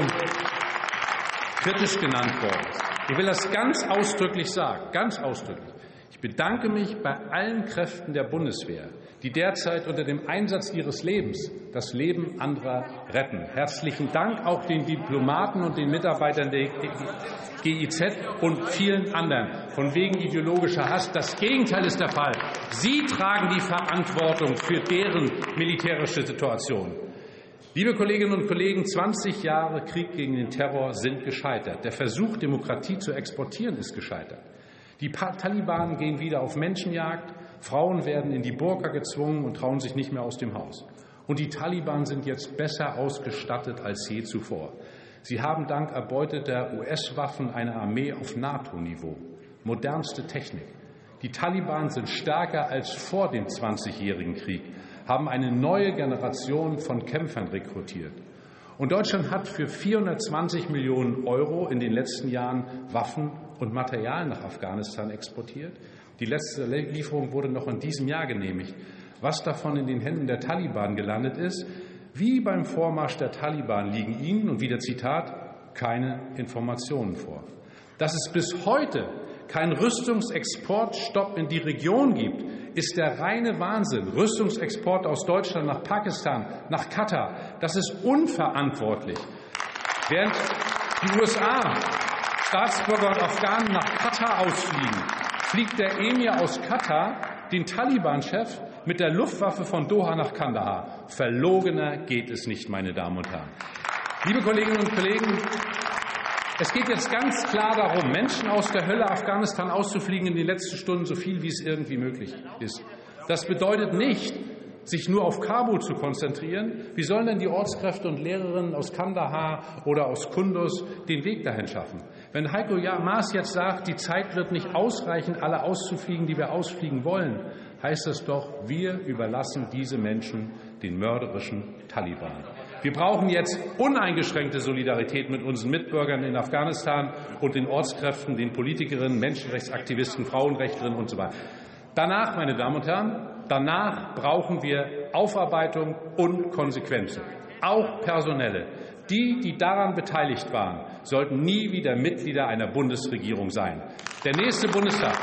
kritisch genannt worden ist, ich will das ganz ausdrücklich sagen, ganz ausdrücklich. Ich bedanke mich bei allen Kräften der Bundeswehr, die derzeit unter dem Einsatz ihres Lebens das Leben anderer retten. Herzlichen Dank auch den Diplomaten und den Mitarbeitern der G I Z und vielen anderen. Von wegen ideologischer Hass. Das Gegenteil ist der Fall. Sie tragen die Verantwortung für deren militärische Situation. Liebe Kolleginnen und Kollegen, zwanzig Jahre Krieg gegen den Terror sind gescheitert. Der Versuch, Demokratie zu exportieren, ist gescheitert. Die Taliban gehen wieder auf Menschenjagd. Frauen werden in die Burka gezwungen und trauen sich nicht mehr aus dem Haus. Und die Taliban sind jetzt besser ausgestattet als je zuvor. Sie haben dank erbeuteter U S-Waffen eine Armee auf NATO-Niveau, modernste Technik. Die Taliban sind stärker als vor dem zwanzigjährigen Krieg, haben eine neue Generation von Kämpfern rekrutiert. Und Deutschland hat für vierhundertzwanzig Millionen Euro in den letzten Jahren Waffen und Material nach Afghanistan exportiert. Die letzte Lieferung wurde noch in diesem Jahr genehmigt. Was davon in den Händen der Taliban gelandet ist, wie beim Vormarsch der Taliban liegen Ihnen, und wieder Zitat, keine Informationen vor. Dass es bis heute keinen Rüstungsexportstopp in die Region gibt, ist der reine Wahnsinn. Rüstungsexport aus Deutschland nach Pakistan, nach Katar, das ist unverantwortlich. Während die U S A Staatsbürger und Afghanen nach Katar ausfliegen, fliegt der Emir aus Katar den Taliban-Chef mit der Luftwaffe von Doha nach Kandahar. Verlogener geht es nicht, meine Damen und Herren. Liebe Kolleginnen und Kollegen, es geht jetzt ganz klar darum, Menschen aus der Hölle Afghanistan auszufliegen in den letzten Stunden, so viel wie es irgendwie möglich ist. Das bedeutet nicht, sich nur auf Kabul zu konzentrieren. Wie sollen denn die Ortskräfte und Lehrerinnen aus Kandahar oder aus Kunduz den Weg dahin schaffen? Wenn Heiko Maas jetzt sagt, die Zeit wird nicht ausreichen, alle auszufliegen, die wir ausfliegen wollen, heißt das doch, wir überlassen diese Menschen den mörderischen Taliban. Wir brauchen jetzt uneingeschränkte Solidarität mit unseren Mitbürgern in Afghanistan und den Ortskräften, den Politikerinnen, Menschenrechtsaktivisten, Frauenrechtlerinnen und so weiter. Danach, meine Damen und Herren, danach brauchen wir Aufarbeitung und Konsequenzen, auch personelle. Die, die daran beteiligt waren, sollten nie wieder Mitglieder einer Bundesregierung sein. Der nächste Bundestag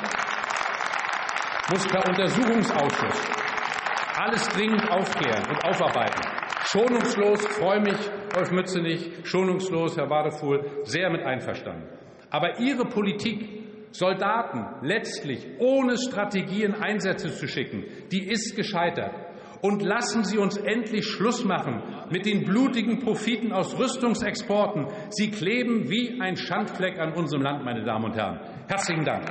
muss per Untersuchungsausschuss alles dringend aufklären und aufarbeiten. Schonungslos, freue mich, Rolf Mützenich, schonungslos, Herr Wadefuhl, sehr mit einverstanden. Aber Ihre Politik, Soldaten letztlich ohne Strategie in Einsätze zu schicken, die ist gescheitert. Und lassen Sie uns endlich Schluss machen mit den blutigen Profiten aus Rüstungsexporten. Sie kleben wie ein Schandfleck an unserem Land, meine Damen und Herren. Herzlichen Dank.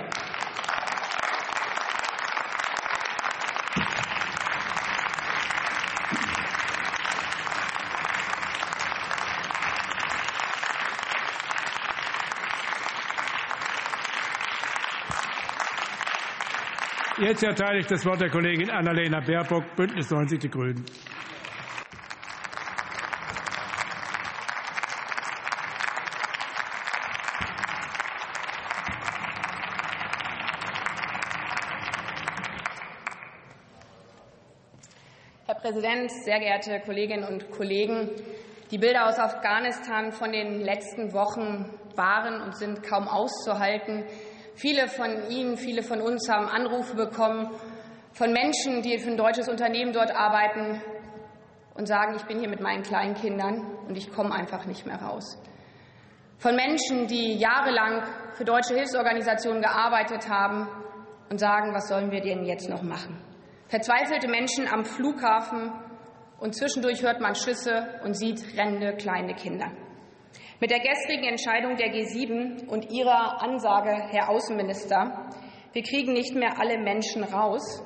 Jetzt erteile ich das Wort der Kollegin Annalena Baerbock, Bündnis neunzig Die Grünen. Präsident, sehr geehrte Kolleginnen und Kollegen! Die Bilder aus Afghanistan von den letzten Wochen waren und sind kaum auszuhalten. Viele von Ihnen, viele von uns haben Anrufe bekommen von Menschen, die für ein deutsches Unternehmen dort arbeiten und sagen, ich bin hier mit meinen kleinen Kindern und ich komme einfach nicht mehr raus. Von Menschen, die jahrelang für deutsche Hilfsorganisationen gearbeitet haben und sagen, was sollen wir denn jetzt noch machen? Verzweifelte Menschen am Flughafen und zwischendurch hört man Schüsse und sieht rennende kleine Kinder. Mit der gestrigen Entscheidung der G sieben und Ihrer Ansage, Herr Außenminister, wir kriegen nicht mehr alle Menschen raus,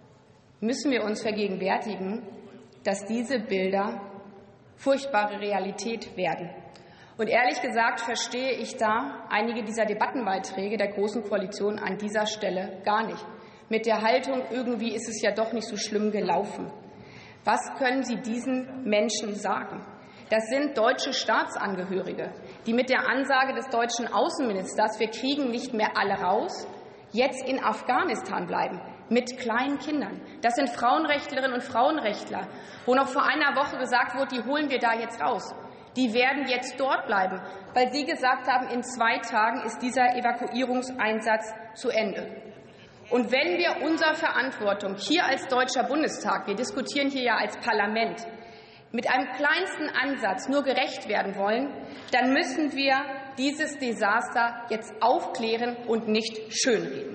müssen wir uns vergegenwärtigen, dass diese Bilder furchtbare Realität werden. Und ehrlich gesagt verstehe ich da einige dieser Debattenbeiträge der Großen Koalition an dieser Stelle gar nicht. Mit der Haltung, irgendwie ist es ja doch nicht so schlimm gelaufen. Was können Sie diesen Menschen sagen? Das sind deutsche Staatsangehörige, die mit der Ansage des deutschen Außenministers, wir kriegen nicht mehr alle raus, jetzt in Afghanistan bleiben, mit kleinen Kindern. Das sind Frauenrechtlerinnen und Frauenrechtler, wo noch vor einer Woche gesagt wurde, die holen wir da jetzt raus. Die werden jetzt dort bleiben, weil Sie gesagt haben, in zwei Tagen ist dieser Evakuierungseinsatz zu Ende. Und wenn wir unserer Verantwortung hier als Deutscher Bundestag, wir diskutieren hier ja als Parlament, mit einem kleinsten Ansatz nur gerecht werden wollen, dann müssen wir dieses Desaster jetzt aufklären und nicht schönreden.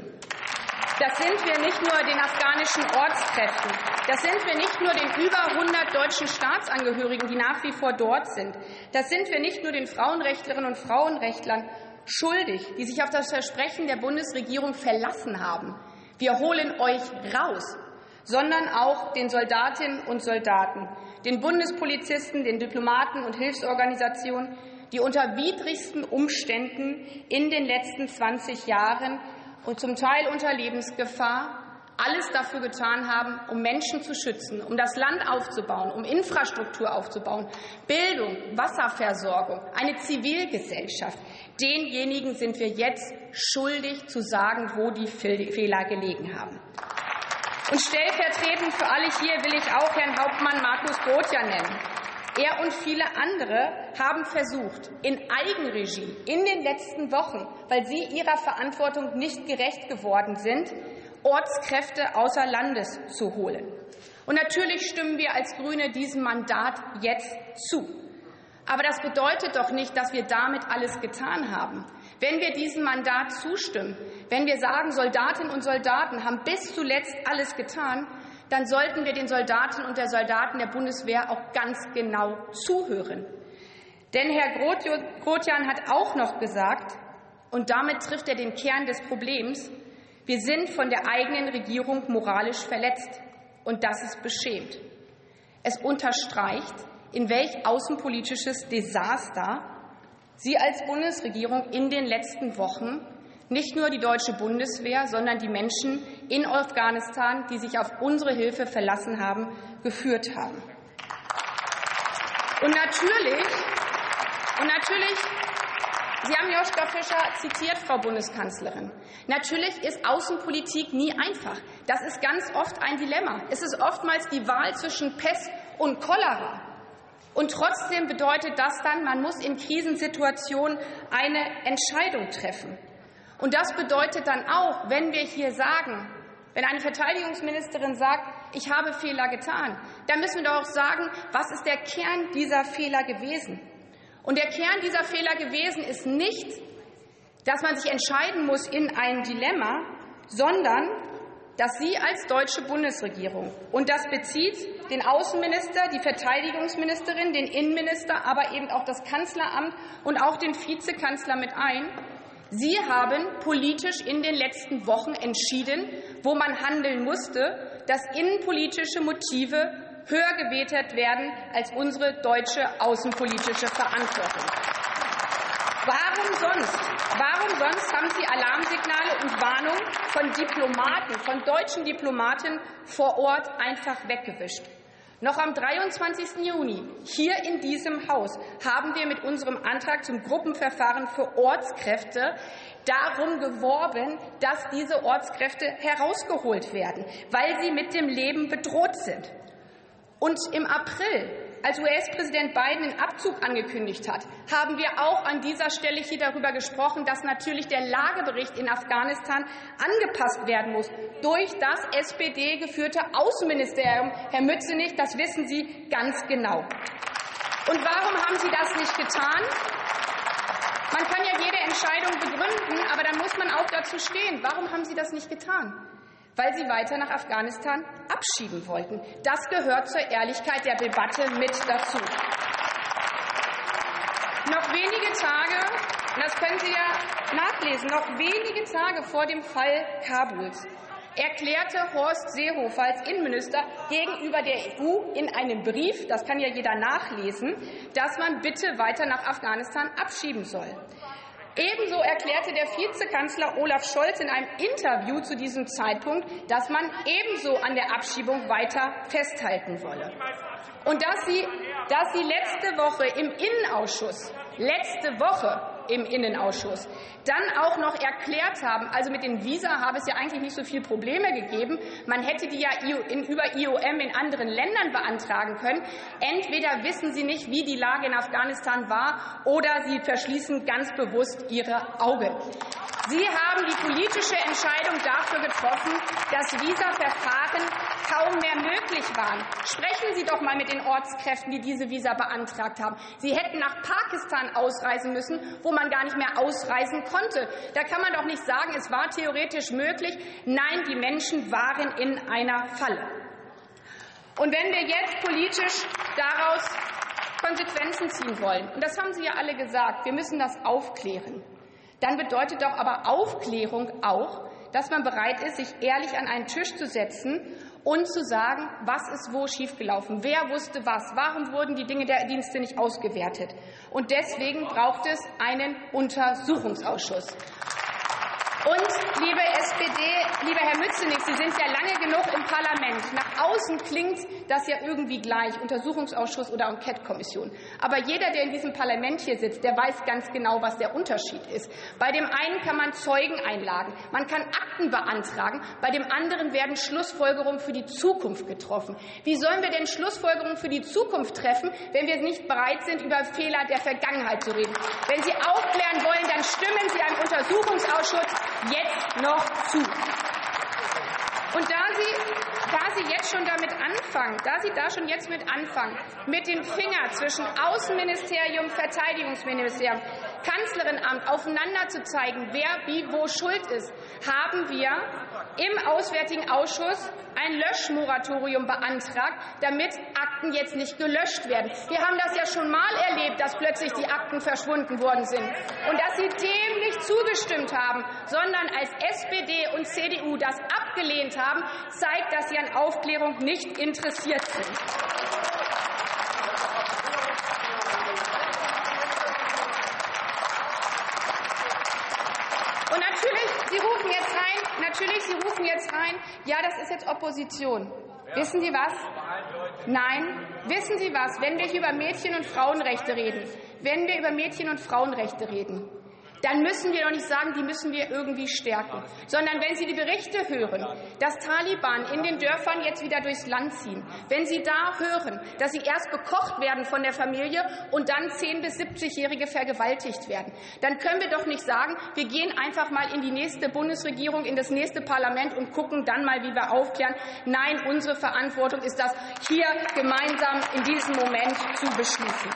Das sind wir nicht nur den afghanischen Ortskräften, das sind wir nicht nur den über hundert deutschen Staatsangehörigen, die nach wie vor dort sind, das sind wir nicht nur den Frauenrechtlerinnen und Frauenrechtlern schuldig, die sich auf das Versprechen der Bundesregierung verlassen haben. Wir holen euch raus, sondern auch den Soldatinnen und Soldaten, den Bundespolizisten, den Diplomaten und Hilfsorganisationen, die unter widrigsten Umständen in den letzten zwanzig Jahren und zum Teil unter Lebensgefahr alles dafür getan haben, um Menschen zu schützen, um das Land aufzubauen, um Infrastruktur aufzubauen, Bildung, Wasserversorgung, eine Zivilgesellschaft. Denjenigen sind wir jetzt schuldig zu sagen, wo die Fehler gelegen haben. Und stellvertretend für alle hier will ich auch Herrn Hauptmann Markus Grothjan nennen. Er und viele andere haben versucht, in Eigenregie in den letzten Wochen, weil sie ihrer Verantwortung nicht gerecht geworden sind, Ortskräfte außer Landes zu holen. Und natürlich stimmen wir als GRÜNE diesem Mandat jetzt zu. Aber das bedeutet doch nicht, dass wir damit alles getan haben. Wenn wir diesem Mandat zustimmen, wenn wir sagen, Soldatinnen und Soldaten haben bis zuletzt alles getan, dann sollten wir den Soldatinnen und der Soldaten der Bundeswehr auch ganz genau zuhören. Denn Herr Grothjan hat auch noch gesagt, und damit trifft er den Kern des Problems, wir sind von der eigenen Regierung moralisch verletzt. Und das ist beschämend. Es unterstreicht, in welch außenpolitisches Desaster Sie als Bundesregierung in den letzten Wochen nicht nur die deutsche Bundeswehr, sondern die Menschen in Afghanistan, die sich auf unsere Hilfe verlassen haben, geführt haben. Und natürlich, und natürlich, Sie haben Joschka Fischer zitiert, Frau Bundeskanzlerin. Natürlich ist Außenpolitik nie einfach. Das ist ganz oft ein Dilemma. Es ist oftmals die Wahl zwischen Pest und Cholera. Und trotzdem bedeutet das dann, man muss in Krisensituationen eine Entscheidung treffen. Und das bedeutet dann auch, wenn wir hier sagen, wenn eine Verteidigungsministerin sagt, ich habe Fehler getan, dann müssen wir doch auch sagen, was ist der Kern dieser Fehler gewesen? Und der Kern dieser Fehler gewesen ist nicht, dass man sich entscheiden muss in ein Dilemma, sondern dass Sie als deutsche Bundesregierung, und das bezieht den Außenminister, die Verteidigungsministerin, den Innenminister, aber eben auch das Kanzleramt und auch den Vizekanzler mit ein, Sie haben politisch in den letzten Wochen entschieden, wo man handeln musste, dass innenpolitische Motive höher gewertet werden als unsere deutsche außenpolitische Verantwortung. Warum sonst? Warum sonst haben Sie Alarmsignale und Warnungen von Diplomaten, von deutschen Diplomaten vor Ort einfach weggewischt? Noch am dreiundzwanzigsten Juni hier in diesem Haus haben wir mit unserem Antrag zum Gruppenverfahren für Ortskräfte darum geworben, dass diese Ortskräfte herausgeholt werden, weil sie mit dem Leben bedroht sind. Und im April, als U S-Präsident Biden den Abzug angekündigt hat, haben wir auch an dieser Stelle hier darüber gesprochen, dass natürlich der Lagebericht in Afghanistan angepasst werden muss durch das S P D-geführte Außenministerium. Herr Mützenich, das wissen Sie ganz genau. Und warum haben Sie das nicht getan? Man kann ja jede Entscheidung begründen, aber dann muss man auch dazu stehen. Warum haben Sie das nicht getan? Weil Sie weiter nach Afghanistan abschieben wollten. Das gehört zur Ehrlichkeit der Debatte mit dazu. Noch wenige Tage, und das können Sie ja nachlesen, noch wenige Tage vor dem Fall Kabuls erklärte Horst Seehofer als Innenminister gegenüber der E U in einem Brief, das kann ja jeder nachlesen, dass man bitte weiter nach Afghanistan abschieben soll. Ebenso erklärte der Vizekanzler Olaf Scholz in einem Interview zu diesem Zeitpunkt, dass man ebenso an der Abschiebung weiter festhalten wolle. Und dass Sie, dass Sie letzte Woche im Innenausschuss, letzte Woche im Innenausschuss, dann auch noch erklärt haben, also mit den Visa habe es ja eigentlich nicht so viele Probleme gegeben, man hätte die ja über I O M in anderen Ländern beantragen können. Entweder wissen Sie nicht, wie die Lage in Afghanistan war, oder Sie verschließen ganz bewusst Ihre Augen. Sie haben die politische Entscheidung dafür getroffen, dass Visaverfahren kaum mehr möglich waren. Sprechen Sie doch mal mit den Ortskräften, die diese Visa beantragt haben. Sie hätten nach Pakistan ausreisen müssen, wo man gar nicht mehr ausreisen konnte. Da kann man doch nicht sagen, es war theoretisch möglich. Nein, die Menschen waren in einer Falle. Und wenn wir jetzt politisch daraus Konsequenzen ziehen wollen, und das haben Sie ja alle gesagt, wir müssen das aufklären, dann bedeutet doch aber Aufklärung auch, dass man bereit ist, sich ehrlich an einen Tisch zu setzen und zu sagen, was ist wo schiefgelaufen, wer wusste was, warum wurden die Dinge der Dienste nicht ausgewertet. Und deswegen braucht es einen Untersuchungsausschuss. Und, liebe S P D, lieber Herr Mützenich, Sie sind ja lange genug im Parlament. Nach außen klingt das ja irgendwie gleich, Untersuchungsausschuss oder Enquete-Kommission. Aber jeder, der in diesem Parlament hier sitzt, der weiß ganz genau, was der Unterschied ist. Bei dem einen kann man Zeugen einladen, man kann Akten beantragen, bei dem anderen werden Schlussfolgerungen für die Zukunft getroffen. Wie sollen wir denn Schlussfolgerungen für die Zukunft treffen, wenn wir nicht bereit sind, über Fehler der Vergangenheit zu reden? Wenn Sie aufklären wollen, dann stimmen Sie einem Untersuchungsausschuss jetzt noch zu. Und da Sie, da Sie jetzt schon damit anfangen, da Sie da schon jetzt mit anfangen, mit dem Finger zwischen Außenministerium, Verteidigungsministerium, Kanzlerinnenamt aufeinander zu zeigen, wer wie wo schuld ist, haben wir im Auswärtigen Ausschuss ein Löschmoratorium beantragt, damit Akten jetzt nicht gelöscht werden. Wir haben das ja schon mal erlebt, dass plötzlich die Akten verschwunden worden sind. Und dass Sie dem nicht zugestimmt haben, sondern als S P D und C D U das abgelehnt haben, zeigt, dass Sie an Aufklärung nicht interessiert sind. Und natürlich, Sie rufen jetzt rein, natürlich, Sie rufen jetzt rein, ja, das ist jetzt Opposition. Wissen Sie was? Nein, wissen Sie was? Wenn wir hier über Mädchen- und Frauenrechte reden, wenn wir über Mädchen- und Frauenrechte reden, dann müssen wir doch nicht sagen, die müssen wir irgendwie stärken, sondern wenn Sie die Berichte hören, dass Taliban in den Dörfern jetzt wieder durchs Land ziehen, wenn Sie da hören, dass sie erst bekocht werden von der Familie und dann zehn- bis siebzigjährige vergewaltigt werden, dann können wir doch nicht sagen, wir gehen einfach mal in die nächste Bundesregierung, in das nächste Parlament und gucken dann mal, wie wir aufklären. Nein, unsere Verantwortung ist das, hier gemeinsam in diesem Moment zu beschließen.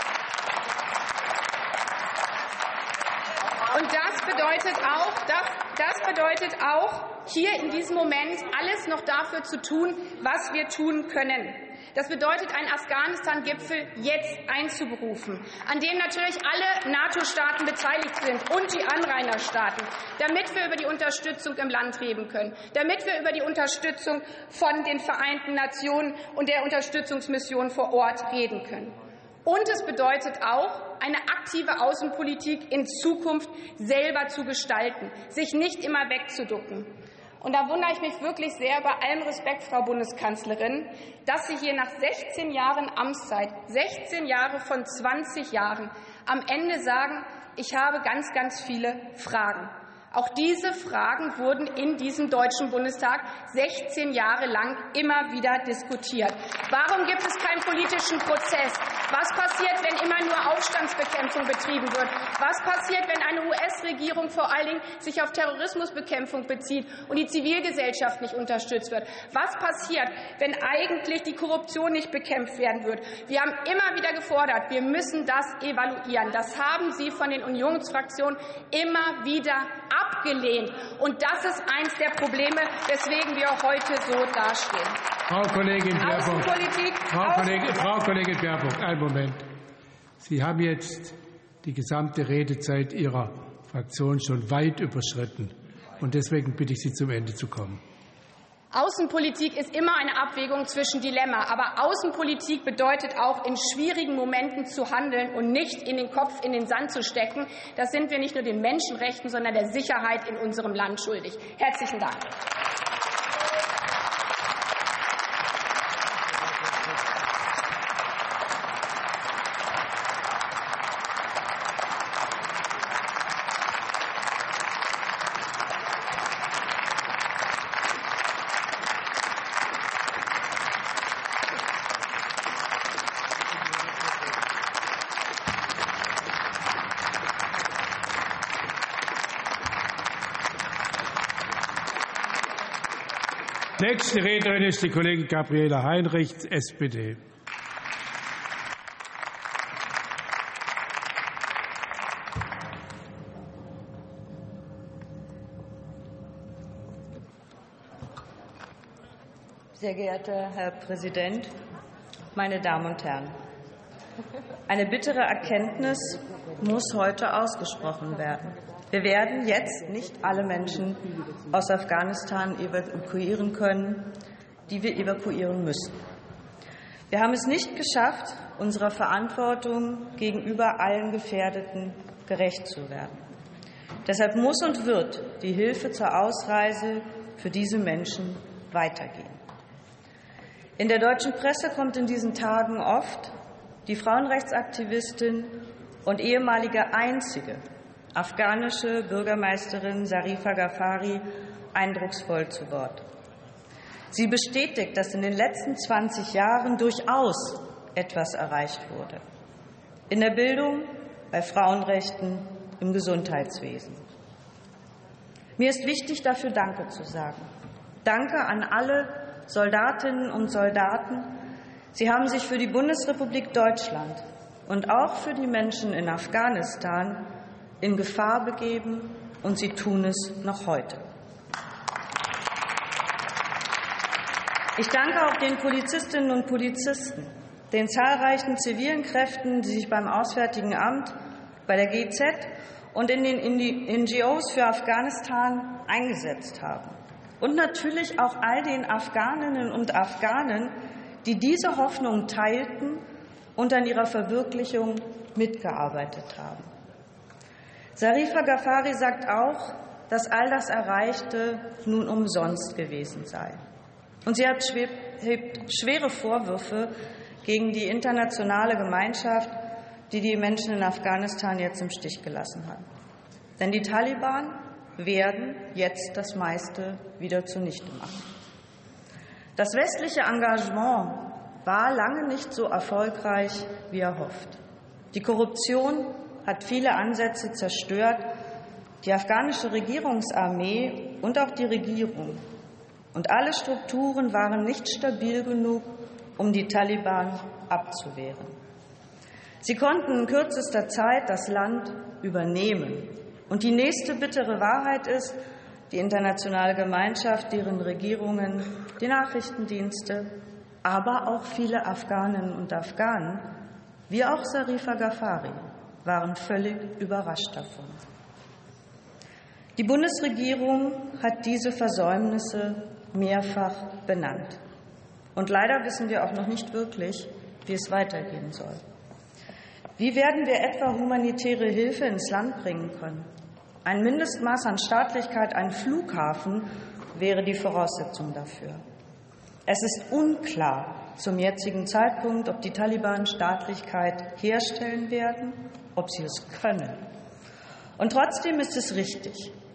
Und das bedeutet auch, das, das bedeutet auch, hier in diesem Moment alles noch dafür zu tun, was wir tun können. Das bedeutet, einen Afghanistan-Gipfel jetzt einzuberufen, an dem natürlich alle NATO-Staaten beteiligt sind und die Anrainerstaaten, damit wir über die Unterstützung im Land reden können, damit wir über die Unterstützung von den Vereinten Nationen und der Unterstützungsmission vor Ort reden können. Und es bedeutet auch, eine aktive Außenpolitik in Zukunft selber zu gestalten, sich nicht immer wegzuducken. Und da wundere ich mich wirklich sehr, bei allem Respekt, Frau Bundeskanzlerin, dass Sie hier nach sechzehn Jahren Amtszeit, sechzehn Jahre von zwanzig Jahren, am Ende sagen, ich habe ganz, ganz viele Fragen. Auch diese Fragen wurden in diesem Deutschen Bundestag sechzehn Jahre lang immer wieder diskutiert. Warum gibt es keinen politischen Prozess? Was passiert, wenn immer nur Aufstandsbekämpfung betrieben wird? Was passiert, wenn eine U S-Regierung vor allen Dingen sich auf Terrorismusbekämpfung bezieht und die Zivilgesellschaft nicht unterstützt wird? Was passiert, wenn eigentlich die Korruption nicht bekämpft werden wird? Wir haben immer wieder gefordert, wir müssen das evaluieren. Das haben Sie von den Unionsfraktionen immer wieder abgelehnt. Und das ist eines der Probleme, weswegen wir auch heute so dastehen. Frau Kollegin Baerbock, Frau Kollegin, Frau Kollegin Baerbock, einen Moment. Sie haben jetzt die gesamte Redezeit Ihrer Fraktion schon weit überschritten. Und deswegen bitte ich Sie, zum Ende zu kommen. Außenpolitik ist immer eine Abwägung zwischen Dilemma. Aber Außenpolitik bedeutet auch, in schwierigen Momenten zu handeln und nicht in den Kopf in den Sand zu stecken. Das sind wir nicht nur den Menschenrechten, sondern der Sicherheit in unserem Land schuldig. Herzlichen Dank. Nächste Rednerin ist die Kollegin Gabriele Heinrich, S P D. Sehr geehrter Herr Präsident, meine Damen und Herren! Eine bittere Erkenntnis muss heute ausgesprochen werden. Wir werden jetzt nicht alle Menschen aus Afghanistan evakuieren können, die wir evakuieren müssen. Wir haben es nicht geschafft, unserer Verantwortung gegenüber allen Gefährdeten gerecht zu werden. Deshalb muss und wird die Hilfe zur Ausreise für diese Menschen weitergehen. In der deutschen Presse kommt in diesen Tagen oft die Frauenrechtsaktivistin und ehemalige einzige afghanische Bürgermeisterin Zarifa Ghafari eindrucksvoll zu Wort. Sie bestätigt, dass in den letzten zwanzig Jahren durchaus etwas erreicht wurde. In der Bildung, bei Frauenrechten, im Gesundheitswesen. Mir ist wichtig, dafür Danke zu sagen. Danke an alle Soldatinnen und Soldaten. Sie haben sich für die Bundesrepublik Deutschland und auch für die Menschen in Afghanistan in Gefahr begeben, und sie tun es noch heute. Ich danke auch den Polizistinnen und Polizisten, den zahlreichen zivilen Kräften, die sich beim Auswärtigen Amt, bei der G Z und in den N G Os für Afghanistan eingesetzt haben. Und natürlich auch all den Afghaninnen und Afghanen, die diese Hoffnung teilten und an ihrer Verwirklichung mitgearbeitet haben. Zarifa Ghafari sagt auch, dass all das Erreichte nun umsonst gewesen sei. Und sie hat schwere Vorwürfe gegen die internationale Gemeinschaft, die die Menschen in Afghanistan jetzt im Stich gelassen hat. Denn die Taliban werden jetzt das meiste wieder zunichte machen. Das westliche Engagement war lange nicht so erfolgreich wie erhofft. Die Korruption hat viele Ansätze zerstört, die afghanische Regierungsarmee und auch die Regierung. Und alle Strukturen waren nicht stabil genug, um die Taliban abzuwehren. Sie konnten in kürzester Zeit das Land übernehmen. Und die nächste bittere Wahrheit ist, die internationale Gemeinschaft, deren Regierungen, die Nachrichtendienste, aber auch viele Afghaninnen und Afghanen, wie auch Zarifa Ghafari, waren völlig überrascht davon. Die Bundesregierung hat diese Versäumnisse mehrfach benannt. Und leider wissen wir auch noch nicht wirklich, wie es weitergehen soll. Wie werden wir etwa humanitäre Hilfe ins Land bringen können? Ein Mindestmaß an Staatlichkeit, ein Flughafen wäre die Voraussetzung dafür. Es ist unklar zum jetzigen Zeitpunkt, ob die Taliban Staatlichkeit herstellen werden, ob sie es können. Und trotzdem ist es richtig,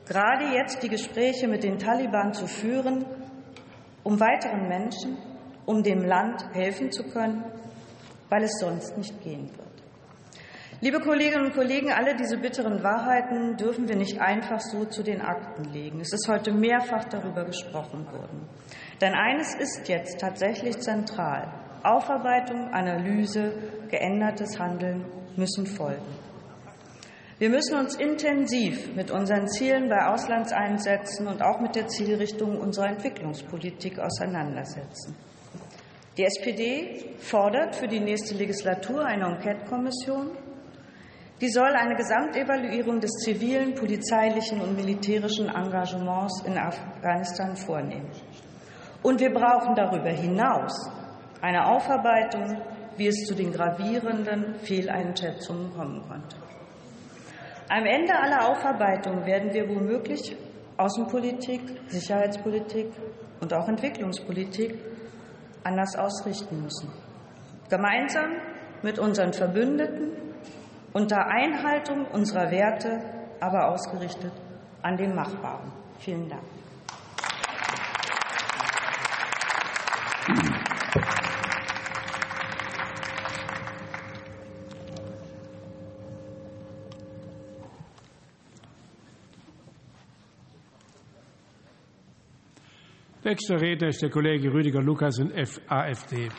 gerade jetzt die Gespräche mit den Taliban zu führen, um weiteren Menschen, um dem Land helfen zu können, weil es sonst nicht gehen wird. Liebe Kolleginnen und Kollegen, alle diese bitteren Wahrheiten dürfen wir nicht einfach so zu den Akten legen. Es ist heute mehrfach darüber gesprochen worden. Denn eines ist jetzt tatsächlich zentral. Aufarbeitung, Analyse, geändertes Handeln müssen folgen. Wir müssen uns intensiv mit unseren Zielen bei Auslandseinsätzen und auch mit der Zielrichtung unserer Entwicklungspolitik auseinandersetzen. Die S P D fordert für die nächste Legislatur eine Enquete-Kommission. Die soll eine Gesamtevaluierung des zivilen, polizeilichen und militärischen Engagements in Afghanistan vornehmen. Und wir brauchen darüber hinaus eine Aufarbeitung, wie es zu den gravierenden Fehleinschätzungen kommen konnte. Am Ende aller Aufarbeitung werden wir womöglich Außenpolitik, Sicherheitspolitik und auch Entwicklungspolitik anders ausrichten müssen. Gemeinsam mit unseren Verbündeten, unter Einhaltung unserer Werte, aber ausgerichtet an dem Machbaren. Vielen Dank. Nächster Redner ist der Kollege Rüdiger Lucassen, AfD.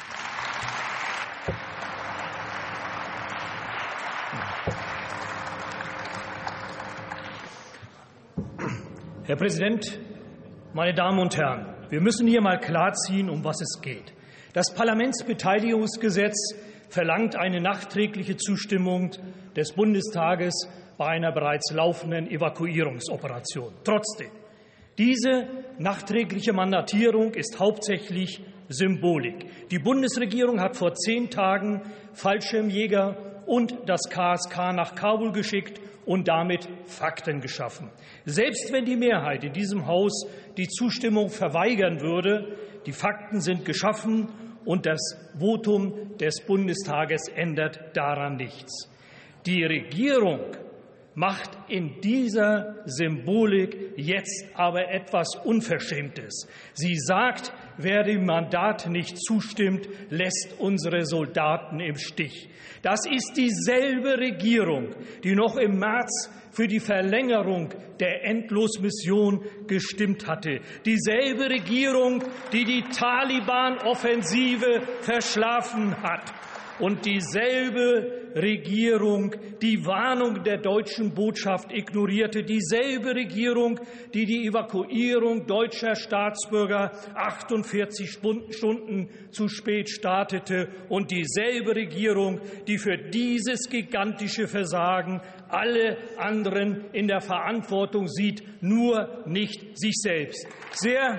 Herr Präsident, meine Damen und Herren! Wir müssen hier mal klarziehen, um was es geht. Das Parlamentsbeteiligungsgesetz verlangt eine nachträgliche Zustimmung des Bundestages bei einer bereits laufenden Evakuierungsoperation. Trotzdem, diese nachträgliche Mandatierung ist hauptsächlich Symbolik. Die Bundesregierung hat vor zehn Tagen Fallschirmjäger und das K S K nach Kabul geschickt und damit Fakten geschaffen. Selbst wenn die Mehrheit in diesem Haus die Zustimmung verweigern würde, die Fakten sind geschaffen und das Votum des Bundestages ändert daran nichts. Die Regierung macht in dieser Symbolik jetzt aber etwas Unverschämtes. Sie sagt, wer dem Mandat nicht zustimmt, lässt unsere Soldaten im Stich. Das ist dieselbe Regierung, die noch im März für die Verlängerung der Endlosmission gestimmt hatte. Dieselbe Regierung, die die Taliban-Offensive verschlafen hat. Und dieselbe Regierung, die Warnung der deutschen Botschaft ignorierte, dieselbe Regierung, die die Evakuierung deutscher Staatsbürger achtundvierzig Stunden zu spät startete und dieselbe Regierung, die für dieses gigantische Versagen alle anderen in der Verantwortung sieht, nur nicht sich selbst. Sehr,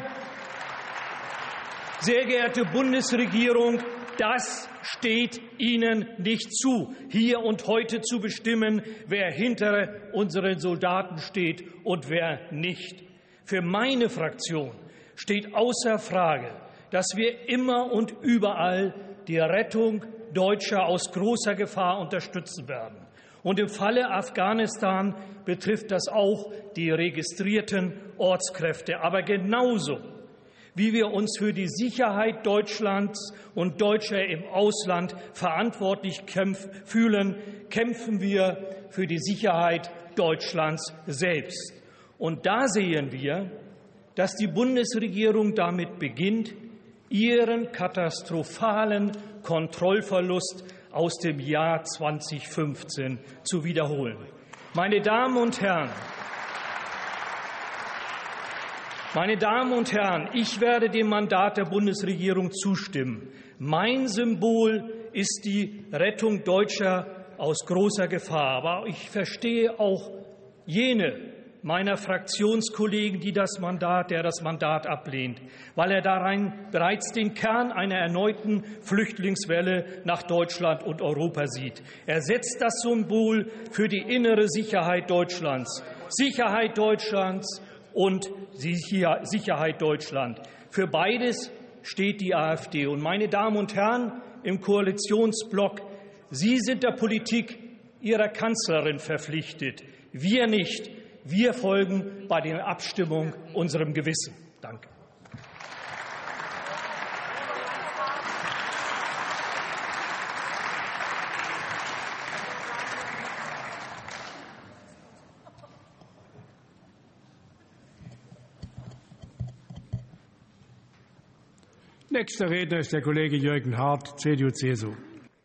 sehr geehrte Bundesregierung, das steht Ihnen nicht zu, hier und heute zu bestimmen, wer hinter unseren Soldaten steht und wer nicht. Für meine Fraktion steht außer Frage, dass wir immer und überall die Rettung Deutscher aus großer Gefahr unterstützen werden. Und im Falle Afghanistan betrifft das auch die registrierten Ortskräfte. Aber genauso wie wir uns für die Sicherheit Deutschlands und Deutscher im Ausland verantwortlich kämpf- fühlen, kämpfen wir für die Sicherheit Deutschlands selbst. Und da sehen wir, dass die Bundesregierung damit beginnt, ihren katastrophalen Kontrollverlust aus dem Jahr zweitausendfünfzehn zu wiederholen. Meine Damen und Herren, Meine Damen und Herren, ich werde dem Mandat der Bundesregierung zustimmen. Mein Symbol ist die Rettung Deutscher aus großer Gefahr. Aber ich verstehe auch jene meiner Fraktionskollegen, die das Mandat, der das Mandat ablehnt, weil er darin bereits den Kern einer erneuten Flüchtlingswelle nach Deutschland und Europa sieht. Er setzt das Symbol für die innere Sicherheit Deutschlands. Sicherheit Deutschlands und Sicherheit Deutschland. Für beides steht die AfD. Und meine Damen und Herren im Koalitionsblock, Sie sind der Politik Ihrer Kanzlerin verpflichtet, wir nicht. Wir folgen bei der Abstimmung unserem Gewissen. Danke. Nächster Redner ist der Kollege Jürgen Hart, C D U C S U.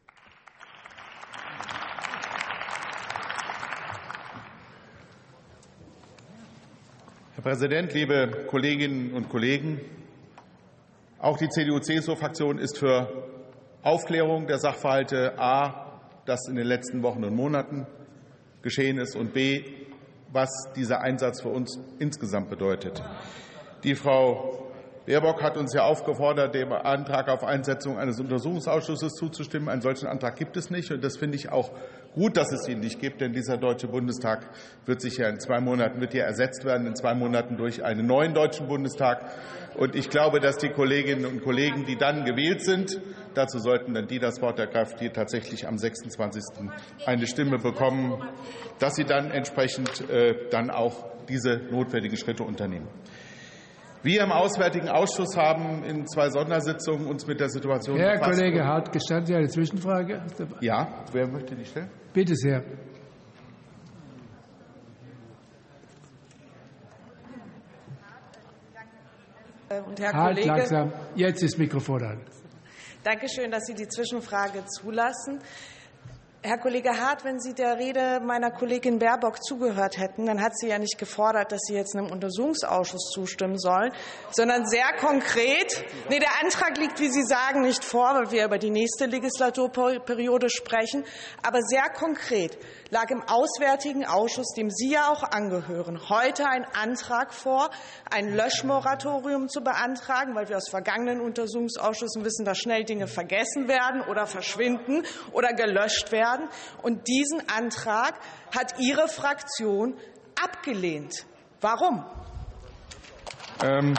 Herr Präsident, liebe Kolleginnen und Kollegen! Auch die C D U C S U-Fraktion ist für Aufklärung der Sachverhalte a, das in den letzten Wochen und Monaten geschehen ist, und b, was dieser Einsatz für uns insgesamt bedeutet. Die Frau Baerbock hat uns ja aufgefordert, dem Antrag auf Einsetzung eines Untersuchungsausschusses zuzustimmen. Einen solchen Antrag gibt es nicht. Und das finde ich auch gut, dass es ihn nicht gibt. Denn dieser Deutsche Bundestag wird sich ja in zwei Monaten wird ja ersetzt werden, in zwei Monaten durch einen neuen Deutschen Bundestag. Und ich glaube, dass die Kolleginnen und Kollegen, die dann gewählt sind, dazu sollten dann die das Wort ergreifen, die tatsächlich am sechsundzwanzigsten eine Stimme bekommen, dass sie dann entsprechend äh, dann auch diese notwendigen Schritte unternehmen. Wir im Auswärtigen Ausschuss haben in zwei Sondersitzungen uns mit der Situation Herr befasst. Herr Kollege Hart, gestatten Sie eine Zwischenfrage? Ja, wer möchte die stellen? Bitte sehr. Und Herr halt Kollege, langsam. Jetzt ist das Mikrofon an. Danke schön, dass Sie die Zwischenfrage zulassen. Herr Kollege Hart, wenn Sie der Rede meiner Kollegin Baerbock zugehört hätten, dann hat sie ja nicht gefordert, dass Sie jetzt einem Untersuchungsausschuss zustimmen sollen, sondern sehr konkret, nee, der Antrag liegt, wie Sie sagen, nicht vor, weil wir über die nächste Legislaturperiode sprechen, aber sehr konkret lag im Auswärtigen Ausschuss, dem Sie ja auch angehören, heute ein Antrag vor, ein Löschmoratorium zu beantragen, weil wir aus vergangenen Untersuchungsausschüssen wissen, dass schnell Dinge vergessen werden oder verschwinden oder gelöscht werden. Und diesen Antrag hat Ihre Fraktion abgelehnt. Warum? Ähm,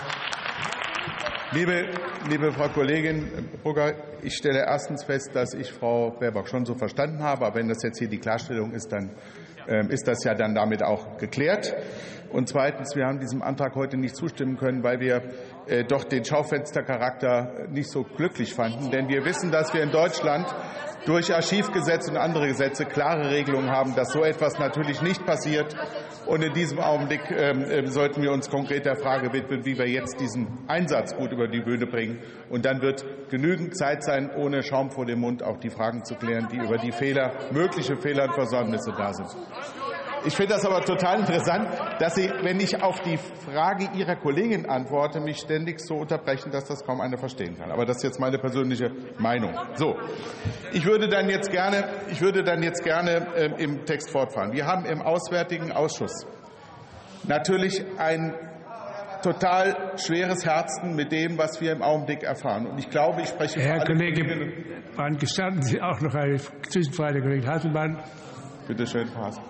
liebe, liebe Frau Kollegin Brugger, ich stelle erstens fest, dass ich Frau Baerbock schon so verstanden habe. Aber wenn das jetzt hier die Klarstellung ist, dann ähm, ist das ja dann damit auch geklärt. Und zweitens, wir haben diesem Antrag heute nicht zustimmen können, weil wir äh, doch den Schaufenstercharakter nicht so glücklich fanden. Denn wir wissen, dass wir in Deutschland durch Archivgesetz und andere Gesetze klare Regelungen haben, dass so etwas natürlich nicht passiert. Und in diesem Augenblick äh, sollten wir uns konkret der Frage widmen, wie wir jetzt diesen Einsatz gut über die Bühne bringen. Und dann wird genügend Zeit sein, ohne Schaum vor dem Mund auch die Fragen zu klären, die über die Fehler, mögliche Fehler und Versäumnisse da sind. Ich finde das aber total interessant, dass Sie, wenn ich auf die Frage Ihrer Kollegin antworte, mich ständig so unterbrechen, dass das kaum einer verstehen kann. Aber das ist jetzt meine persönliche Meinung. So, ich würde dann jetzt gerne, ich würde dann jetzt gerne äh, im Text fortfahren. Wir haben im Auswärtigen Ausschuss natürlich ein total schweres Herzen mit dem, was wir im Augenblick erfahren. Und ich glaube, ich spreche für Herr alle Kollege Kolleginnen. Mann, gestatten Sie auch noch eine Zwischenfrage, Herr Kollege Hasselmann. Bitte schön, Frau Haas.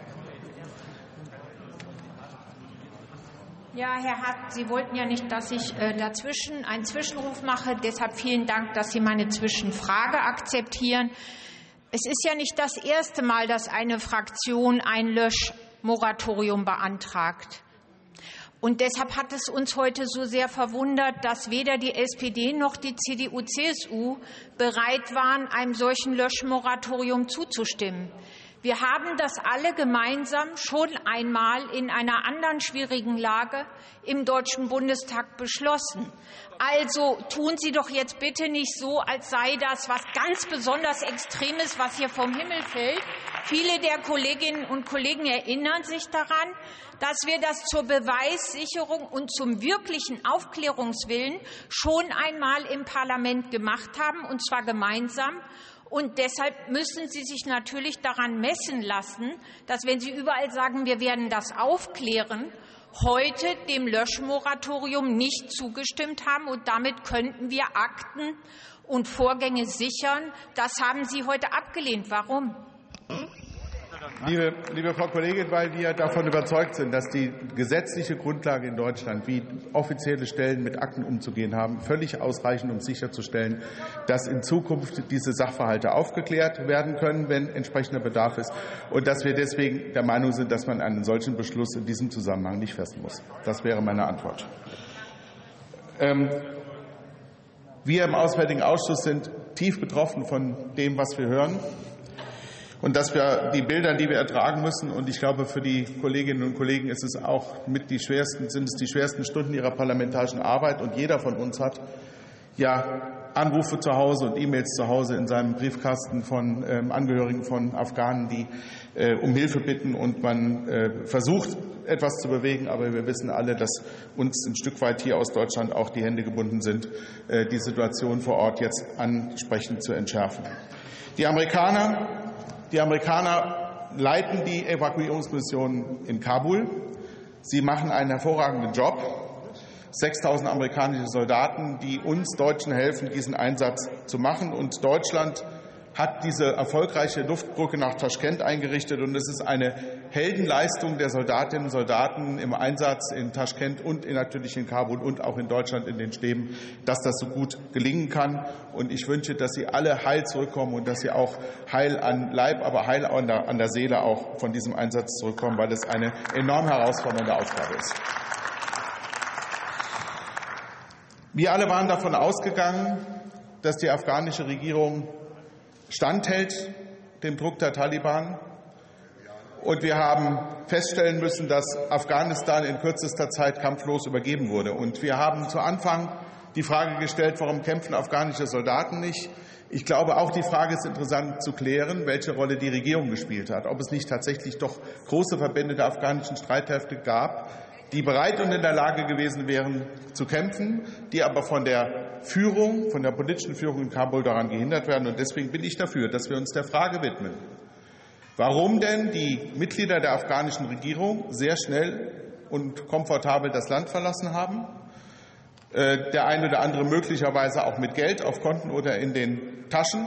Ja, Herr Hart, Sie wollten ja nicht, dass ich äh, dazwischen einen Zwischenruf mache. Deshalb vielen Dank, dass Sie meine Zwischenfrage akzeptieren. Es ist ja nicht das erste Mal, dass eine Fraktion ein Löschmoratorium beantragt. Und deshalb hat es uns heute so sehr verwundert, dass weder die S P D noch die C D U C S U bereit waren, einem solchen Löschmoratorium zuzustimmen. Wir haben das alle gemeinsam schon einmal in einer anderen schwierigen Lage im Deutschen Bundestag beschlossen. Also tun Sie doch jetzt bitte nicht so, als sei das was ganz besonders Extremes, was hier vom Himmel fällt. Viele der Kolleginnen und Kollegen erinnern sich daran, dass wir das zur Beweissicherung und zum wirklichen Aufklärungswillen schon einmal im Parlament gemacht haben, und zwar gemeinsam. Und deshalb müssen Sie sich natürlich daran messen lassen, dass, wenn Sie überall sagen, wir werden das aufklären, heute dem Löschmoratorium nicht zugestimmt haben. Und damit könnten wir Akten und Vorgänge sichern. Das haben Sie heute abgelehnt. Warum? Liebe, liebe Frau Kollegin, weil wir davon überzeugt sind, dass die gesetzliche Grundlage in Deutschland, wie offizielle Stellen mit Akten umzugehen haben, völlig ausreichend, um sicherzustellen, dass in Zukunft diese Sachverhalte aufgeklärt werden können, wenn entsprechender Bedarf ist, und dass wir deswegen der Meinung sind, dass man einen solchen Beschluss in diesem Zusammenhang nicht fassen muss. Das wäre meine Antwort. Ähm, wir im Auswärtigen Ausschuss sind tief betroffen von dem, was wir hören. Und dass wir die Bilder, die wir ertragen müssen, und ich glaube, für die Kolleginnen und Kollegen ist es auch mit die schwersten, sind es die schwersten Stunden ihrer parlamentarischen Arbeit. Und jeder von uns hat ja Anrufe zu Hause und E-Mails zu Hause in seinem Briefkasten von ähm, Angehörigen von Afghanen, die äh, um Hilfe bitten. Und man äh, versucht, etwas zu bewegen. Aber wir wissen alle, dass uns ein Stück weit hier aus Deutschland auch die Hände gebunden sind, äh, die Situation vor Ort jetzt ansprechend zu entschärfen. Die Amerikaner Die Amerikaner leiten die Evakuierungsmission in Kabul. Sie machen einen hervorragenden Job. sechstausend amerikanische Soldaten, die uns Deutschen helfen, diesen Einsatz zu machen. Und Deutschland hat diese erfolgreiche Luftbrücke nach Taschkent eingerichtet. Und es ist eine Heldenleistung der Soldatinnen und Soldaten im Einsatz in Taschkent und natürlich in Kabul und auch in Deutschland in den Stäben, dass das so gut gelingen kann. Und ich wünsche, dass Sie alle heil zurückkommen und dass Sie auch heil an Leib, aber heil an der, an der Seele auch von diesem Einsatz zurückkommen, weil es eine enorm herausfordernde Aufgabe ist. Wir alle waren davon ausgegangen, dass die afghanische Regierung standhält dem Druck der Taliban. Und wir haben feststellen müssen, dass Afghanistan in kürzester Zeit kampflos übergeben wurde. Und wir haben zu Anfang die Frage gestellt, warum kämpfen afghanische Soldaten nicht? Ich glaube, auch die Frage ist interessant zu klären, welche Rolle die Regierung gespielt hat. Ob es nicht tatsächlich doch große Verbände der afghanischen Streitkräfte gab, die bereit und in der Lage gewesen wären zu kämpfen, die aber von der Führung, von der politischen Führung in Kabul daran gehindert werden. Und deswegen bin ich dafür, dass wir uns der Frage widmen, warum denn die Mitglieder der afghanischen Regierung sehr schnell und komfortabel das Land verlassen haben, der eine oder andere möglicherweise auch mit Geld auf Konten oder in den Taschen,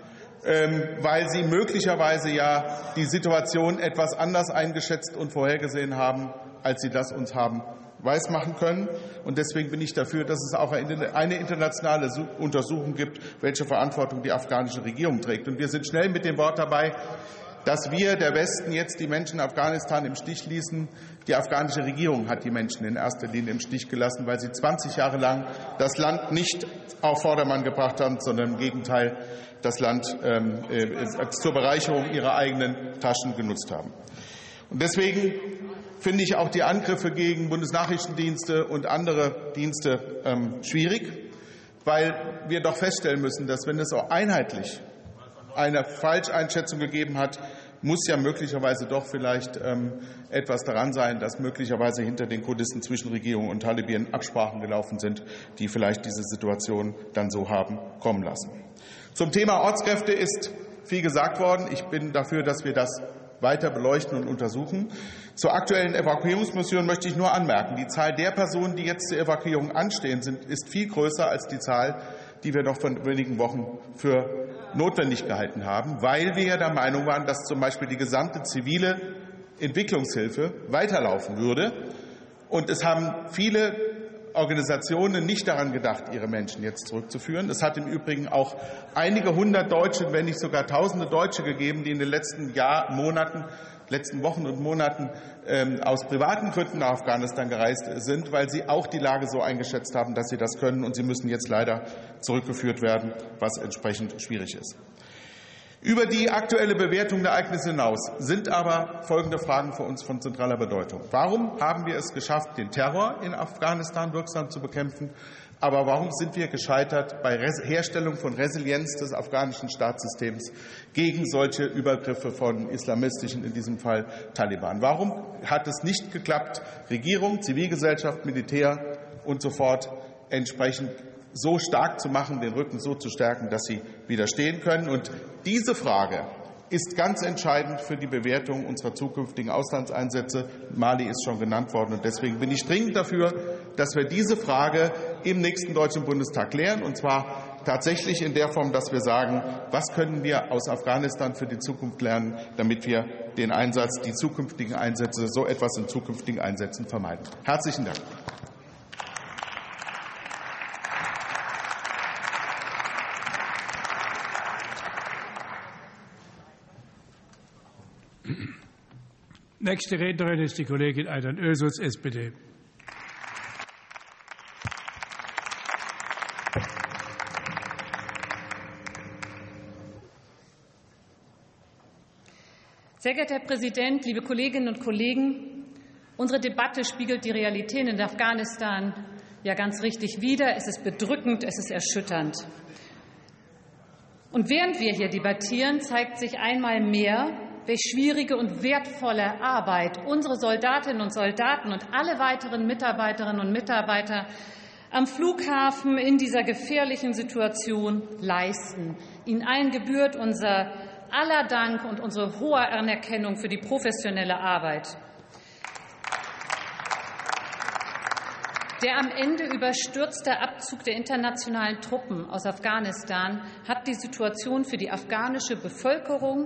weil sie möglicherweise ja die Situation etwas anders eingeschätzt und vorhergesehen haben, als sie das uns haben weismachen können. Und deswegen bin ich dafür, dass es auch eine internationale Untersuchung gibt, welche Verantwortung die afghanische Regierung trägt. Und wir sind schnell mit dem Wort dabei, dass wir, der Westen, jetzt die Menschen in Afghanistan im Stich ließen. Die afghanische Regierung hat die Menschen in erster Linie im Stich gelassen, weil sie zwanzig Jahre lang das Land nicht auf Vordermann gebracht haben, sondern im Gegenteil das Land ähm, äh, zur Bereicherung ihrer eigenen Taschen genutzt haben. Und deswegen finde ich auch die Angriffe gegen Bundesnachrichtendienste und andere Dienste ähm, schwierig, weil wir doch feststellen müssen, dass, wenn es auch einheitlich eine Falscheinschätzung gegeben hat, muss ja möglicherweise doch vielleicht ähm, etwas daran sein, dass möglicherweise hinter den Kulissen zwischen Regierung und Taliban Absprachen gelaufen sind, die vielleicht diese Situation dann so haben kommen lassen. Zum Thema Ortskräfte ist viel gesagt worden. Ich bin dafür, dass wir das weiter beleuchten und untersuchen. Zur aktuellen Evakuierungsmission möchte ich nur anmerken, die Zahl der Personen, die jetzt zur Evakuierung anstehen, sind, ist viel größer als die Zahl, die wir noch vor wenigen Wochen für notwendig gehalten haben, weil wir ja der Meinung waren, dass zum Beispiel die gesamte zivile Entwicklungshilfe weiterlaufen würde. Und es haben viele Organisationen nicht daran gedacht, ihre Menschen jetzt zurückzuführen. Es hat im Übrigen auch einige hundert Deutsche, wenn nicht sogar tausende Deutsche gegeben, die in den letzten Jahr, Monaten, letzten Wochen und Monaten ähm, aus privaten Gründen nach Afghanistan gereist sind, weil sie auch die Lage so eingeschätzt haben, dass sie das können. Und sie müssen jetzt leider zurückgeführt werden, was entsprechend schwierig ist. Über die aktuelle Bewertung der Ereignisse hinaus sind aber folgende Fragen für uns von zentraler Bedeutung. Warum haben wir es geschafft, den Terror in Afghanistan wirksam zu bekämpfen? Aber warum sind wir gescheitert bei Herstellung von Resilienz des afghanischen Staatssystems gegen solche Übergriffe von islamistischen, in diesem Fall Taliban? Warum hat es nicht geklappt, Regierung, Zivilgesellschaft, Militär und so fort entsprechend so stark zu machen, den Rücken so zu stärken, dass sie widerstehen können? Und diese Frage ist ganz entscheidend für die Bewertung unserer zukünftigen Auslandseinsätze. Mali ist schon genannt worden. Und deswegen bin ich dringend dafür, dass wir diese Frage im nächsten Deutschen Bundestag klären, und zwar tatsächlich in der Form, dass wir sagen, was können wir aus Afghanistan für die Zukunft lernen, damit wir den Einsatz, die zukünftigen Einsätze, so etwas in zukünftigen Einsätzen vermeiden. Herzlichen Dank. Nächste Rednerin ist die Kollegin Aydan Özöz, S P D. Sehr geehrter Herr Präsident, liebe Kolleginnen und Kollegen! Unsere Debatte spiegelt die Realitäten in Afghanistan ja ganz richtig wider. Es ist bedrückend, es ist erschütternd. Und während wir hier debattieren, zeigt sich einmal mehr, welch schwierige und wertvolle Arbeit unsere Soldatinnen und Soldaten und alle weiteren Mitarbeiterinnen und Mitarbeiter am Flughafen in dieser gefährlichen Situation leisten. Ihnen allen gebührt unser aller Dank und unsere hohe Anerkennung für die professionelle Arbeit. Der am Ende überstürzte Abzug der internationalen Truppen aus Afghanistan hat die Situation für die afghanische Bevölkerung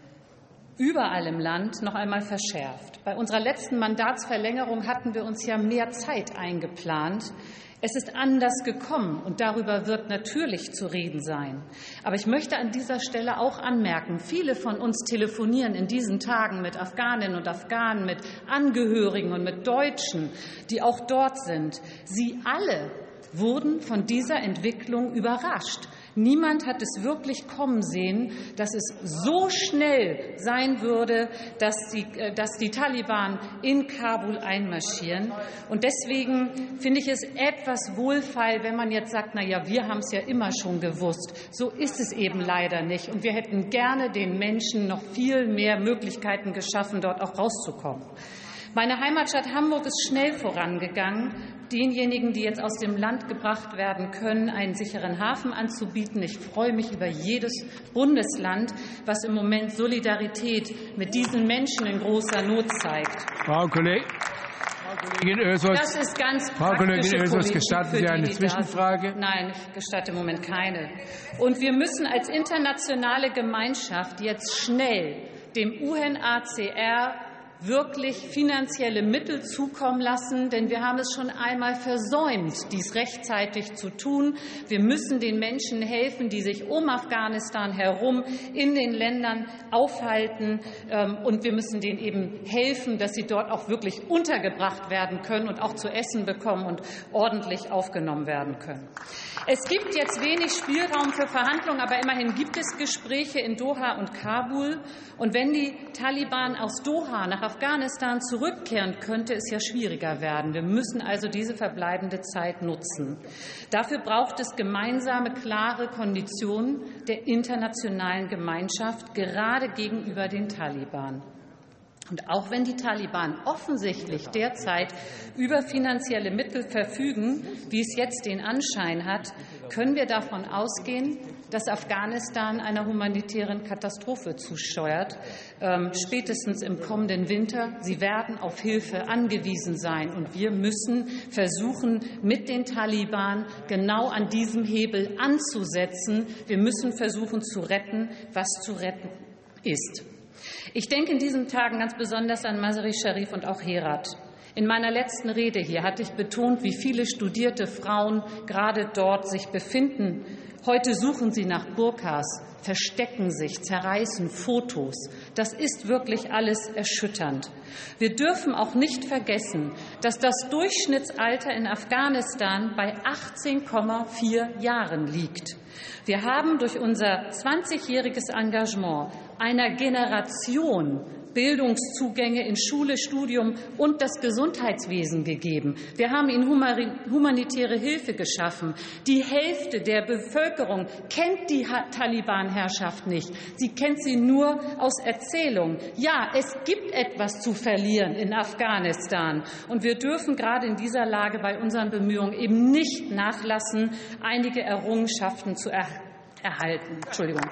überall im Land noch einmal verschärft. Bei unserer letzten Mandatsverlängerung hatten wir uns ja mehr Zeit eingeplant. Es ist anders gekommen, und darüber wird natürlich zu reden sein. Aber ich möchte an dieser Stelle auch anmerken, viele von uns telefonieren in diesen Tagen mit Afghaninnen und Afghanen, mit Angehörigen und mit Deutschen, die auch dort sind. Sie alle wurden von dieser Entwicklung überrascht. Niemand hat es wirklich kommen sehen, dass es so schnell sein würde, dass die, dass die Taliban in Kabul einmarschieren. Und deswegen finde ich es etwas wohlfeil, wenn man jetzt sagt, na ja, wir haben es ja immer schon gewusst. So ist es eben leider nicht. Und wir hätten gerne den Menschen noch viel mehr Möglichkeiten geschaffen, dort auch rauszukommen. Meine Heimatstadt Hamburg ist schnell vorangegangen, denjenigen, die jetzt aus dem Land gebracht werden können, einen sicheren Hafen anzubieten. Ich freue mich über jedes Bundesland, was im Moment Solidarität mit diesen Menschen in großer Not zeigt. Frau Kollegin, Frau Kollegin Özöz, das ist ganz Frau Kollegin Özöz, gestatten Sie eine die, Zwischenfrage? Nein, ich gestatte im Moment keine. Und wir müssen als internationale Gemeinschaft jetzt schnell dem U N H C R wirklich finanzielle Mittel zukommen lassen, denn wir haben es schon einmal versäumt, dies rechtzeitig zu tun. Wir müssen den Menschen helfen, die sich um Afghanistan herum in den Ländern aufhalten, und wir müssen denen eben helfen, dass sie dort auch wirklich untergebracht werden können und auch zu essen bekommen und ordentlich aufgenommen werden können. Es gibt jetzt wenig Spielraum für Verhandlungen, aber immerhin gibt es Gespräche in Doha und Kabul. Und wenn die Taliban aus Doha nach Afghanistan zurückkehren, könnte es ja schwieriger werden. Wir müssen also diese verbleibende Zeit nutzen. Dafür braucht es gemeinsame, klare Konditionen der internationalen Gemeinschaft, gerade gegenüber den Taliban. Und auch wenn die Taliban offensichtlich derzeit über finanzielle Mittel verfügen, wie es jetzt den Anschein hat, können wir davon ausgehen, dass Afghanistan einer humanitären Katastrophe zusteuert, ähm, spätestens im kommenden Winter. Sie werden auf Hilfe angewiesen sein. Und wir müssen versuchen, mit den Taliban genau an diesem Hebel anzusetzen. Wir müssen versuchen zu retten, was zu retten ist. Ich denke in diesen Tagen ganz besonders an Mazar-i Sharif und auch Herat. In meiner letzten Rede hier hatte ich betont, wie viele studierte Frauen gerade dort sich befinden. Heute suchen sie nach Burkas, verstecken sich, zerreißen Fotos. Das ist wirklich alles erschütternd. Wir dürfen auch nicht vergessen, dass das Durchschnittsalter in Afghanistan bei achtzehn Komma vier Jahren liegt. Wir haben durch unser zwanzigjähriges Engagement einer Generation Bildungszugänge in Schule, Studium und das Gesundheitswesen gegeben. Wir haben ihnen humanitäre Hilfe geschaffen. Die Hälfte der Bevölkerung kennt die Taliban-Herrschaft nicht. Sie kennt sie nur aus Erzählungen. Ja, es gibt etwas zu verlieren in Afghanistan. Und wir dürfen gerade in dieser Lage bei unseren Bemühungen eben nicht nachlassen, einige Errungenschaften zu er erhalten. Entschuldigung.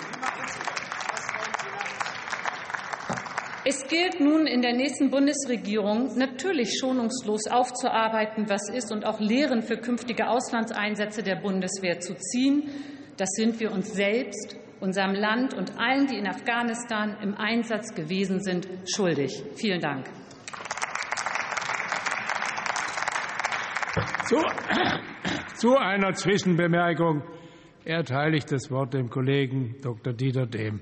Es gilt nun in der nächsten Bundesregierung natürlich schonungslos aufzuarbeiten, was ist, und auch Lehren für künftige Auslandseinsätze der Bundeswehr zu ziehen. Das sind wir uns selbst, unserem Land und allen, die in Afghanistan im Einsatz gewesen sind, schuldig. Vielen Dank. Zu, zu einer Zwischenbemerkung erteile ich das Wort dem Kollegen Doktor Dieter Dehm.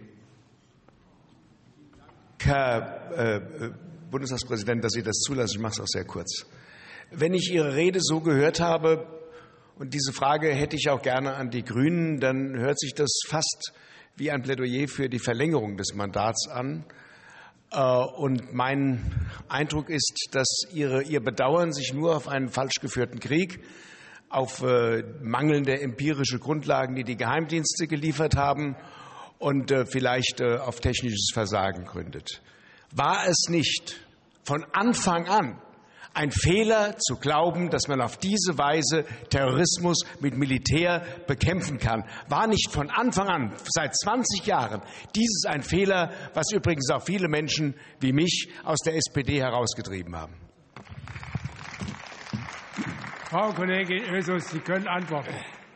Herr äh, Bundestagspräsident, dass Sie das zulassen, ich mache es auch sehr kurz. Wenn ich Ihre Rede so gehört habe, und diese Frage hätte ich auch gerne an die Grünen, dann hört sich das fast wie ein Plädoyer für die Verlängerung des Mandats an. Und mein Eindruck ist, dass Ihre, Ihr Bedauern sich nur auf einen falsch geführten Krieg, auf äh, mangelnde empirische Grundlagen, die die Geheimdienste geliefert haben, und äh, vielleicht äh, auf technisches Versagen gründet. War es nicht von Anfang an ein Fehler zu glauben, dass man auf diese Weise Terrorismus mit Militär bekämpfen kann? War nicht von Anfang an, seit zwanzig Jahren, dieses ein Fehler, was übrigens auch viele Menschen wie mich aus der S P D herausgetrieben haben? Frau Kollegin Oesus, Sie können antworten.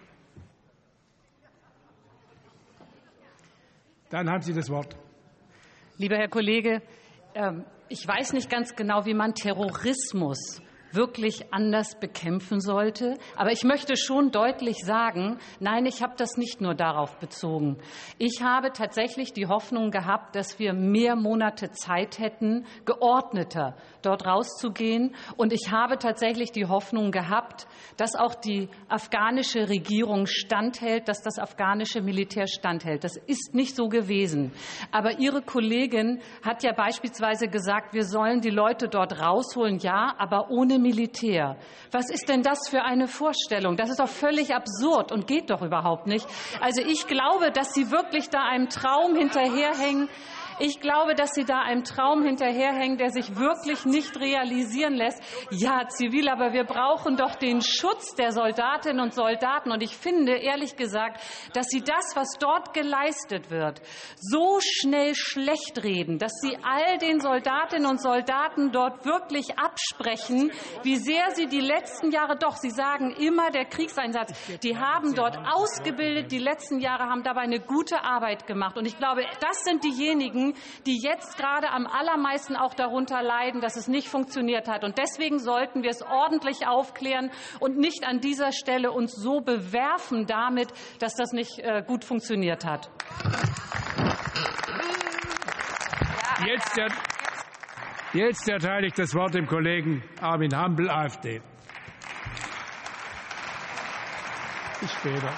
Dann haben Sie das Wort. Lieber Herr Kollege, ich weiß nicht ganz genau, wie man Terrorismus wirklich anders bekämpfen sollte. Aber ich möchte schon deutlich sagen, nein, ich habe das nicht nur darauf bezogen. Ich habe tatsächlich die Hoffnung gehabt, dass wir mehr Monate Zeit hätten, geordneter dort rauszugehen. Und ich habe tatsächlich die Hoffnung gehabt, dass auch die afghanische Regierung standhält, dass das afghanische Militär standhält. Das ist nicht so gewesen. Aber Ihre Kollegin hat ja beispielsweise gesagt, wir sollen die Leute dort rausholen, ja, aber ohne Militär. Was ist denn das für eine Vorstellung? Das ist doch völlig absurd und geht doch überhaupt nicht. Also ich glaube, dass Sie wirklich da einem Traum hinterherhängen. Ich glaube, dass Sie da einem Traum hinterherhängen, der sich wirklich nicht realisieren lässt. Ja, zivil, aber wir brauchen doch den Schutz der Soldatinnen und Soldaten. Und ich finde, ehrlich gesagt, dass Sie das, was dort geleistet wird, so schnell schlecht reden, dass Sie all den Soldatinnen und Soldaten dort wirklich absprechen, wie sehr sie die letzten Jahre, doch, Sie sagen immer der Kriegseinsatz, die haben dort ausgebildet, die letzten Jahre haben dabei eine gute Arbeit gemacht. Und ich glaube, das sind diejenigen, die jetzt gerade am allermeisten auch darunter leiden, dass es nicht funktioniert hat. Und deswegen sollten wir es ordentlich aufklären und nicht an dieser Stelle uns so bewerfen damit, dass das nicht äh, gut funktioniert hat. Jetzt, er, jetzt erteile ich das Wort dem Kollegen Armin Hampel, AfD. Bis später.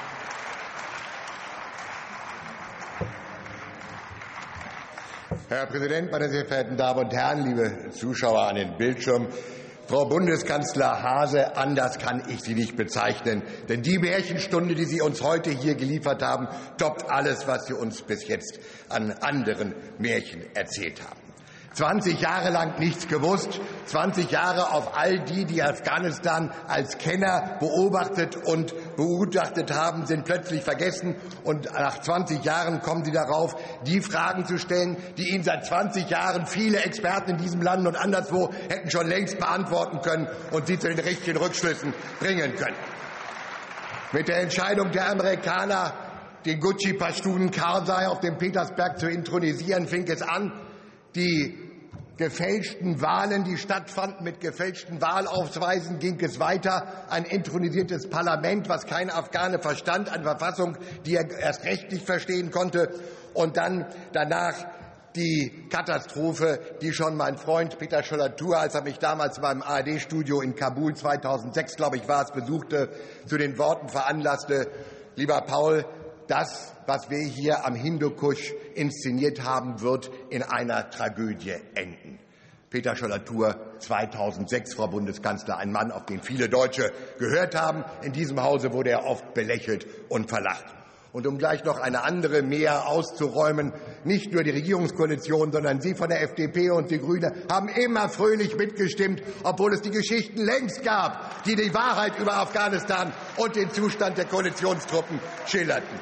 Herr Präsident, meine sehr verehrten Damen und Herren, liebe Zuschauer an den Bildschirmen! Frau Bundeskanzler Hase, anders kann ich Sie nicht bezeichnen. Denn die Märchenstunde, die Sie uns heute hier geliefert haben, toppt alles, was Sie uns bis jetzt an anderen Märchen erzählt haben. zwanzig Jahre lang nichts gewusst, zwanzig Jahre auf all die, die Afghanistan als Kenner beobachtet und begutachtet haben, sind plötzlich vergessen. Und nach zwanzig Jahren kommen Sie darauf, die Fragen zu stellen, die Ihnen seit zwanzig Jahren viele Experten in diesem Land und anderswo hätten schon längst beantworten können und Sie zu den richtigen Rückschlüssen bringen können. Mit der Entscheidung der Amerikaner, den Gucci-Pashtunen Karzai auf dem Petersberg zu intronisieren, fing es an. Die gefälschten Wahlen, die stattfanden, mit gefälschten Wahlausweisen ging es weiter. Ein intronisiertes Parlament, was kein Afghane verstand, eine Verfassung, die er erst recht nicht verstehen konnte. Und dann danach die Katastrophe, die schon mein Freund Peter Schollatur, als er mich damals beim A R D-Studio in Kabul zweitausendsechs, glaube ich, war es, besuchte, zu den Worten veranlasste: Lieber Paul, das, was wir hier am Hindukusch inszeniert haben, wird in einer Tragödie enden. Peter Schollatur, zweitausendsechs, Frau Bundeskanzler, ein Mann, auf den viele Deutsche gehört haben. In diesem Hause wurde er oft belächelt und verlacht. Und um gleich noch eine andere mehr auszuräumen, nicht nur die Regierungskoalition, sondern Sie von der F D P und die Grüne haben immer fröhlich mitgestimmt, obwohl es die Geschichten längst gab, die die Wahrheit über Afghanistan und den Zustand der Koalitionstruppen schilderten.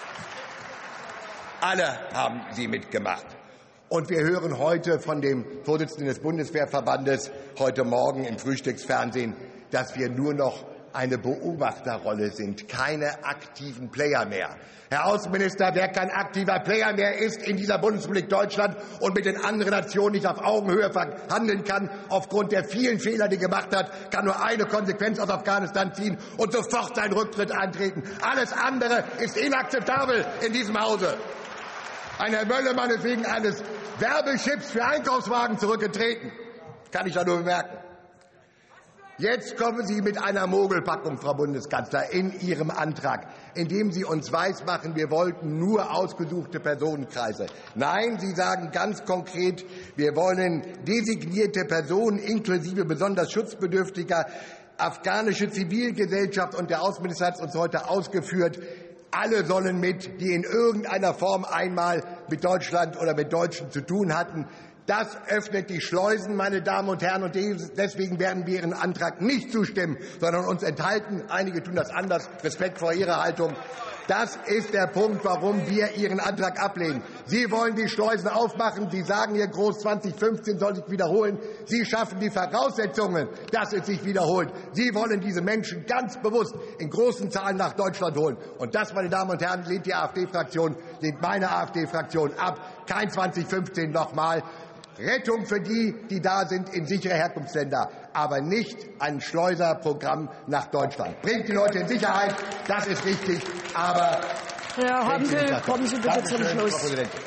Alle haben Sie mitgemacht. Und wir hören heute von dem Vorsitzenden des Bundeswehrverbandes heute Morgen im Frühstücksfernsehen, dass wir nur noch eine Beobachterrolle sind, keine aktiven Player mehr. Herr Außenminister, wer kein aktiver Player mehr ist in dieser Bundesrepublik Deutschland und mit den anderen Nationen nicht auf Augenhöhe verhandeln kann, aufgrund der vielen Fehler, die er gemacht hat, kann nur eine Konsequenz aus Afghanistan ziehen und sofort seinen Rücktritt antreten. Alles andere ist inakzeptabel in diesem Hause. Ein Herr Möllemann ist wegen eines Werbechips für Einkaufswagen zurückgetreten. Kann ich da nur bemerken. Jetzt kommen Sie mit einer Mogelpackung, Frau Bundeskanzler, in Ihrem Antrag, indem Sie uns weismachen, wir wollten nur ausgesuchte Personenkreise. Nein, Sie sagen ganz konkret, wir wollen designierte Personen inklusive besonders schutzbedürftiger, afghanische Zivilgesellschaft, und der Außenminister hat es uns heute ausgeführt, alle sollen mit, die in irgendeiner Form einmal mit Deutschland oder mit Deutschen zu tun hatten. Das öffnet die Schleusen, meine Damen und Herren, und deswegen werden wir Ihren Antrag nicht zustimmen, sondern uns enthalten. Einige tun das anders. Respekt vor Ihrer Haltung. Das ist der Punkt, warum wir Ihren Antrag ablehnen. Sie wollen die Schleusen aufmachen. Sie sagen hier groß, zwanzig fünfzehn soll sich wiederholen. Sie schaffen die Voraussetzungen, dass es sich wiederholt. Sie wollen diese Menschen ganz bewusst in großen Zahlen nach Deutschland holen. Und das, meine Damen und Herren, lehnt die AfD-Fraktion, lehnt meine AfD-Fraktion ab. Kein zwanzig fünfzehn nochmal. Rettung für die, die da sind, in sichere Herkunftsländer, aber nicht ein Schleuserprogramm nach Deutschland. Bringt die Leute in Sicherheit, das ist richtig, aber... Herr Hampel, kommen Sie bitte zum Schluss. Frau Präsidentin.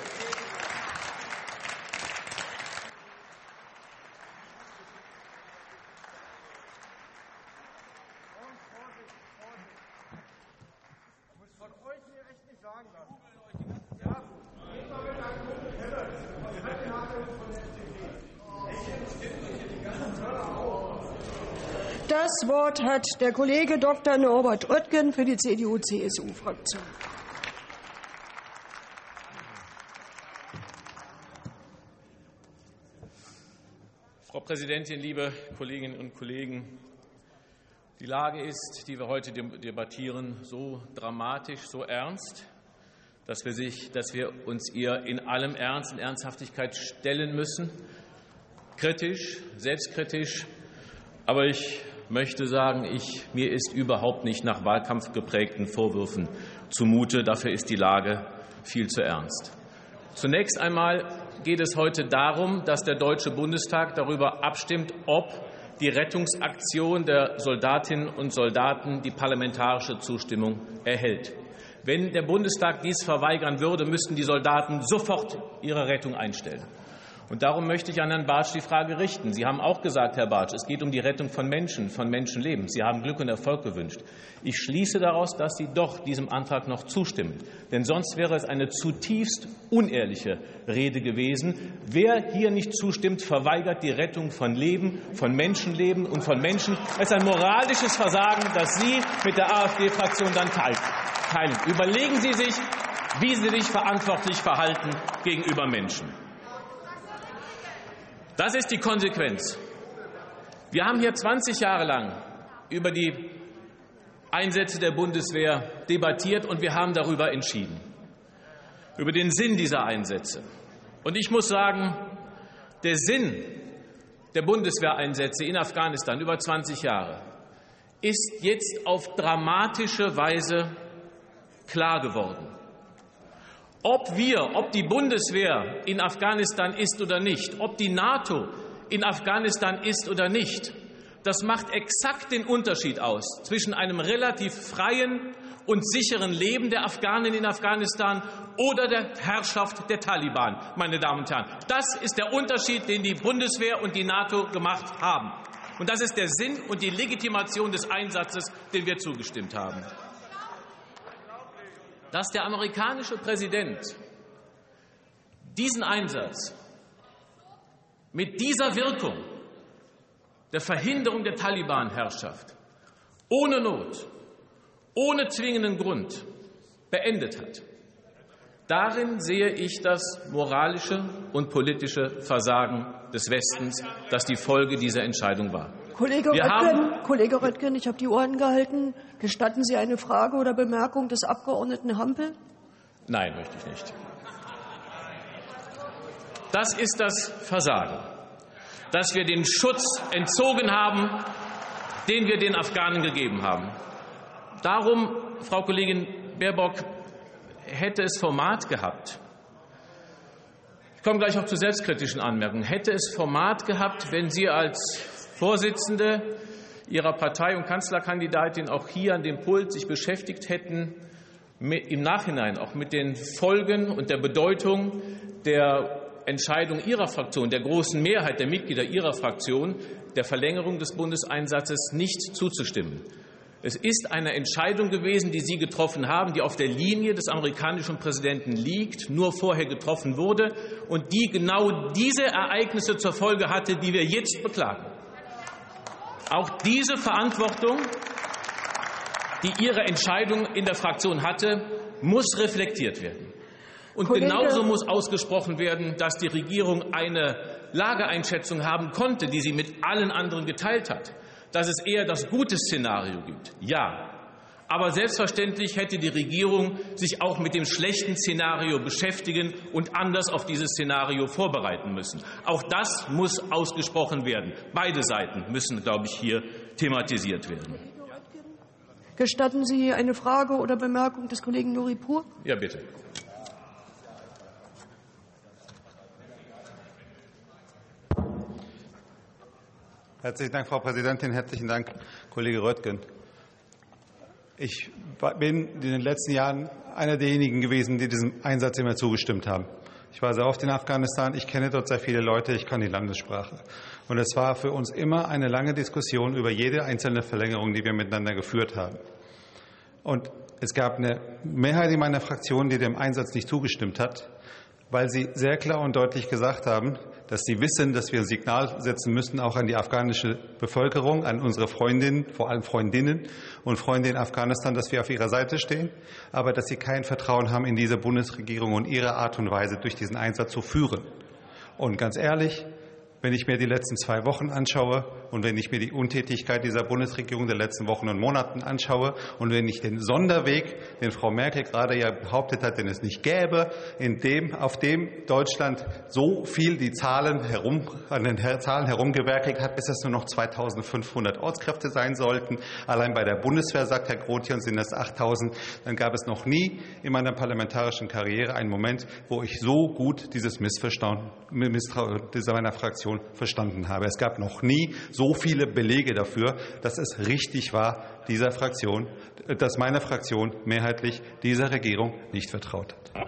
Das Wort hat der Kollege Doktor Norbert Röttgen für die C D U C S U-Fraktion. Frau Präsidentin, liebe Kolleginnen und Kollegen! Die Lage ist, die wir heute debattieren, so dramatisch, so ernst, dass wir, sich, dass wir uns ihr in allem Ernst und Ernsthaftigkeit stellen müssen. Kritisch, selbstkritisch. Aber ich möchte sagen, ich, mir ist überhaupt nicht nach Wahlkampf geprägten Vorwürfen zumute. Dafür ist die Lage viel zu ernst. Zunächst einmal geht es heute darum, dass der Deutsche Bundestag darüber abstimmt, ob die Rettungsaktion der Soldatinnen und Soldaten die parlamentarische Zustimmung erhält. Wenn der Bundestag dies verweigern würde, müssten die Soldaten sofort ihre Rettung einstellen. Und darum möchte ich an Herrn Bartsch die Frage richten. Sie haben auch gesagt, Herr Bartsch, es geht um die Rettung von Menschen, von Menschenleben. Sie haben Glück und Erfolg gewünscht. Ich schließe daraus, dass Sie doch diesem Antrag noch zustimmen. Denn sonst wäre es eine zutiefst unehrliche Rede gewesen. Wer hier nicht zustimmt, verweigert die Rettung von Leben, von Menschenleben und von Menschen. Es ist ein moralisches Versagen, das Sie mit der AfD-Fraktion dann teilen. Überlegen Sie sich, wie Sie sich verantwortlich verhalten gegenüber Menschen. Das ist die Konsequenz. Wir haben hier zwanzig Jahre lang über die Einsätze der Bundeswehr debattiert und wir haben darüber entschieden, über den Sinn dieser Einsätze. Und ich muss sagen, der Sinn der Bundeswehreinsätze in Afghanistan über zwanzig Jahre ist jetzt auf dramatische Weise klar geworden. Ob wir, ob die Bundeswehr in Afghanistan ist oder nicht, ob die NATO in Afghanistan ist oder nicht, das macht exakt den Unterschied aus zwischen einem relativ freien und sicheren Leben der Afghanen in Afghanistan oder der Herrschaft der Taliban, meine Damen und Herren. Das ist der Unterschied, den die Bundeswehr und die NATO gemacht haben. Und das ist der Sinn und die Legitimation des Einsatzes, den wir zugestimmt haben. Dass der amerikanische Präsident diesen Einsatz mit dieser Wirkung der Verhinderung der Taliban-Herrschaft ohne Not, ohne zwingenden Grund beendet hat, darin sehe ich das moralische und politische Versagen des Westens, das die Folge dieser Entscheidung war. Kollege Röttgen, Kollege Röttgen, ich habe die Ohren gehalten. Gestatten Sie eine Frage oder Bemerkung des Abgeordneten Hampel? Nein, möchte ich nicht. Das ist das Versagen, dass wir den Schutz entzogen haben, den wir den Afghanen gegeben haben. Darum, Frau Kollegin Baerbock, hätte es Format gehabt. Ich komme gleich auch zu selbstkritischen Anmerkungen. Hätte es Format gehabt, wenn Sie als Vorsitzende Ihrer Partei und Kanzlerkandidatin auch hier an dem Pult sich beschäftigt hätten, mit, im Nachhinein auch mit den Folgen und der Bedeutung der Entscheidung Ihrer Fraktion, der großen Mehrheit der Mitglieder Ihrer Fraktion, der Verlängerung des Bundeseinsatzes nicht zuzustimmen. Es ist eine Entscheidung gewesen, die Sie getroffen haben, die auf der Linie des amerikanischen Präsidenten liegt, nur vorher getroffen wurde und die genau diese Ereignisse zur Folge hatte, die wir jetzt beklagen. Auch diese Verantwortung, die Ihre Entscheidung in der Fraktion hatte, muss reflektiert werden. Und Kollege, genauso muss ausgesprochen werden, dass die Regierung eine Lageeinschätzung haben konnte, die sie mit allen anderen geteilt hat. Dass es eher das gute Szenario gibt. Ja. Aber selbstverständlich hätte die Regierung sich auch mit dem schlechten Szenario beschäftigen und anders auf dieses Szenario vorbereiten müssen. Auch das muss ausgesprochen werden. Beide Seiten müssen, glaube ich, hier thematisiert werden. Gestatten Sie eine Frage oder Bemerkung des Kollegen Nuripur? Ja, bitte. Herzlichen Dank, Frau Präsidentin. Herzlichen Dank, Kollege Röttgen. Ich bin in den letzten Jahren einer derjenigen gewesen, die diesem Einsatz immer zugestimmt haben. Ich war sehr oft in Afghanistan. Ich kenne dort sehr viele Leute. Ich kann die Landessprache. Und es war für uns immer eine lange Diskussion über jede einzelne Verlängerung, die wir miteinander geführt haben. Und es gab eine Mehrheit in meiner Fraktion, die dem Einsatz nicht zugestimmt hat, weil sie sehr klar und deutlich gesagt haben, dass sie wissen, dass wir ein Signal setzen müssen, auch an die afghanische Bevölkerung, an unsere Freundinnen, vor allem Freundinnen und Freunde in Afghanistan, dass wir auf ihrer Seite stehen, aber dass sie kein Vertrauen haben in diese Bundesregierung und ihre Art und Weise, durch diesen Einsatz zu führen. Und ganz ehrlich, wenn ich mir die letzten zwei Wochen anschaue und wenn ich mir die Untätigkeit dieser Bundesregierung der letzten Wochen und Monaten anschaue und wenn ich den Sonderweg, den Frau Merkel gerade ja behauptet hat, den es nicht gäbe, in dem, auf dem Deutschland so viel die Zahlen herum, an den Zahlen herumgewerkelt hat, bis es nur noch zweitausendfünfhundert Ortskräfte sein sollten. Allein bei der Bundeswehr, sagt Herr Grotian, sind es achttausend. Dann gab es noch nie in meiner parlamentarischen Karriere einen Moment, wo ich so gut dieses Missvertrauen meiner Fraktion verstanden habe. Es gab noch nie so viele Belege dafür, dass es richtig war, dieser Fraktion, dass meine Fraktion mehrheitlich dieser Regierung nicht vertraut hat.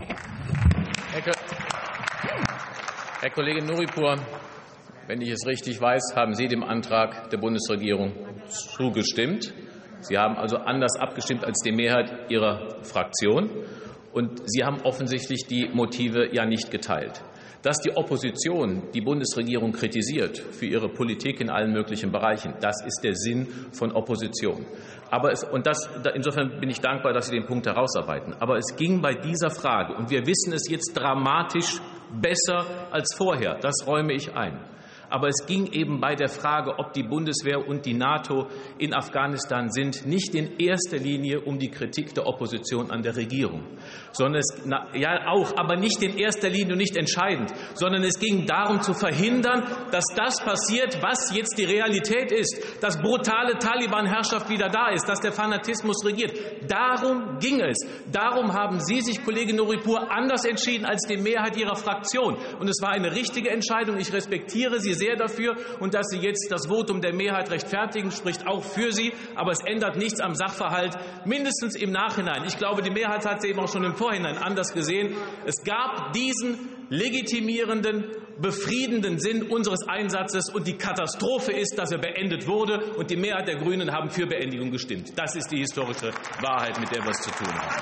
Herr Kollege Nuripur, wenn ich es richtig weiß, haben Sie dem Antrag der Bundesregierung zugestimmt. Sie haben also anders abgestimmt als die Mehrheit Ihrer Fraktion. Und Sie haben offensichtlich die Motive ja nicht geteilt. Dass die Opposition die Bundesregierung kritisiert für ihre Politik in allen möglichen Bereichen, das ist der Sinn von Opposition. Aber es, und das, insofern bin ich dankbar, dass Sie den Punkt herausarbeiten. Aber es ging bei dieser Frage, und wir wissen es jetzt dramatisch besser als vorher, das räume ich ein. Aber es ging eben bei der Frage, ob die Bundeswehr und die NATO in Afghanistan sind, nicht in erster Linie um die Kritik der Opposition an der Regierung, sondern es, na, ja auch, aber nicht in erster Linie und nicht entscheidend, sondern es ging darum zu verhindern, dass das passiert, was jetzt die Realität ist, dass brutale Taliban-Herrschaft wieder da ist, dass der Fanatismus regiert. Darum ging es. Darum haben Sie sich, Kollege Nuripur, anders entschieden als die Mehrheit Ihrer Fraktion. Und es war eine richtige Entscheidung. Ich respektiere Sie sehr dafür, und dass Sie jetzt das Votum der Mehrheit rechtfertigen, spricht auch für Sie, aber es ändert nichts am Sachverhalt, mindestens im Nachhinein. Ich glaube, die Mehrheit hat es eben auch schon im Vorhinein anders gesehen. Es gab diesen legitimierenden, befriedenden Sinn unseres Einsatzes, und die Katastrophe ist, dass er beendet wurde, und die Mehrheit der Grünen haben für Beendigung gestimmt. Das ist die historische Wahrheit, mit der wir es zu tun haben.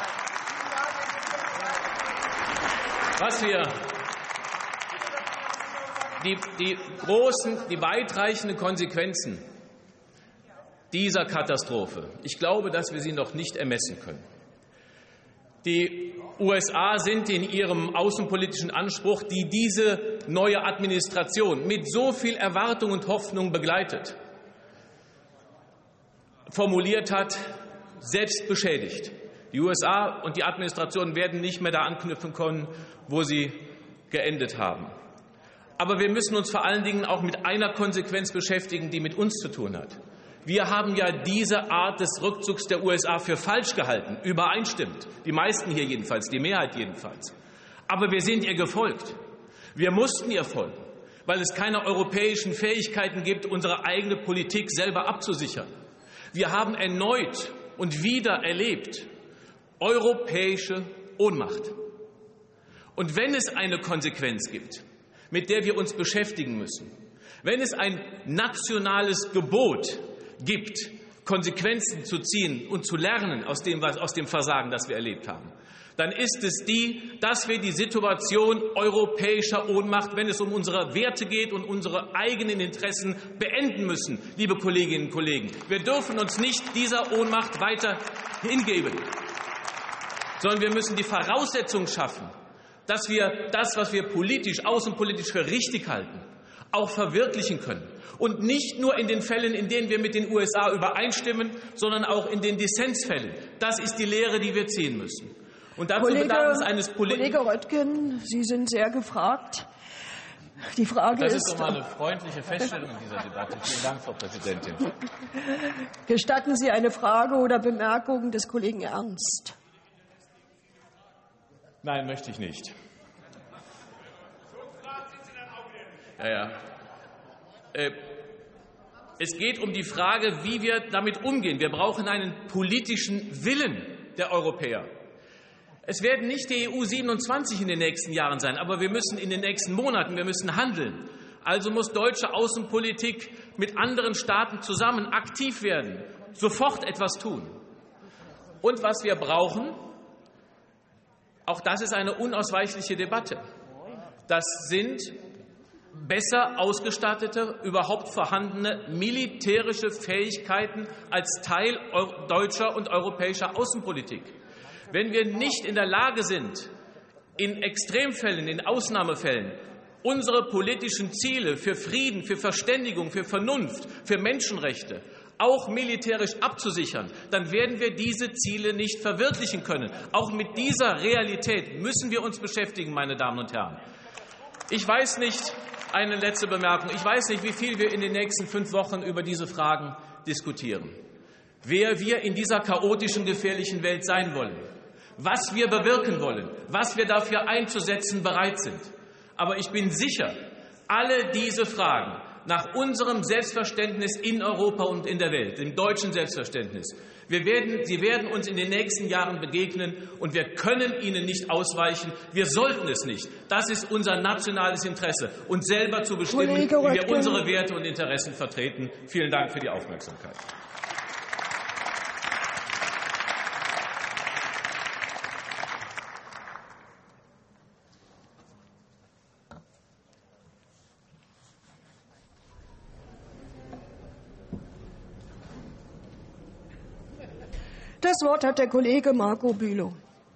Was wir Die, die großen, die weitreichenden Konsequenzen dieser Katastrophe, ich glaube, dass wir sie noch nicht ermessen können. Die U S A sind in ihrem außenpolitischen Anspruch, die diese neue Administration mit so viel Erwartung und Hoffnung begleitet, formuliert hat, selbst beschädigt. Die U S A und die Administration werden nicht mehr da anknüpfen können, wo sie geendet haben. Aber wir müssen uns vor allen Dingen auch mit einer Konsequenz beschäftigen, die mit uns zu tun hat. Wir haben ja diese Art des Rückzugs der U S A für falsch gehalten, übereinstimmend, die meisten hier jedenfalls, die Mehrheit jedenfalls. Aber wir sind ihr gefolgt. Wir mussten ihr folgen, weil es keine europäischen Fähigkeiten gibt, unsere eigene Politik selber abzusichern. Wir haben erneut und wieder erlebt europäische Ohnmacht. Und wenn es eine Konsequenz gibt, mit der wir uns beschäftigen müssen, wenn es ein nationales Gebot gibt, Konsequenzen zu ziehen und zu lernen aus dem, aus dem Versagen, das wir erlebt haben, dann ist es die, dass wir die Situation europäischer Ohnmacht, wenn es um unsere Werte geht und unsere eigenen Interessen, beenden müssen, liebe Kolleginnen und Kollegen. Wir dürfen uns nicht dieser Ohnmacht weiter hingeben, sondern wir müssen die Voraussetzungen schaffen, dass wir das, was wir politisch, außenpolitisch für richtig halten, auch verwirklichen können. Und nicht nur in den Fällen, in denen wir mit den U S A übereinstimmen, sondern auch in den Dissensfällen. Das ist die Lehre, die wir ziehen müssen. Und dazu Kollege, bedarf es eines Politiker. Kollege Röttgen, Sie sind sehr gefragt. Die Frage das ist, ist doch mal eine freundliche Feststellung in dieser Debatte. Vielen Dank, Frau Präsidentin. Gestatten Sie eine Frage oder Bemerkung des Kollegen Ernst? Nein, möchte ich nicht. Ja, ja. Äh, es geht um die Frage, wie wir damit umgehen. Wir brauchen einen politischen Willen der Europäer. Es werden nicht die E U siebenundzwanzig in den nächsten Jahren sein, aber wir müssen in den nächsten Monaten, wir müssen handeln. Also muss deutsche Außenpolitik mit anderen Staaten zusammen aktiv werden, sofort etwas tun. Und was wir brauchen, auch das ist eine unausweichliche Debatte, das sind besser ausgestattete, überhaupt vorhandene militärische Fähigkeiten als Teil deutscher und europäischer Außenpolitik. Wenn wir nicht in der Lage sind, in Extremfällen, in Ausnahmefällen, unsere politischen Ziele für Frieden, für Verständigung, für Vernunft, für Menschenrechte auch militärisch abzusichern, dann werden wir diese Ziele nicht verwirklichen können. Auch mit dieser Realität müssen wir uns beschäftigen, meine Damen und Herren. Ich weiß nicht, eine letzte Bemerkung, ich weiß nicht, wie viel wir in den nächsten fünf Wochen über diese Fragen diskutieren. Wer wir in dieser chaotischen, gefährlichen Welt sein wollen, was wir bewirken wollen, was wir dafür einzusetzen bereit sind. Aber ich bin sicher, alle diese Fragen nach unserem Selbstverständnis in Europa und in der Welt, dem deutschen Selbstverständnis, wir werden, sie werden uns in den nächsten Jahren begegnen, und wir können ihnen nicht ausweichen. Wir sollten es nicht. Das ist unser nationales Interesse, uns selber zu bestimmen, wie wir unsere Werte und Interessen vertreten. Vielen Dank für die Aufmerksamkeit. Das Wort hat der Kollege Marco Bülow.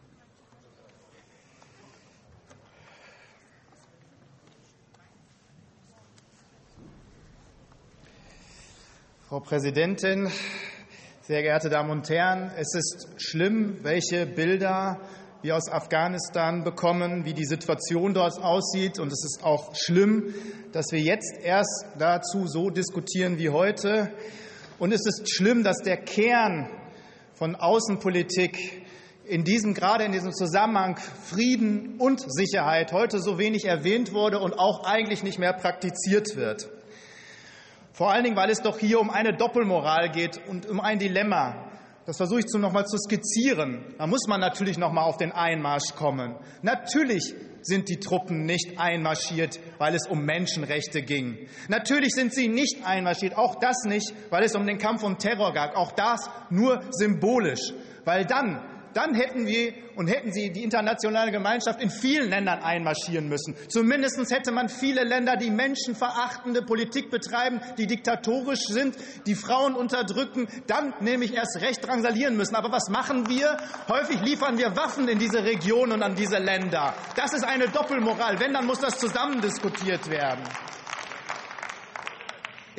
Frau Präsidentin, sehr geehrte Damen und Herren! Es ist schlimm, welche Bilder wir aus Afghanistan bekommen, wie die Situation dort aussieht. Und es ist auch schlimm, dass wir jetzt erst dazu so diskutieren wie heute. Und es ist schlimm, dass der Kern von Außenpolitik in diesem, gerade in diesem Zusammenhang Frieden und Sicherheit heute so wenig erwähnt wurde und auch eigentlich nicht mehr praktiziert wird. Vor allen Dingen, weil es doch hier um eine Doppelmoral geht und um ein Dilemma. Das versuche ich noch mal zu skizzieren. Da muss man natürlich noch mal auf den Einmarsch kommen. Natürlich sind die Truppen nicht einmarschiert, weil es um Menschenrechte ging. Natürlich sind sie nicht einmarschiert, auch das nicht, weil es um den Kampf um Terror ging. Auch das nur symbolisch, weil dann Dann hätten wir und hätten sie die internationale Gemeinschaft in vielen Ländern einmarschieren müssen. Zumindest hätte man viele Länder, die menschenverachtende Politik betreiben, die diktatorisch sind, die Frauen unterdrücken, dann nämlich erst recht drangsalieren müssen. Aber was machen wir? Häufig liefern wir Waffen in diese Regionen und an diese Länder. Das ist eine Doppelmoral. Wenn, dann muss das zusammen diskutiert werden.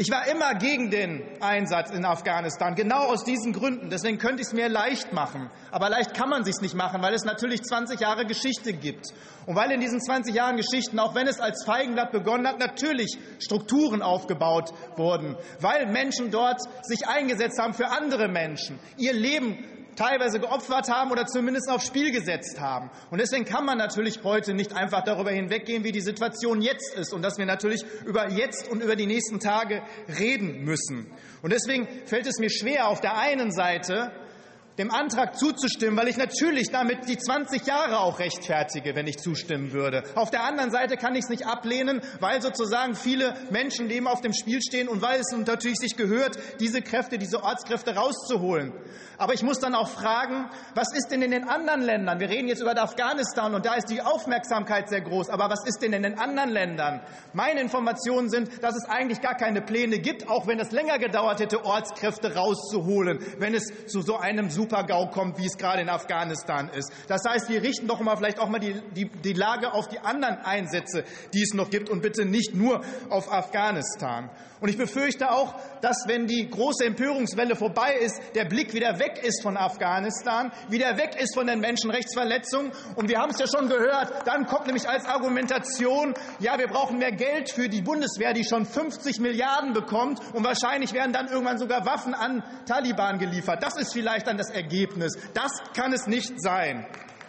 Ich war immer gegen den Einsatz in Afghanistan, genau aus diesen Gründen. Deswegen könnte ich es mir leicht machen. Aber leicht kann man es sich nicht machen, weil es natürlich zwanzig Jahre Geschichte gibt. Und weil in diesen zwanzig Jahren Geschichten, auch wenn es als Feigenblatt begonnen hat, natürlich Strukturen aufgebaut wurden, weil Menschen dort sich eingesetzt haben für andere Menschen, ihr Leben teilweise geopfert haben oder zumindest aufs Spiel gesetzt haben. Und deswegen kann man natürlich heute nicht einfach darüber hinweggehen, wie die Situation jetzt ist und dass wir natürlich über jetzt und über die nächsten Tage reden müssen. Und deswegen fällt es mir schwer, auf der einen Seite dem Antrag zuzustimmen, weil ich natürlich damit die zwanzig Jahre auch rechtfertige, wenn ich zustimmen würde. Auf der anderen Seite kann ich es nicht ablehnen, weil sozusagen viele Menschenleben auf dem Spiel stehen und weil es natürlich sich gehört, diese Kräfte, diese Ortskräfte rauszuholen. Aber ich muss dann auch fragen, was ist denn in den anderen Ländern? Wir reden jetzt über Afghanistan und da ist die Aufmerksamkeit sehr groß. Aber was ist denn in den anderen Ländern? Meine Informationen sind, dass es eigentlich gar keine Pläne gibt, auch wenn es länger gedauert hätte, Ortskräfte rauszuholen, wenn es zu so einem Super-GAU kommt, wie es gerade in Afghanistan ist. Das heißt, wir richten doch mal vielleicht auch mal die, die, die Lage auf die anderen Einsätze, die es noch gibt und bitte nicht nur auf Afghanistan. Und ich befürchte auch, dass, wenn die große Empörungswelle vorbei ist, der Blick wieder weg ist von Afghanistan, wieder weg ist von den Menschenrechtsverletzungen. Und wir haben es ja schon gehört, dann kommt nämlich als Argumentation, ja, wir brauchen mehr Geld für die Bundeswehr, die schon fünfzig Milliarden bekommt. Und wahrscheinlich werden dann irgendwann sogar Waffen an Taliban geliefert. Das ist vielleicht dann das Ergebnis. Das kann es nicht sein.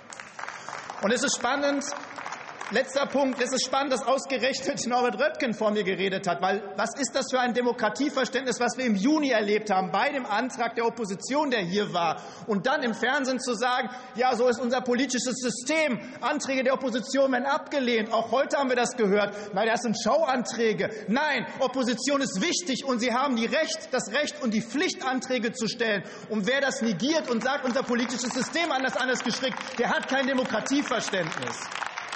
Und es ist spannend, letzter Punkt, es ist spannend, dass ausgerechnet Norbert Röttgen vor mir geredet hat, weil was ist das für ein Demokratieverständnis, was wir im Juni erlebt haben, bei dem Antrag der Opposition, der hier war, und dann im Fernsehen zu sagen, ja, so ist unser politisches System, Anträge der Opposition werden abgelehnt, auch heute haben wir das gehört, weil das sind Schauanträge. Nein, Opposition ist wichtig und sie haben die Recht, das Recht und die Pflicht, Anträge zu stellen. Und wer das negiert und sagt, unser politisches System anders anders gestrickt, der hat kein Demokratieverständnis.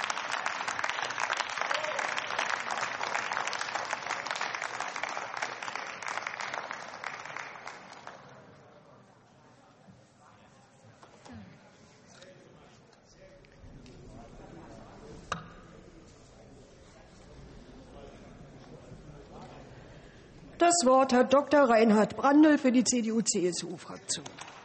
Das Wort hat Doktor Reinhard Brandl für die C D U C S U-Fraktion.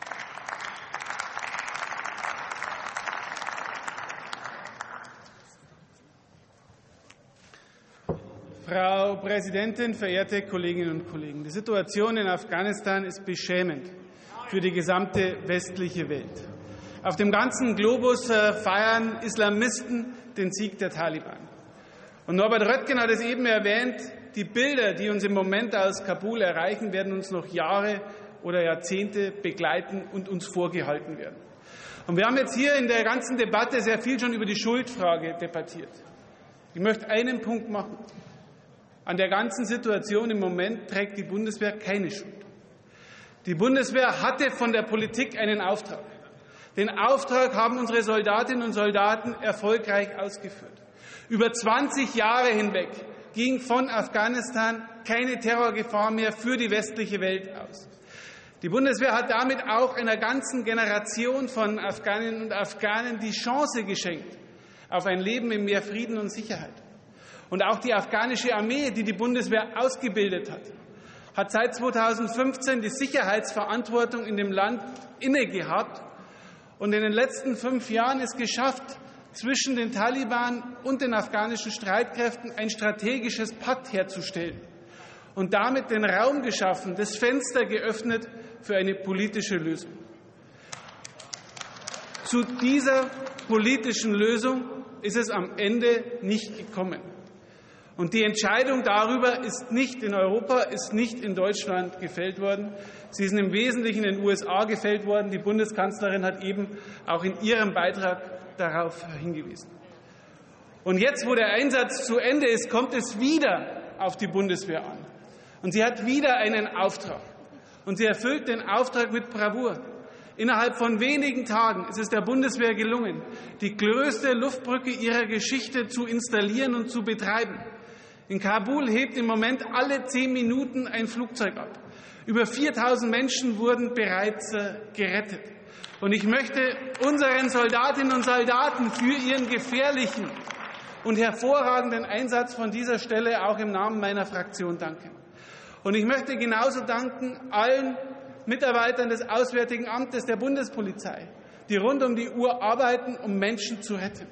Frau Präsidentin, verehrte Kolleginnen und Kollegen! Die Situation in Afghanistan ist beschämend für die gesamte westliche Welt. Auf dem ganzen Globus feiern Islamisten den Sieg der Taliban. Und Norbert Röttgen hat es eben erwähnt, die Bilder, die uns im Moment aus Kabul erreichen, werden uns noch Jahre oder Jahrzehnte begleiten und uns vorgehalten werden. Und wir haben jetzt hier in der ganzen Debatte sehr viel schon über die Schuldfrage debattiert. Ich möchte einen Punkt machen. An der ganzen Situation im Moment trägt die Bundeswehr keine Schuld. Die Bundeswehr hatte von der Politik einen Auftrag. Den Auftrag haben unsere Soldatinnen und Soldaten erfolgreich ausgeführt. Über zwanzig Jahre hinweg ging von Afghanistan keine Terrorgefahr mehr für die westliche Welt aus. Die Bundeswehr hat damit auch einer ganzen Generation von Afghaninnen und Afghanen die Chance geschenkt auf ein Leben in mehr Frieden und Sicherheit. Und auch die afghanische Armee, die die Bundeswehr ausgebildet hat, hat seit zweitausendfünfzehn die Sicherheitsverantwortung in dem Land innegehabt und in den letzten fünf Jahren es geschafft, zwischen den Taliban und den afghanischen Streitkräften ein strategisches Pakt herzustellen und damit den Raum geschaffen, das Fenster geöffnet für eine politische Lösung. Zu dieser politischen Lösung ist es am Ende nicht gekommen. Und die Entscheidung darüber ist nicht in Europa, ist nicht in Deutschland gefällt worden. Sie ist im Wesentlichen in den U S A gefällt worden. Die Bundeskanzlerin hat eben auch in ihrem Beitrag darauf hingewiesen. Und jetzt, wo der Einsatz zu Ende ist, kommt es wieder auf die Bundeswehr an. Und sie hat wieder einen Auftrag. Und sie erfüllt den Auftrag mit Bravour. Innerhalb von wenigen Tagen ist es der Bundeswehr gelungen, die größte Luftbrücke ihrer Geschichte zu installieren und zu betreiben. In Kabul hebt im Moment alle zehn Minuten ein Flugzeug ab. Über viertausend Menschen wurden bereits gerettet. Und ich möchte unseren Soldatinnen und Soldaten für ihren gefährlichen und hervorragenden Einsatz von dieser Stelle auch im Namen meiner Fraktion danken. Und ich möchte genauso danken allen Mitarbeitern des Auswärtigen Amtes der Bundespolizei, die rund um die Uhr arbeiten, um Menschen zu retten.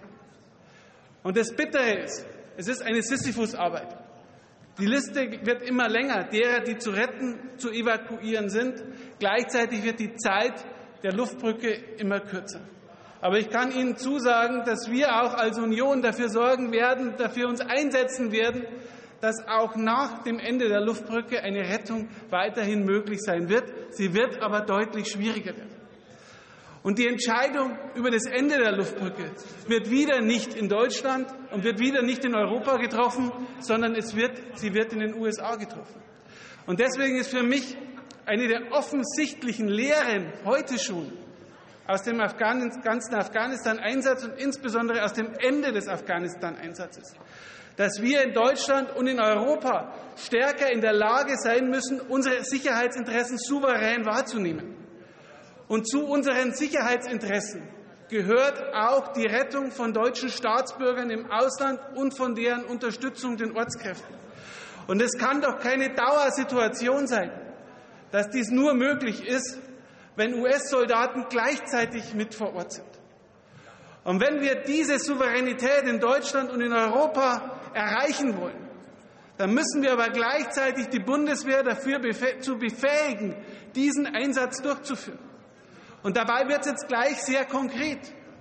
Und das Bittere ist, es ist eine Sisyphusarbeit. Die Liste wird immer länger, derer, die zu retten, zu evakuieren sind. Gleichzeitig wird die Zeit der Luftbrücke immer kürzer. Aber ich kann Ihnen zusagen, dass wir auch als Union dafür sorgen werden, dafür uns einsetzen werden, dass auch nach dem Ende der Luftbrücke eine Rettung weiterhin möglich sein wird. Sie wird aber deutlich schwieriger werden. Und die Entscheidung über das Ende der Luftbrücke wird wieder nicht in Deutschland und wird wieder nicht in Europa getroffen, sondern es wird, sie wird in den U S A getroffen. Und deswegen ist für mich eine der offensichtlichen Lehren heute schon aus dem ganzen Afghanistan-Einsatz und insbesondere aus dem Ende des Afghanistan-Einsatzes, dass wir in Deutschland und in Europa stärker in der Lage sein müssen, unsere Sicherheitsinteressen souverän wahrzunehmen. Und zu unseren Sicherheitsinteressen gehört auch die Rettung von deutschen Staatsbürgern im Ausland und von deren Unterstützung den Ortskräften. Und es kann doch keine Dauersituation sein, dass dies nur möglich ist, wenn U S-Soldaten gleichzeitig mit vor Ort sind. Und wenn wir diese Souveränität in Deutschland und in Europa erreichen wollen, dann müssen wir aber gleichzeitig die Bundeswehr dafür zu befähigen, diesen Einsatz durchzuführen. Und dabei wird es jetzt gleich sehr konkret.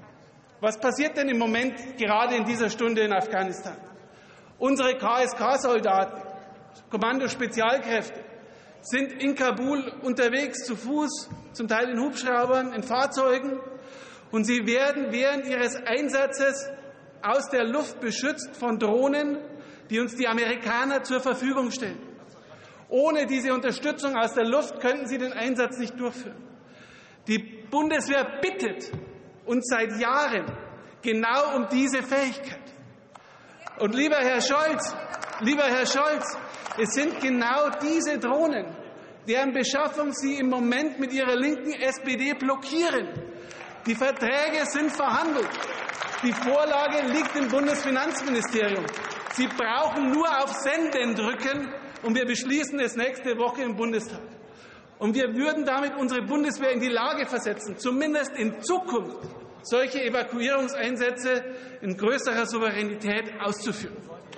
Was passiert denn im Moment gerade in dieser Stunde in Afghanistan? Unsere K S K-Soldaten, Kommando Spezialkräfte, sind in Kabul unterwegs, zu Fuß, zum Teil in Hubschraubern, in Fahrzeugen. Und sie werden während ihres Einsatzes aus der Luft beschützt von Drohnen, die uns die Amerikaner zur Verfügung stellen. Ohne diese Unterstützung aus der Luft könnten sie den Einsatz nicht durchführen. Die Bundeswehr bittet uns seit Jahren genau um diese Fähigkeit. Und lieber Herr Scholz, lieber Herr Scholz, es sind genau diese Drohnen, deren Beschaffung Sie im Moment mit Ihrer linken S P D blockieren. Die Verträge sind verhandelt. Die Vorlage liegt im Bundesfinanzministerium. Sie brauchen nur auf Senden drücken, und wir beschließen es nächste Woche im Bundestag. Und wir würden damit unsere Bundeswehr in die Lage versetzen, zumindest in Zukunft solche Evakuierungseinsätze in größerer Souveränität auszuführen.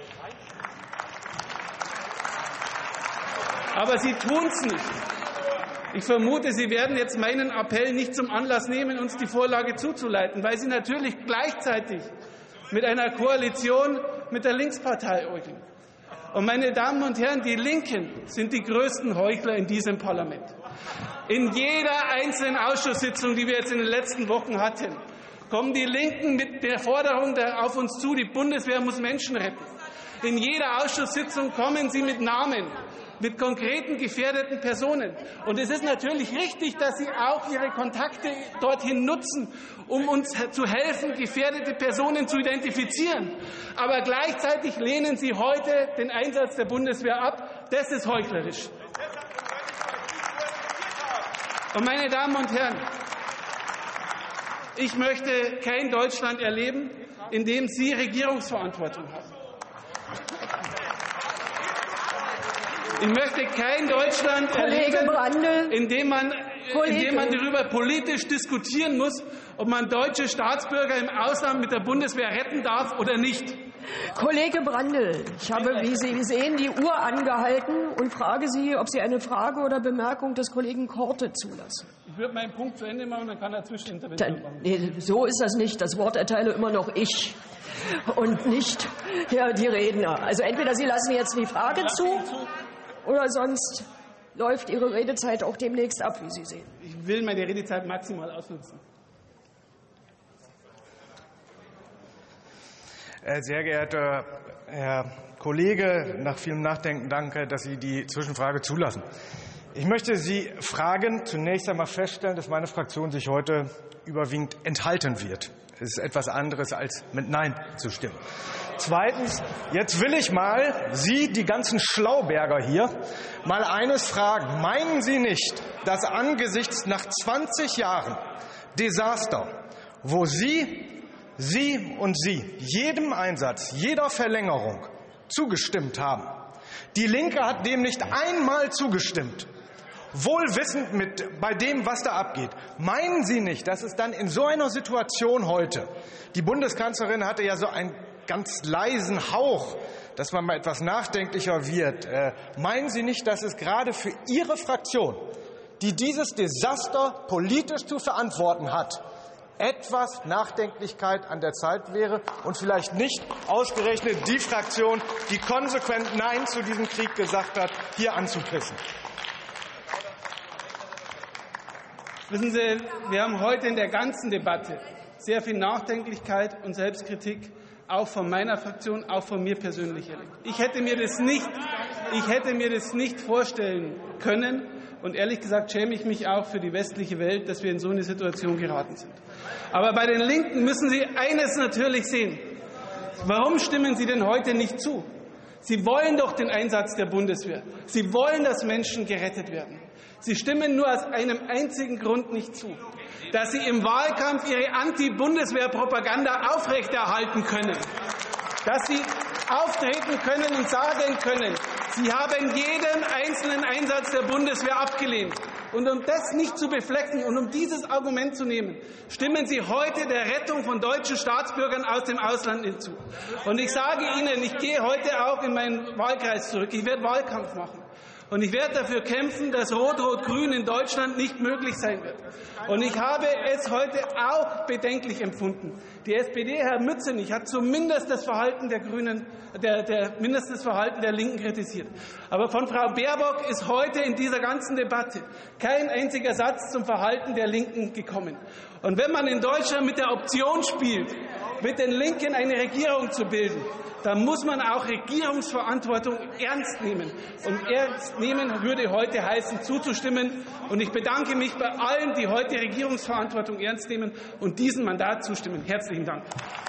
Aber Sie tun es nicht. Ich vermute, Sie werden jetzt meinen Appell nicht zum Anlass nehmen, uns die Vorlage zuzuleiten, weil Sie natürlich gleichzeitig mit einer Koalition mit der Linkspartei äugeln. Und meine Damen und Herren, die Linken sind die größten Heuchler in diesem Parlament. In jeder einzelnen Ausschusssitzung, die wir jetzt in den letzten Wochen hatten, kommen die Linken mit der Forderung auf uns zu, die Bundeswehr muss Menschen retten. In jeder Ausschusssitzung kommen sie mit Namen, mit konkreten gefährdeten Personen. Und es ist natürlich richtig, dass Sie auch Ihre Kontakte dorthin nutzen, um uns zu helfen, gefährdete Personen zu identifizieren. Aber gleichzeitig lehnen Sie heute den Einsatz der Bundeswehr ab. Das ist heuchlerisch. Und meine Damen und Herren, ich möchte kein Deutschland erleben, in dem Sie Regierungsverantwortung haben. Ich möchte kein Deutschland erleben, in dem man, in dem man darüber politisch diskutieren muss, ob man deutsche Staatsbürger im Ausland mit der Bundeswehr retten darf oder nicht. Kollege Brandl, ich habe, wie Sie sehen, die Uhr angehalten und frage Sie, ob Sie eine Frage oder Bemerkung des Kollegen Korte zulassen. Ich würde meinen Punkt zu Ende machen, dann kann er Zwischenintervention machen. Nee, so ist das nicht. Das Wort erteile immer noch ich und nicht ja, die Redner. Also entweder Sie lassen jetzt die Frage zu, oder sonst läuft Ihre Redezeit auch demnächst ab, wie Sie sehen. Ich will meine Redezeit maximal ausnutzen. Sehr geehrter Herr Kollege, nach vielem Nachdenken danke, dass Sie die Zwischenfrage zulassen. Ich möchte Sie fragen, zunächst einmal feststellen, dass meine Fraktion sich heute überwiegend enthalten wird. Es ist etwas anderes, als mit Nein zu stimmen. Zweitens, jetzt will ich mal Sie, die ganzen Schlauberger hier, mal eines fragen. Meinen Sie nicht, dass angesichts nach zwanzig Jahren Desaster, wo Sie, Sie und Sie jedem Einsatz, jeder Verlängerung zugestimmt haben, Die Linke hat dem nicht einmal zugestimmt. Wohl wissend mit bei dem, was da abgeht. Meinen Sie nicht, dass es dann in so einer Situation heute, die Bundeskanzlerin hatte ja so einen ganz leisen Hauch, dass man mal etwas nachdenklicher wird, äh, meinen Sie nicht, dass es gerade für Ihre Fraktion, die dieses Desaster politisch zu verantworten hat, etwas Nachdenklichkeit an der Zeit wäre und vielleicht nicht ausgerechnet die Fraktion, die konsequent Nein zu diesem Krieg gesagt hat, hier anzupissen? Wissen Sie, wir haben heute in der ganzen Debatte sehr viel Nachdenklichkeit und Selbstkritik, auch von meiner Fraktion, auch von mir persönlich erlebt. Ich hätte mir das nicht, ich hätte mir das nicht vorstellen können. Und ehrlich gesagt schäme ich mich auch für die westliche Welt, dass wir in so eine Situation geraten sind. Aber bei den Linken müssen Sie eines natürlich sehen. Warum stimmen Sie denn heute nicht zu? Sie wollen doch den Einsatz der Bundeswehr. Sie wollen, dass Menschen gerettet werden. Sie stimmen nur aus einem einzigen Grund nicht zu, dass Sie im Wahlkampf Ihre Anti-Bundeswehr-Propaganda aufrechterhalten können, dass Sie auftreten können und sagen können, Sie haben jeden einzelnen Einsatz der Bundeswehr abgelehnt. Und um das nicht zu beflecken und um dieses Argument zu nehmen, stimmen Sie heute der Rettung von deutschen Staatsbürgern aus dem Ausland hinzu. Und ich sage Ihnen, ich gehe heute auch in meinen Wahlkreis zurück. Ich werde Wahlkampf machen. Und ich werde dafür kämpfen, dass Rot-Rot-Grün in Deutschland nicht möglich sein wird. Und ich habe es heute auch bedenklich empfunden. Die S P D, Herr Mützenich, hat zumindest das Verhalten der Grünen, der, der, mindestens das Verhalten der Linken kritisiert. Aber von Frau Baerbock ist heute in dieser ganzen Debatte kein einziger Satz zum Verhalten der Linken gekommen. Und wenn man in Deutschland mit der Option spielt, mit den Linken eine Regierung zu bilden, dann muss man auch Regierungsverantwortung ernst nehmen. Und ernst nehmen würde heute heißen, zuzustimmen. Und ich bedanke mich bei allen, die heute Regierungsverantwortung ernst nehmen und diesem Mandat zustimmen. Herzlichen Dank.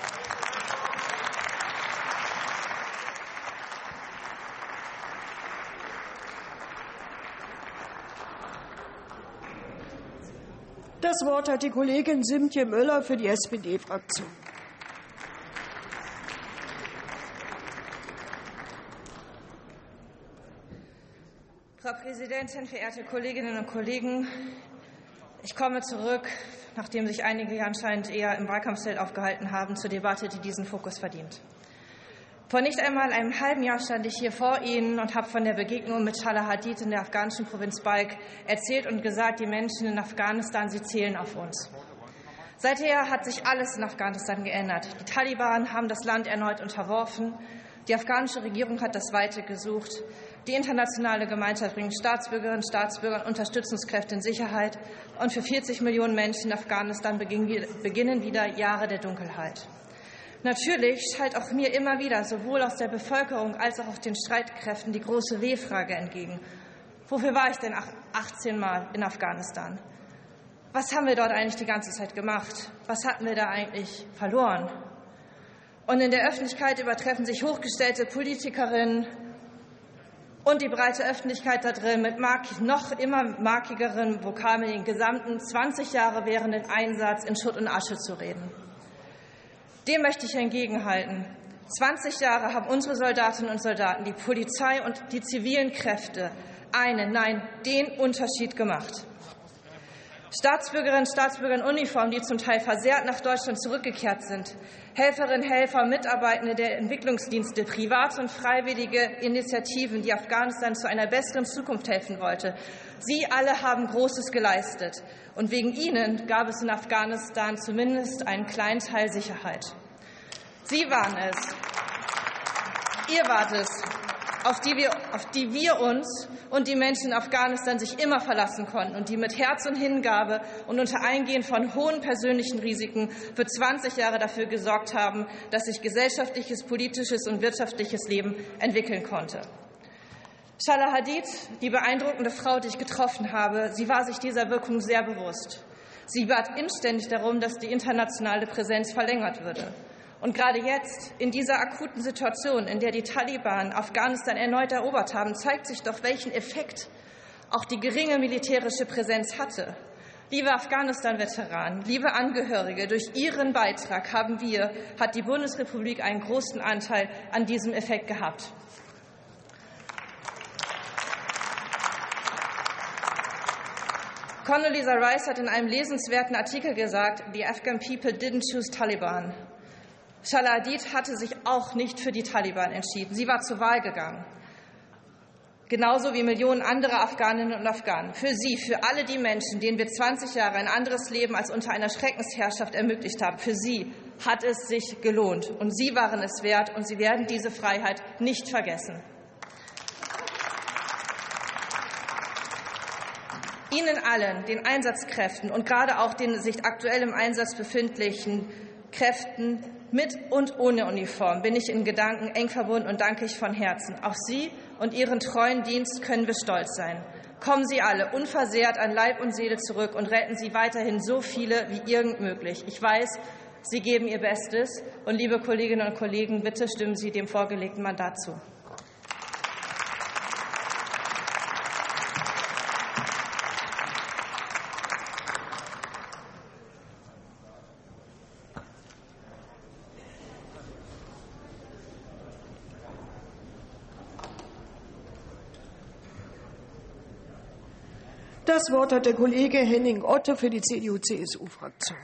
Das Wort hat die Kollegin Simtje Möller für die S P D-Fraktion. Frau Präsidentin, verehrte Kolleginnen und Kollegen! Ich komme zurück, nachdem sich einige hier anscheinend eher im Wahlkampfzelt aufgehalten haben, zur Debatte, die diesen Fokus verdient. Vor nicht einmal einem halben Jahr stand ich hier vor Ihnen und habe von der Begegnung mit Shala Hadid in der afghanischen Provinz Balkh erzählt und gesagt, die Menschen in Afghanistan, sie zählen auf uns. Seither hat sich alles in Afghanistan geändert. Die Taliban haben das Land erneut unterworfen. Die afghanische Regierung hat das Weite gesucht. Die internationale Gemeinschaft bringt Staatsbürgerinnen und Staatsbürger und Unterstützungskräfte in Sicherheit. Und für vierzig Millionen Menschen in Afghanistan beginnen wieder Jahre der Dunkelheit. Natürlich schallt auch mir immer wieder sowohl aus der Bevölkerung als auch aus den Streitkräften die große W-Frage entgegen. Wofür war ich denn achtzehn Mal in Afghanistan? Was haben wir dort eigentlich die ganze Zeit gemacht? Was hatten wir da eigentlich verloren? Und in der Öffentlichkeit übertreffen sich hochgestellte Politikerinnen und die breite Öffentlichkeit da drin mit noch immer markigeren Vokabeln den gesamten zwanzig Jahre währenden Einsatz in Schutt und Asche zu reden. Dem möchte ich entgegenhalten. zwanzig Jahre haben unsere Soldatinnen und Soldaten, die Polizei und die zivilen Kräfte einen, nein, den Unterschied gemacht. Staatsbürgerinnen und Staatsbürger in Uniform, die zum Teil versehrt nach Deutschland zurückgekehrt sind, Helferinnen, Helfer, Mitarbeitende der Entwicklungsdienste, private und freiwillige Initiativen, die Afghanistan zu einer besseren Zukunft helfen wollte. Sie alle haben Großes geleistet. Und wegen ihnen gab es in Afghanistan zumindest einen kleinen Teil Sicherheit. Sie waren es, ihr wart es, auf die wir, auf die wir uns und die Menschen in Afghanistan sich immer verlassen konnten und die mit Herz und Hingabe und unter Eingehen von hohen persönlichen Risiken für zwanzig Jahre dafür gesorgt haben, dass sich gesellschaftliches, politisches und wirtschaftliches Leben entwickeln konnte. Shala Hadid, die beeindruckende Frau, die ich getroffen habe, sie war sich dieser Wirkung sehr bewusst. Sie bat inständig darum, dass die internationale Präsenz verlängert würde. Und gerade jetzt, in dieser akuten Situation, in der die Taliban Afghanistan erneut erobert haben, zeigt sich doch, welchen Effekt auch die geringe militärische Präsenz hatte. Liebe Afghanistan-Veteranen, liebe Angehörige, durch Ihren Beitrag haben wir, hat die Bundesrepublik einen großen Anteil an diesem Effekt gehabt. Condoleezza Rice hat in einem lesenswerten Artikel gesagt, "The Afghan people didn't choose Taliban." Shala Hadid hatte sich auch nicht für die Taliban entschieden. Sie war zur Wahl gegangen. Genauso wie Millionen anderer Afghaninnen und Afghanen. Für sie, für alle die Menschen, denen wir zwanzig Jahre ein anderes Leben als unter einer Schreckensherrschaft ermöglicht haben, für sie hat es sich gelohnt. Und sie waren es wert, und sie werden diese Freiheit nicht vergessen. Ihnen allen, den Einsatzkräften und gerade auch den sich aktuell im Einsatz befindlichen Kräften mit und ohne Uniform bin ich in Gedanken eng verbunden und danke ich von Herzen. Auf Sie und Ihren treuen Dienst können wir stolz sein. Kommen Sie alle unversehrt an Leib und Seele zurück und retten Sie weiterhin so viele wie irgend möglich. Ich weiß, Sie geben Ihr Bestes. Und liebe Kolleginnen und Kollegen, bitte stimmen Sie dem vorgelegten Mandat zu. Das Wort hat der Kollege Henning Otte für die C D U C S U-Fraktion.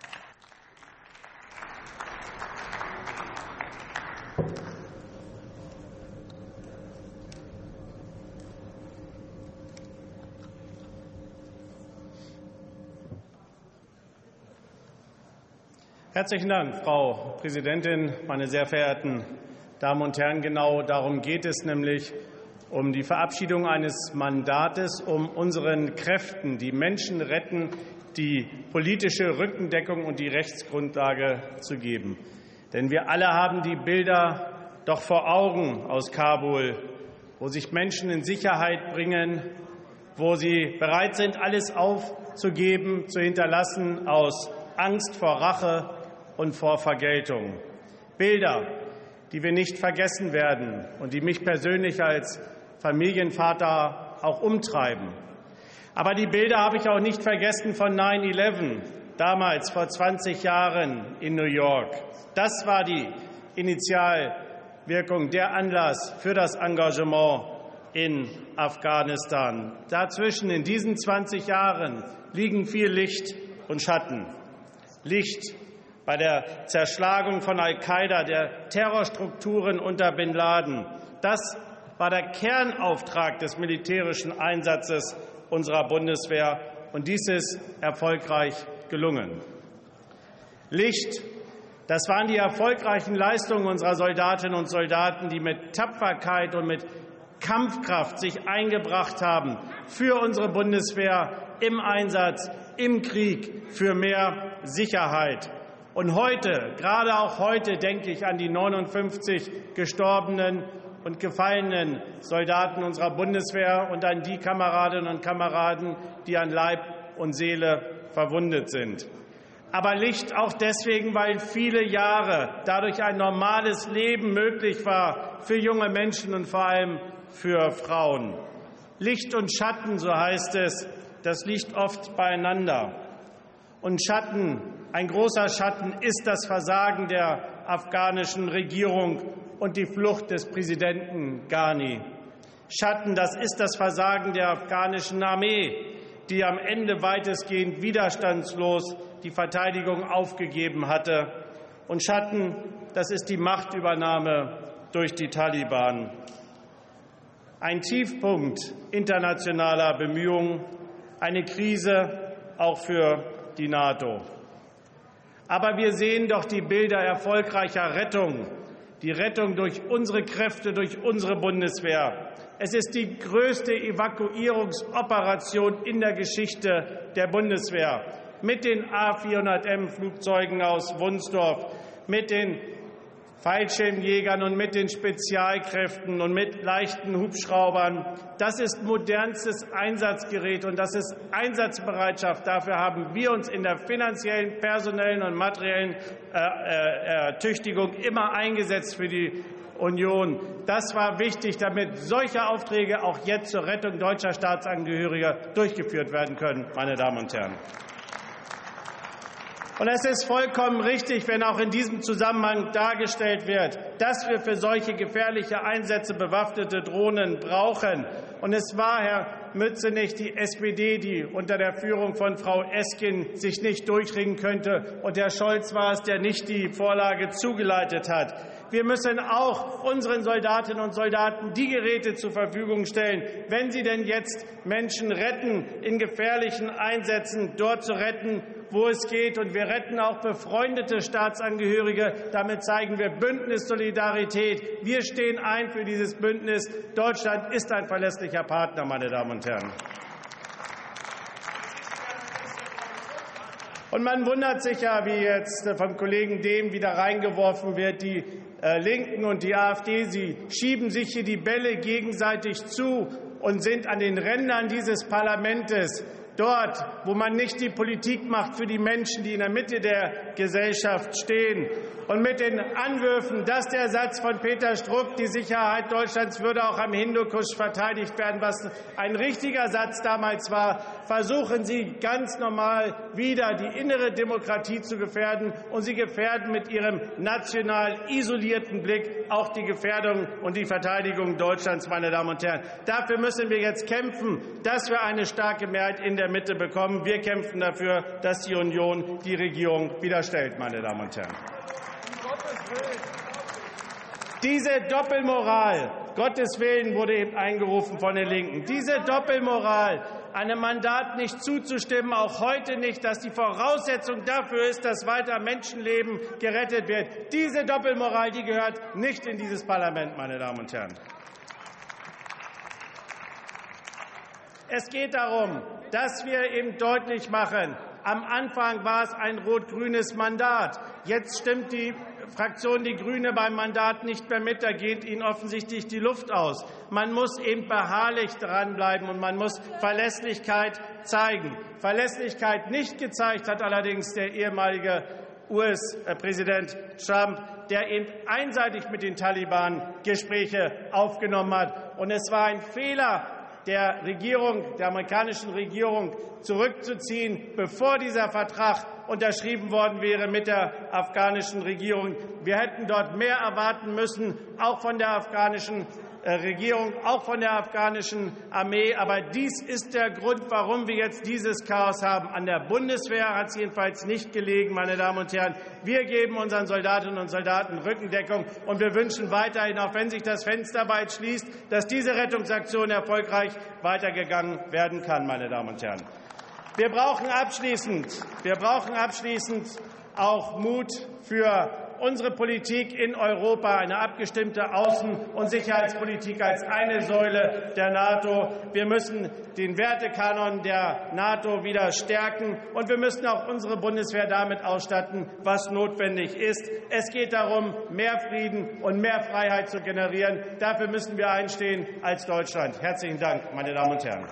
Herzlichen Dank, Frau Präsidentin, meine sehr verehrten Damen und Herren. Genau darum geht es nämlich, um die Verabschiedung eines Mandates, um unseren Kräften, die Menschen retten, die politische Rückendeckung und die Rechtsgrundlage zu geben. Denn wir alle haben die Bilder doch vor Augen aus Kabul, wo sich Menschen in Sicherheit bringen, wo sie bereit sind, alles aufzugeben, zu hinterlassen aus Angst vor Rache und vor Vergeltung. Bilder, die wir nicht vergessen werden und die mich persönlich als Familienvater auch umtreiben. Aber die Bilder habe ich auch nicht vergessen von neun elf, damals vor zwanzig Jahren in New York. Das war die Initialwirkung, der Anlass für das Engagement in Afghanistan. Dazwischen, in diesen zwanzig Jahren, liegen viel Licht und Schatten. Licht bei der Zerschlagung von Al-Qaida, der Terrorstrukturen unter Bin Laden. Das war der Kernauftrag des militärischen Einsatzes unserer Bundeswehr, und dies ist erfolgreich gelungen. Licht, das waren die erfolgreichen Leistungen unserer Soldatinnen und Soldaten, die mit Tapferkeit und mit Kampfkraft sich eingebracht haben für unsere Bundeswehr im Einsatz, im Krieg, für mehr Sicherheit. Und heute, gerade auch heute, denke ich an die neunundfünfzig gestorbenen und gefallenen Soldaten unserer Bundeswehr und an die Kameradinnen und Kameraden, die an Leib und Seele verwundet sind. Aber Licht auch deswegen, weil viele Jahre dadurch ein normales Leben möglich war für junge Menschen und vor allem für Frauen. Licht und Schatten, so heißt es, das liegt oft beieinander. Und Schatten, ein großer Schatten, ist das Versagen der afghanischen Regierung und die Flucht des Präsidenten Ghani. Schatten, das ist das Versagen der afghanischen Armee, die am Ende weitestgehend widerstandslos die Verteidigung aufgegeben hatte. Und Schatten, das ist die Machtübernahme durch die Taliban. Ein Tiefpunkt internationaler Bemühungen, eine Krise auch für die NATO. Aber wir sehen doch die Bilder erfolgreicher Rettung, die Rettung durch unsere Kräfte, durch unsere Bundeswehr. Es ist die größte Evakuierungsoperation in der Geschichte der Bundeswehr mit den A vierhundert M Flugzeugen aus Wunsdorf, mit den Fallschirmjägern und mit den Spezialkräften und mit leichten Hubschraubern. Das ist modernstes Einsatzgerät und das ist Einsatzbereitschaft. Dafür haben wir uns in der finanziellen, personellen und materiellen Ertüchtigung immer eingesetzt für die Union. Das war wichtig, damit solche Aufträge auch jetzt zur Rettung deutscher Staatsangehöriger durchgeführt werden können, meine Damen und Herren. Und es ist vollkommen richtig, wenn auch in diesem Zusammenhang dargestellt wird, dass wir für solche gefährliche Einsätze bewaffnete Drohnen brauchen. Und es war, Herr Mützenich die S P D, die unter der Führung von Frau Esken sich nicht durchringen könnte. Und Herr Scholz war es, der nicht die Vorlage zugeleitet hat. Wir müssen auch unseren Soldatinnen und Soldaten die Geräte zur Verfügung stellen, wenn sie denn jetzt Menschen retten, in gefährlichen Einsätzen dort zu retten, wo es geht. Und wir retten auch befreundete Staatsangehörige. Damit zeigen wir Bündnissolidarität. Wir stehen ein für dieses Bündnis. Deutschland ist ein verlässlicher Partner, meine Damen und Herren. Und man wundert sich ja, wie jetzt vom Kollegen Dehm wieder reingeworfen wird, die äh, Linken und die AfD, sie schieben sich hier die Bälle gegenseitig zu und sind an den Rändern dieses Parlaments. Dort, wo man nicht die Politik macht für die Menschen, die in der Mitte der Gesellschaft stehen. Und mit den Anwürfen, dass der Satz von Peter Struck, die Sicherheit Deutschlands würde auch am Hindukusch verteidigt werden, was ein richtiger Satz damals war, versuchen Sie ganz normal wieder die innere Demokratie zu gefährden. Und Sie gefährden mit Ihrem national isolierten Blick auch die Gefährdung und die Verteidigung Deutschlands, meine Damen und Herren. Dafür müssen wir jetzt kämpfen, dass wir eine starke Mehrheit in der Mitte bekommen. Wir kämpfen dafür, dass die Union die Regierung wieder stellt, meine Damen und Herren. Diese Doppelmoral, Gottes Willen, wurde eben eingerufen von den Linken. Diese Doppelmoral, einem Mandat nicht zuzustimmen, auch heute nicht, dass die Voraussetzung dafür ist, dass weiter Menschenleben gerettet wird. Diese Doppelmoral, die gehört nicht in dieses Parlament, meine Damen und Herren. Es geht darum, dass wir eben deutlich machen, am Anfang war es ein rot-grünes Mandat. Jetzt stimmt die Fraktion Die Grüne beim Mandat nicht mehr mit. Da geht ihnen offensichtlich die Luft aus. Man muss eben beharrlich dranbleiben, und man muss Verlässlichkeit zeigen. Verlässlichkeit nicht gezeigt hat allerdings der ehemalige U S-Präsident Trump, der eben einseitig mit den Taliban Gespräche aufgenommen hat. Und es war ein Fehler der Regierung, der amerikanischen Regierung, zurückzuziehen, bevor dieser Vertrag unterschrieben worden wäre mit der afghanischen Regierung. Wir hätten dort mehr erwarten müssen, auch von der afghanischen Regierung, auch von der afghanischen Armee. Aber dies ist der Grund, warum wir jetzt dieses Chaos haben. An der Bundeswehr hat es jedenfalls nicht gelegen, meine Damen und Herren. Wir geben unseren Soldatinnen und Soldaten Rückendeckung, und wir wünschen weiterhin, auch wenn sich das Fenster bald schließt, dass diese Rettungsaktion erfolgreich weitergegangen werden kann, meine Damen und Herren. Wir brauchen abschließend, wir brauchen abschließend auch Mut für unsere Politik in Europa, eine abgestimmte Außen- und Sicherheitspolitik als eine Säule der NATO. Wir müssen den Wertekanon der NATO wieder stärken, und wir müssen auch unsere Bundeswehr damit ausstatten, was notwendig ist. Es geht darum, mehr Frieden und mehr Freiheit zu generieren. Dafür müssen wir einstehen als Deutschland. Herzlichen Dank, meine Damen und Herren.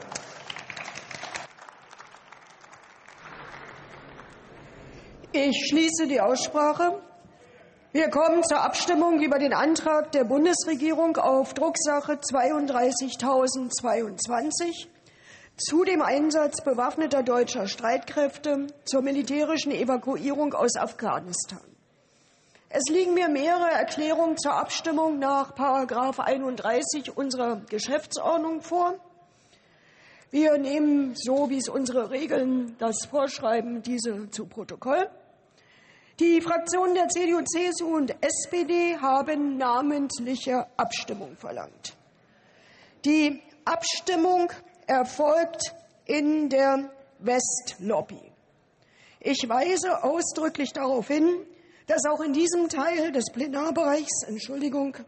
Ich schließe die Aussprache. Wir kommen zur Abstimmung über den Antrag der Bundesregierung auf Drucksache zweiunddreißigtausendzweiundzwanzig zu dem Einsatz bewaffneter deutscher Streitkräfte zur militärischen Evakuierung aus Afghanistan. Es liegen mir mehrere Erklärungen zur Abstimmung nach Paragraph einunddreißig unserer Geschäftsordnung vor. Wir nehmen, so wie es unsere Regeln das vorschreiben, diese zu Protokoll. Die Fraktionen der C D U, C S U und S P D haben namentliche Abstimmung verlangt. Die Abstimmung erfolgt in der Westlobby. Ich weise ausdrücklich darauf hin, dass auch in diesem Teil des Plenarbereichs, Entschuldigung,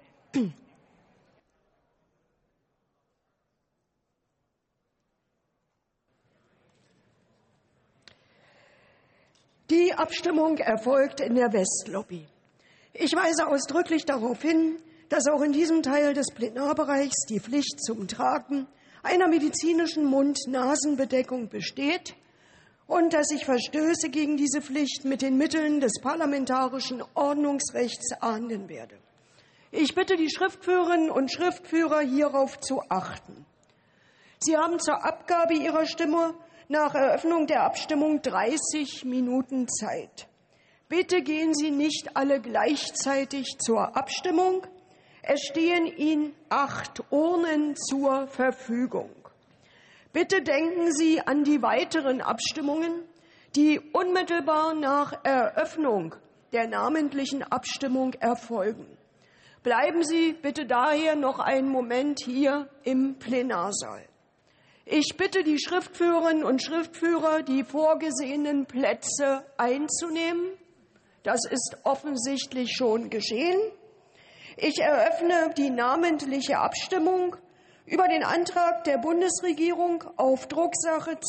Die Abstimmung erfolgt in der Westlobby. Ich weise ausdrücklich darauf hin, dass auch in diesem Teil des Plenarbereichs die Pflicht zum Tragen einer medizinischen Mund-Nasen-Bedeckung besteht und dass ich Verstöße gegen diese Pflicht mit den Mitteln des parlamentarischen Ordnungsrechts ahnden werde. Ich bitte die Schriftführerinnen und Schriftführer, hierauf zu achten. Sie haben zur Abgabe Ihrer Stimme nach Eröffnung der Abstimmung dreißig Minuten Zeit. Bitte gehen Sie nicht alle gleichzeitig zur Abstimmung. Es stehen Ihnen acht Urnen zur Verfügung. Bitte denken Sie an die weiteren Abstimmungen, die unmittelbar nach Eröffnung der namentlichen Abstimmung erfolgen. Bleiben Sie bitte daher noch einen Moment hier im Plenarsaal. Ich bitte die Schriftführerinnen und Schriftführer, die vorgesehenen Plätze einzunehmen. Das ist offensichtlich schon geschehen. Ich eröffne die namentliche Abstimmung über den Antrag der Bundesregierung auf Drucksache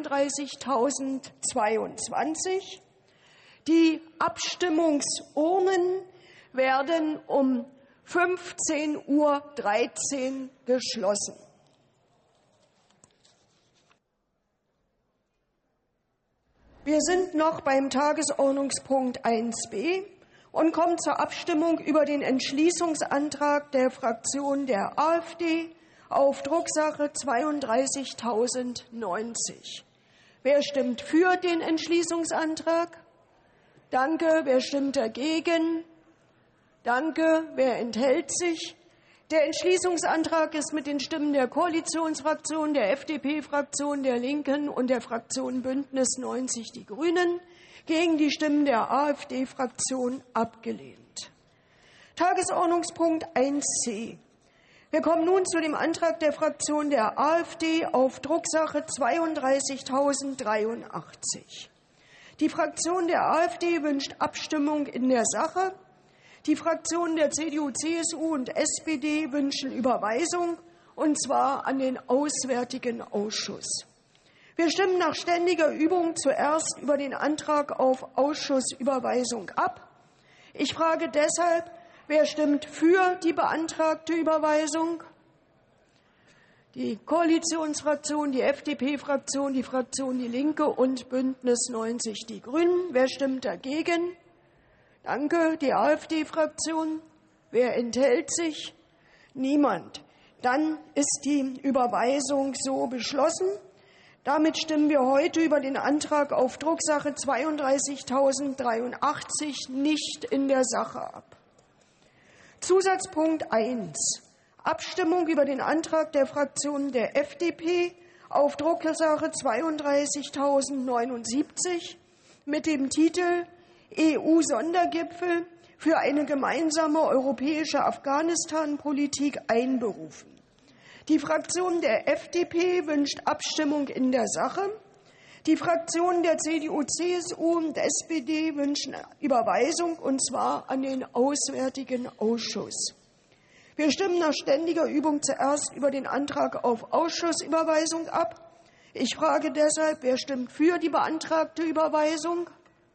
zweiunddreißigtausendzweiundzwanzig. Die Abstimmungsurnen werden um fünfzehn Uhr dreizehn geschlossen. Wir sind noch beim Tagesordnungspunkt eins b und kommen zur Abstimmung über den Entschließungsantrag der Fraktion der AfD auf Drucksache zweiunddreißigtausendneunzig. Wer stimmt für den Entschließungsantrag? Danke. Wer stimmt dagegen? Danke. Wer enthält sich? Der Entschließungsantrag ist mit den Stimmen der Koalitionsfraktion, der F D P-Fraktion, der Linken und der Fraktion Bündnis neunzig Die Grünen gegen die Stimmen der AfD-Fraktion abgelehnt. Tagesordnungspunkt eins c. Wir kommen nun zu dem Antrag der Fraktion der AfD auf Drucksache zweiunddreißigtausenddreiundachtzig. Die Fraktion der AfD wünscht Abstimmung in der Sache. Die Fraktionen der C D U, C S U und S P D wünschen Überweisung, und zwar an den Auswärtigen Ausschuss. Wir stimmen nach ständiger Übung zuerst über den Antrag auf Ausschussüberweisung ab. Ich frage deshalb, wer stimmt für die beantragte Überweisung? Die Koalitionsfraktion, die F D P-Fraktion, die Fraktion Die Linke und Bündnis neunzig Die Grünen. Wer stimmt dagegen? Danke. Die AfD-Fraktion. Wer enthält sich? Niemand. Dann ist die Überweisung so beschlossen. Damit stimmen wir heute über den Antrag auf Drucksache zweiunddreißigtausenddreiundachtzig nicht in der Sache ab. Zusatzpunkt eins. Abstimmung über den Antrag der Fraktion der F D P auf Drucksache zweiunddreißigtausendneunundsiebzig mit dem Titel E U-Sondergipfel für eine gemeinsame europäische Afghanistan-Politik einberufen. Die Fraktion der F D P wünscht Abstimmung in der Sache. Die Fraktionen der C D U, C S U und S P D wünschen Überweisung, und zwar an den Auswärtigen Ausschuss. Wir stimmen nach ständiger Übung zuerst über den Antrag auf Ausschussüberweisung ab. Ich frage deshalb, wer stimmt für die beantragte Überweisung?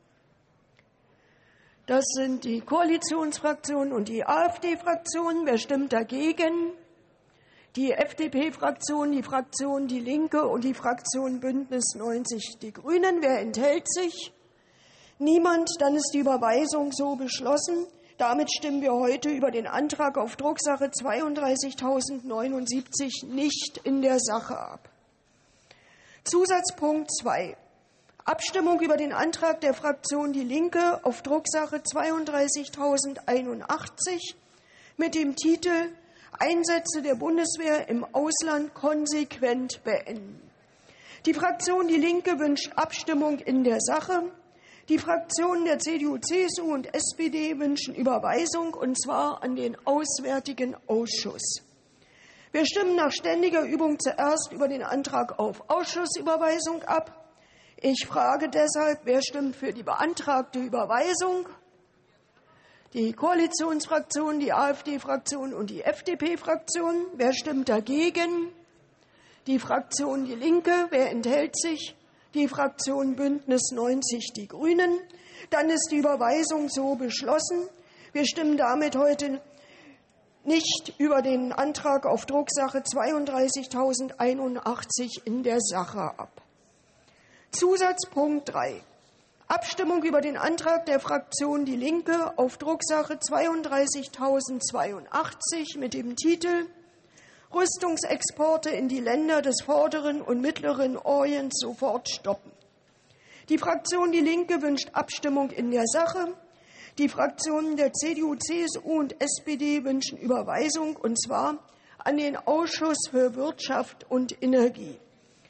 Das sind die Koalitionsfraktionen und die AfD-Fraktion. Wer stimmt dagegen? Die F D P-Fraktion, die Fraktion Die Linke und die Fraktion Bündnis neunzig Die Grünen. Wer enthält sich? Niemand. Dann ist die Überweisung so beschlossen. Damit stimmen wir heute über den Antrag auf Drucksache zweiunddreißigtausendneunundsiebzig nicht in der Sache ab. Zusatzpunkt zwei. Abstimmung über den Antrag der Fraktion Die Linke auf Drucksache zweiunddreißigtausendeinundachtzig mit dem Titel Einsätze der Bundeswehr im Ausland konsequent beenden. Die Fraktion Die Linke wünscht Abstimmung in der Sache. Die Fraktionen der C D U, C S U und S P D wünschen Überweisung, und zwar an den Auswärtigen Ausschuss. Wir stimmen nach ständiger Übung zuerst über den Antrag auf Ausschussüberweisung ab. Ich frage deshalb, wer stimmt für die beantragte Überweisung? Die Koalitionsfraktion, die AfD-Fraktion und die F D P-Fraktion. Wer stimmt dagegen? Die Fraktion Die Linke. Wer enthält sich? Die Fraktion Bündnis neunzig Die Grünen. Dann ist die Überweisung so beschlossen. Wir stimmen damit heute nicht über den Antrag auf Drucksache zweiunddreißigtausendeinundachtzig in der Sache ab. Zusatzpunkt drei. Abstimmung über den Antrag der Fraktion Die Linke auf Drucksache zweiunddreißigtausendzweiundachtzig mit dem Titel Rüstungsexporte in die Länder des Vorderen und Mittleren Orients sofort stoppen. Die Fraktion Die Linke wünscht Abstimmung in der Sache. Die Fraktionen der C D U, C S U und S P D wünschen Überweisung, und zwar an den Ausschuss für Wirtschaft und Energie.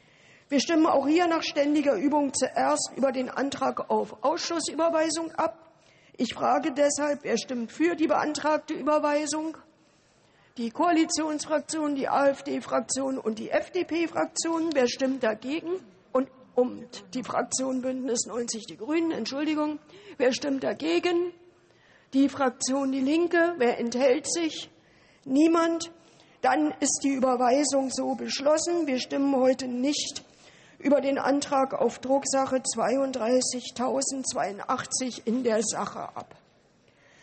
Wir stimmen auch hier nach ständiger Übung zuerst über den Antrag auf Ausschussüberweisung ab. Ich frage deshalb, wer stimmt für die beantragte Überweisung? Die Koalitionsfraktion, die AfD-Fraktion und die F D P-Fraktion. Wer stimmt dagegen? Und um die Fraktion Bündnis neunzig Die Grünen, Entschuldigung. Wer stimmt dagegen? Die Fraktion Die Linke. Wer enthält sich? Niemand. Dann ist die Überweisung so beschlossen. Wir stimmen heute nicht über den Antrag auf Drucksache zweiunddreißigtausendzweiundachtzig in der Sache ab.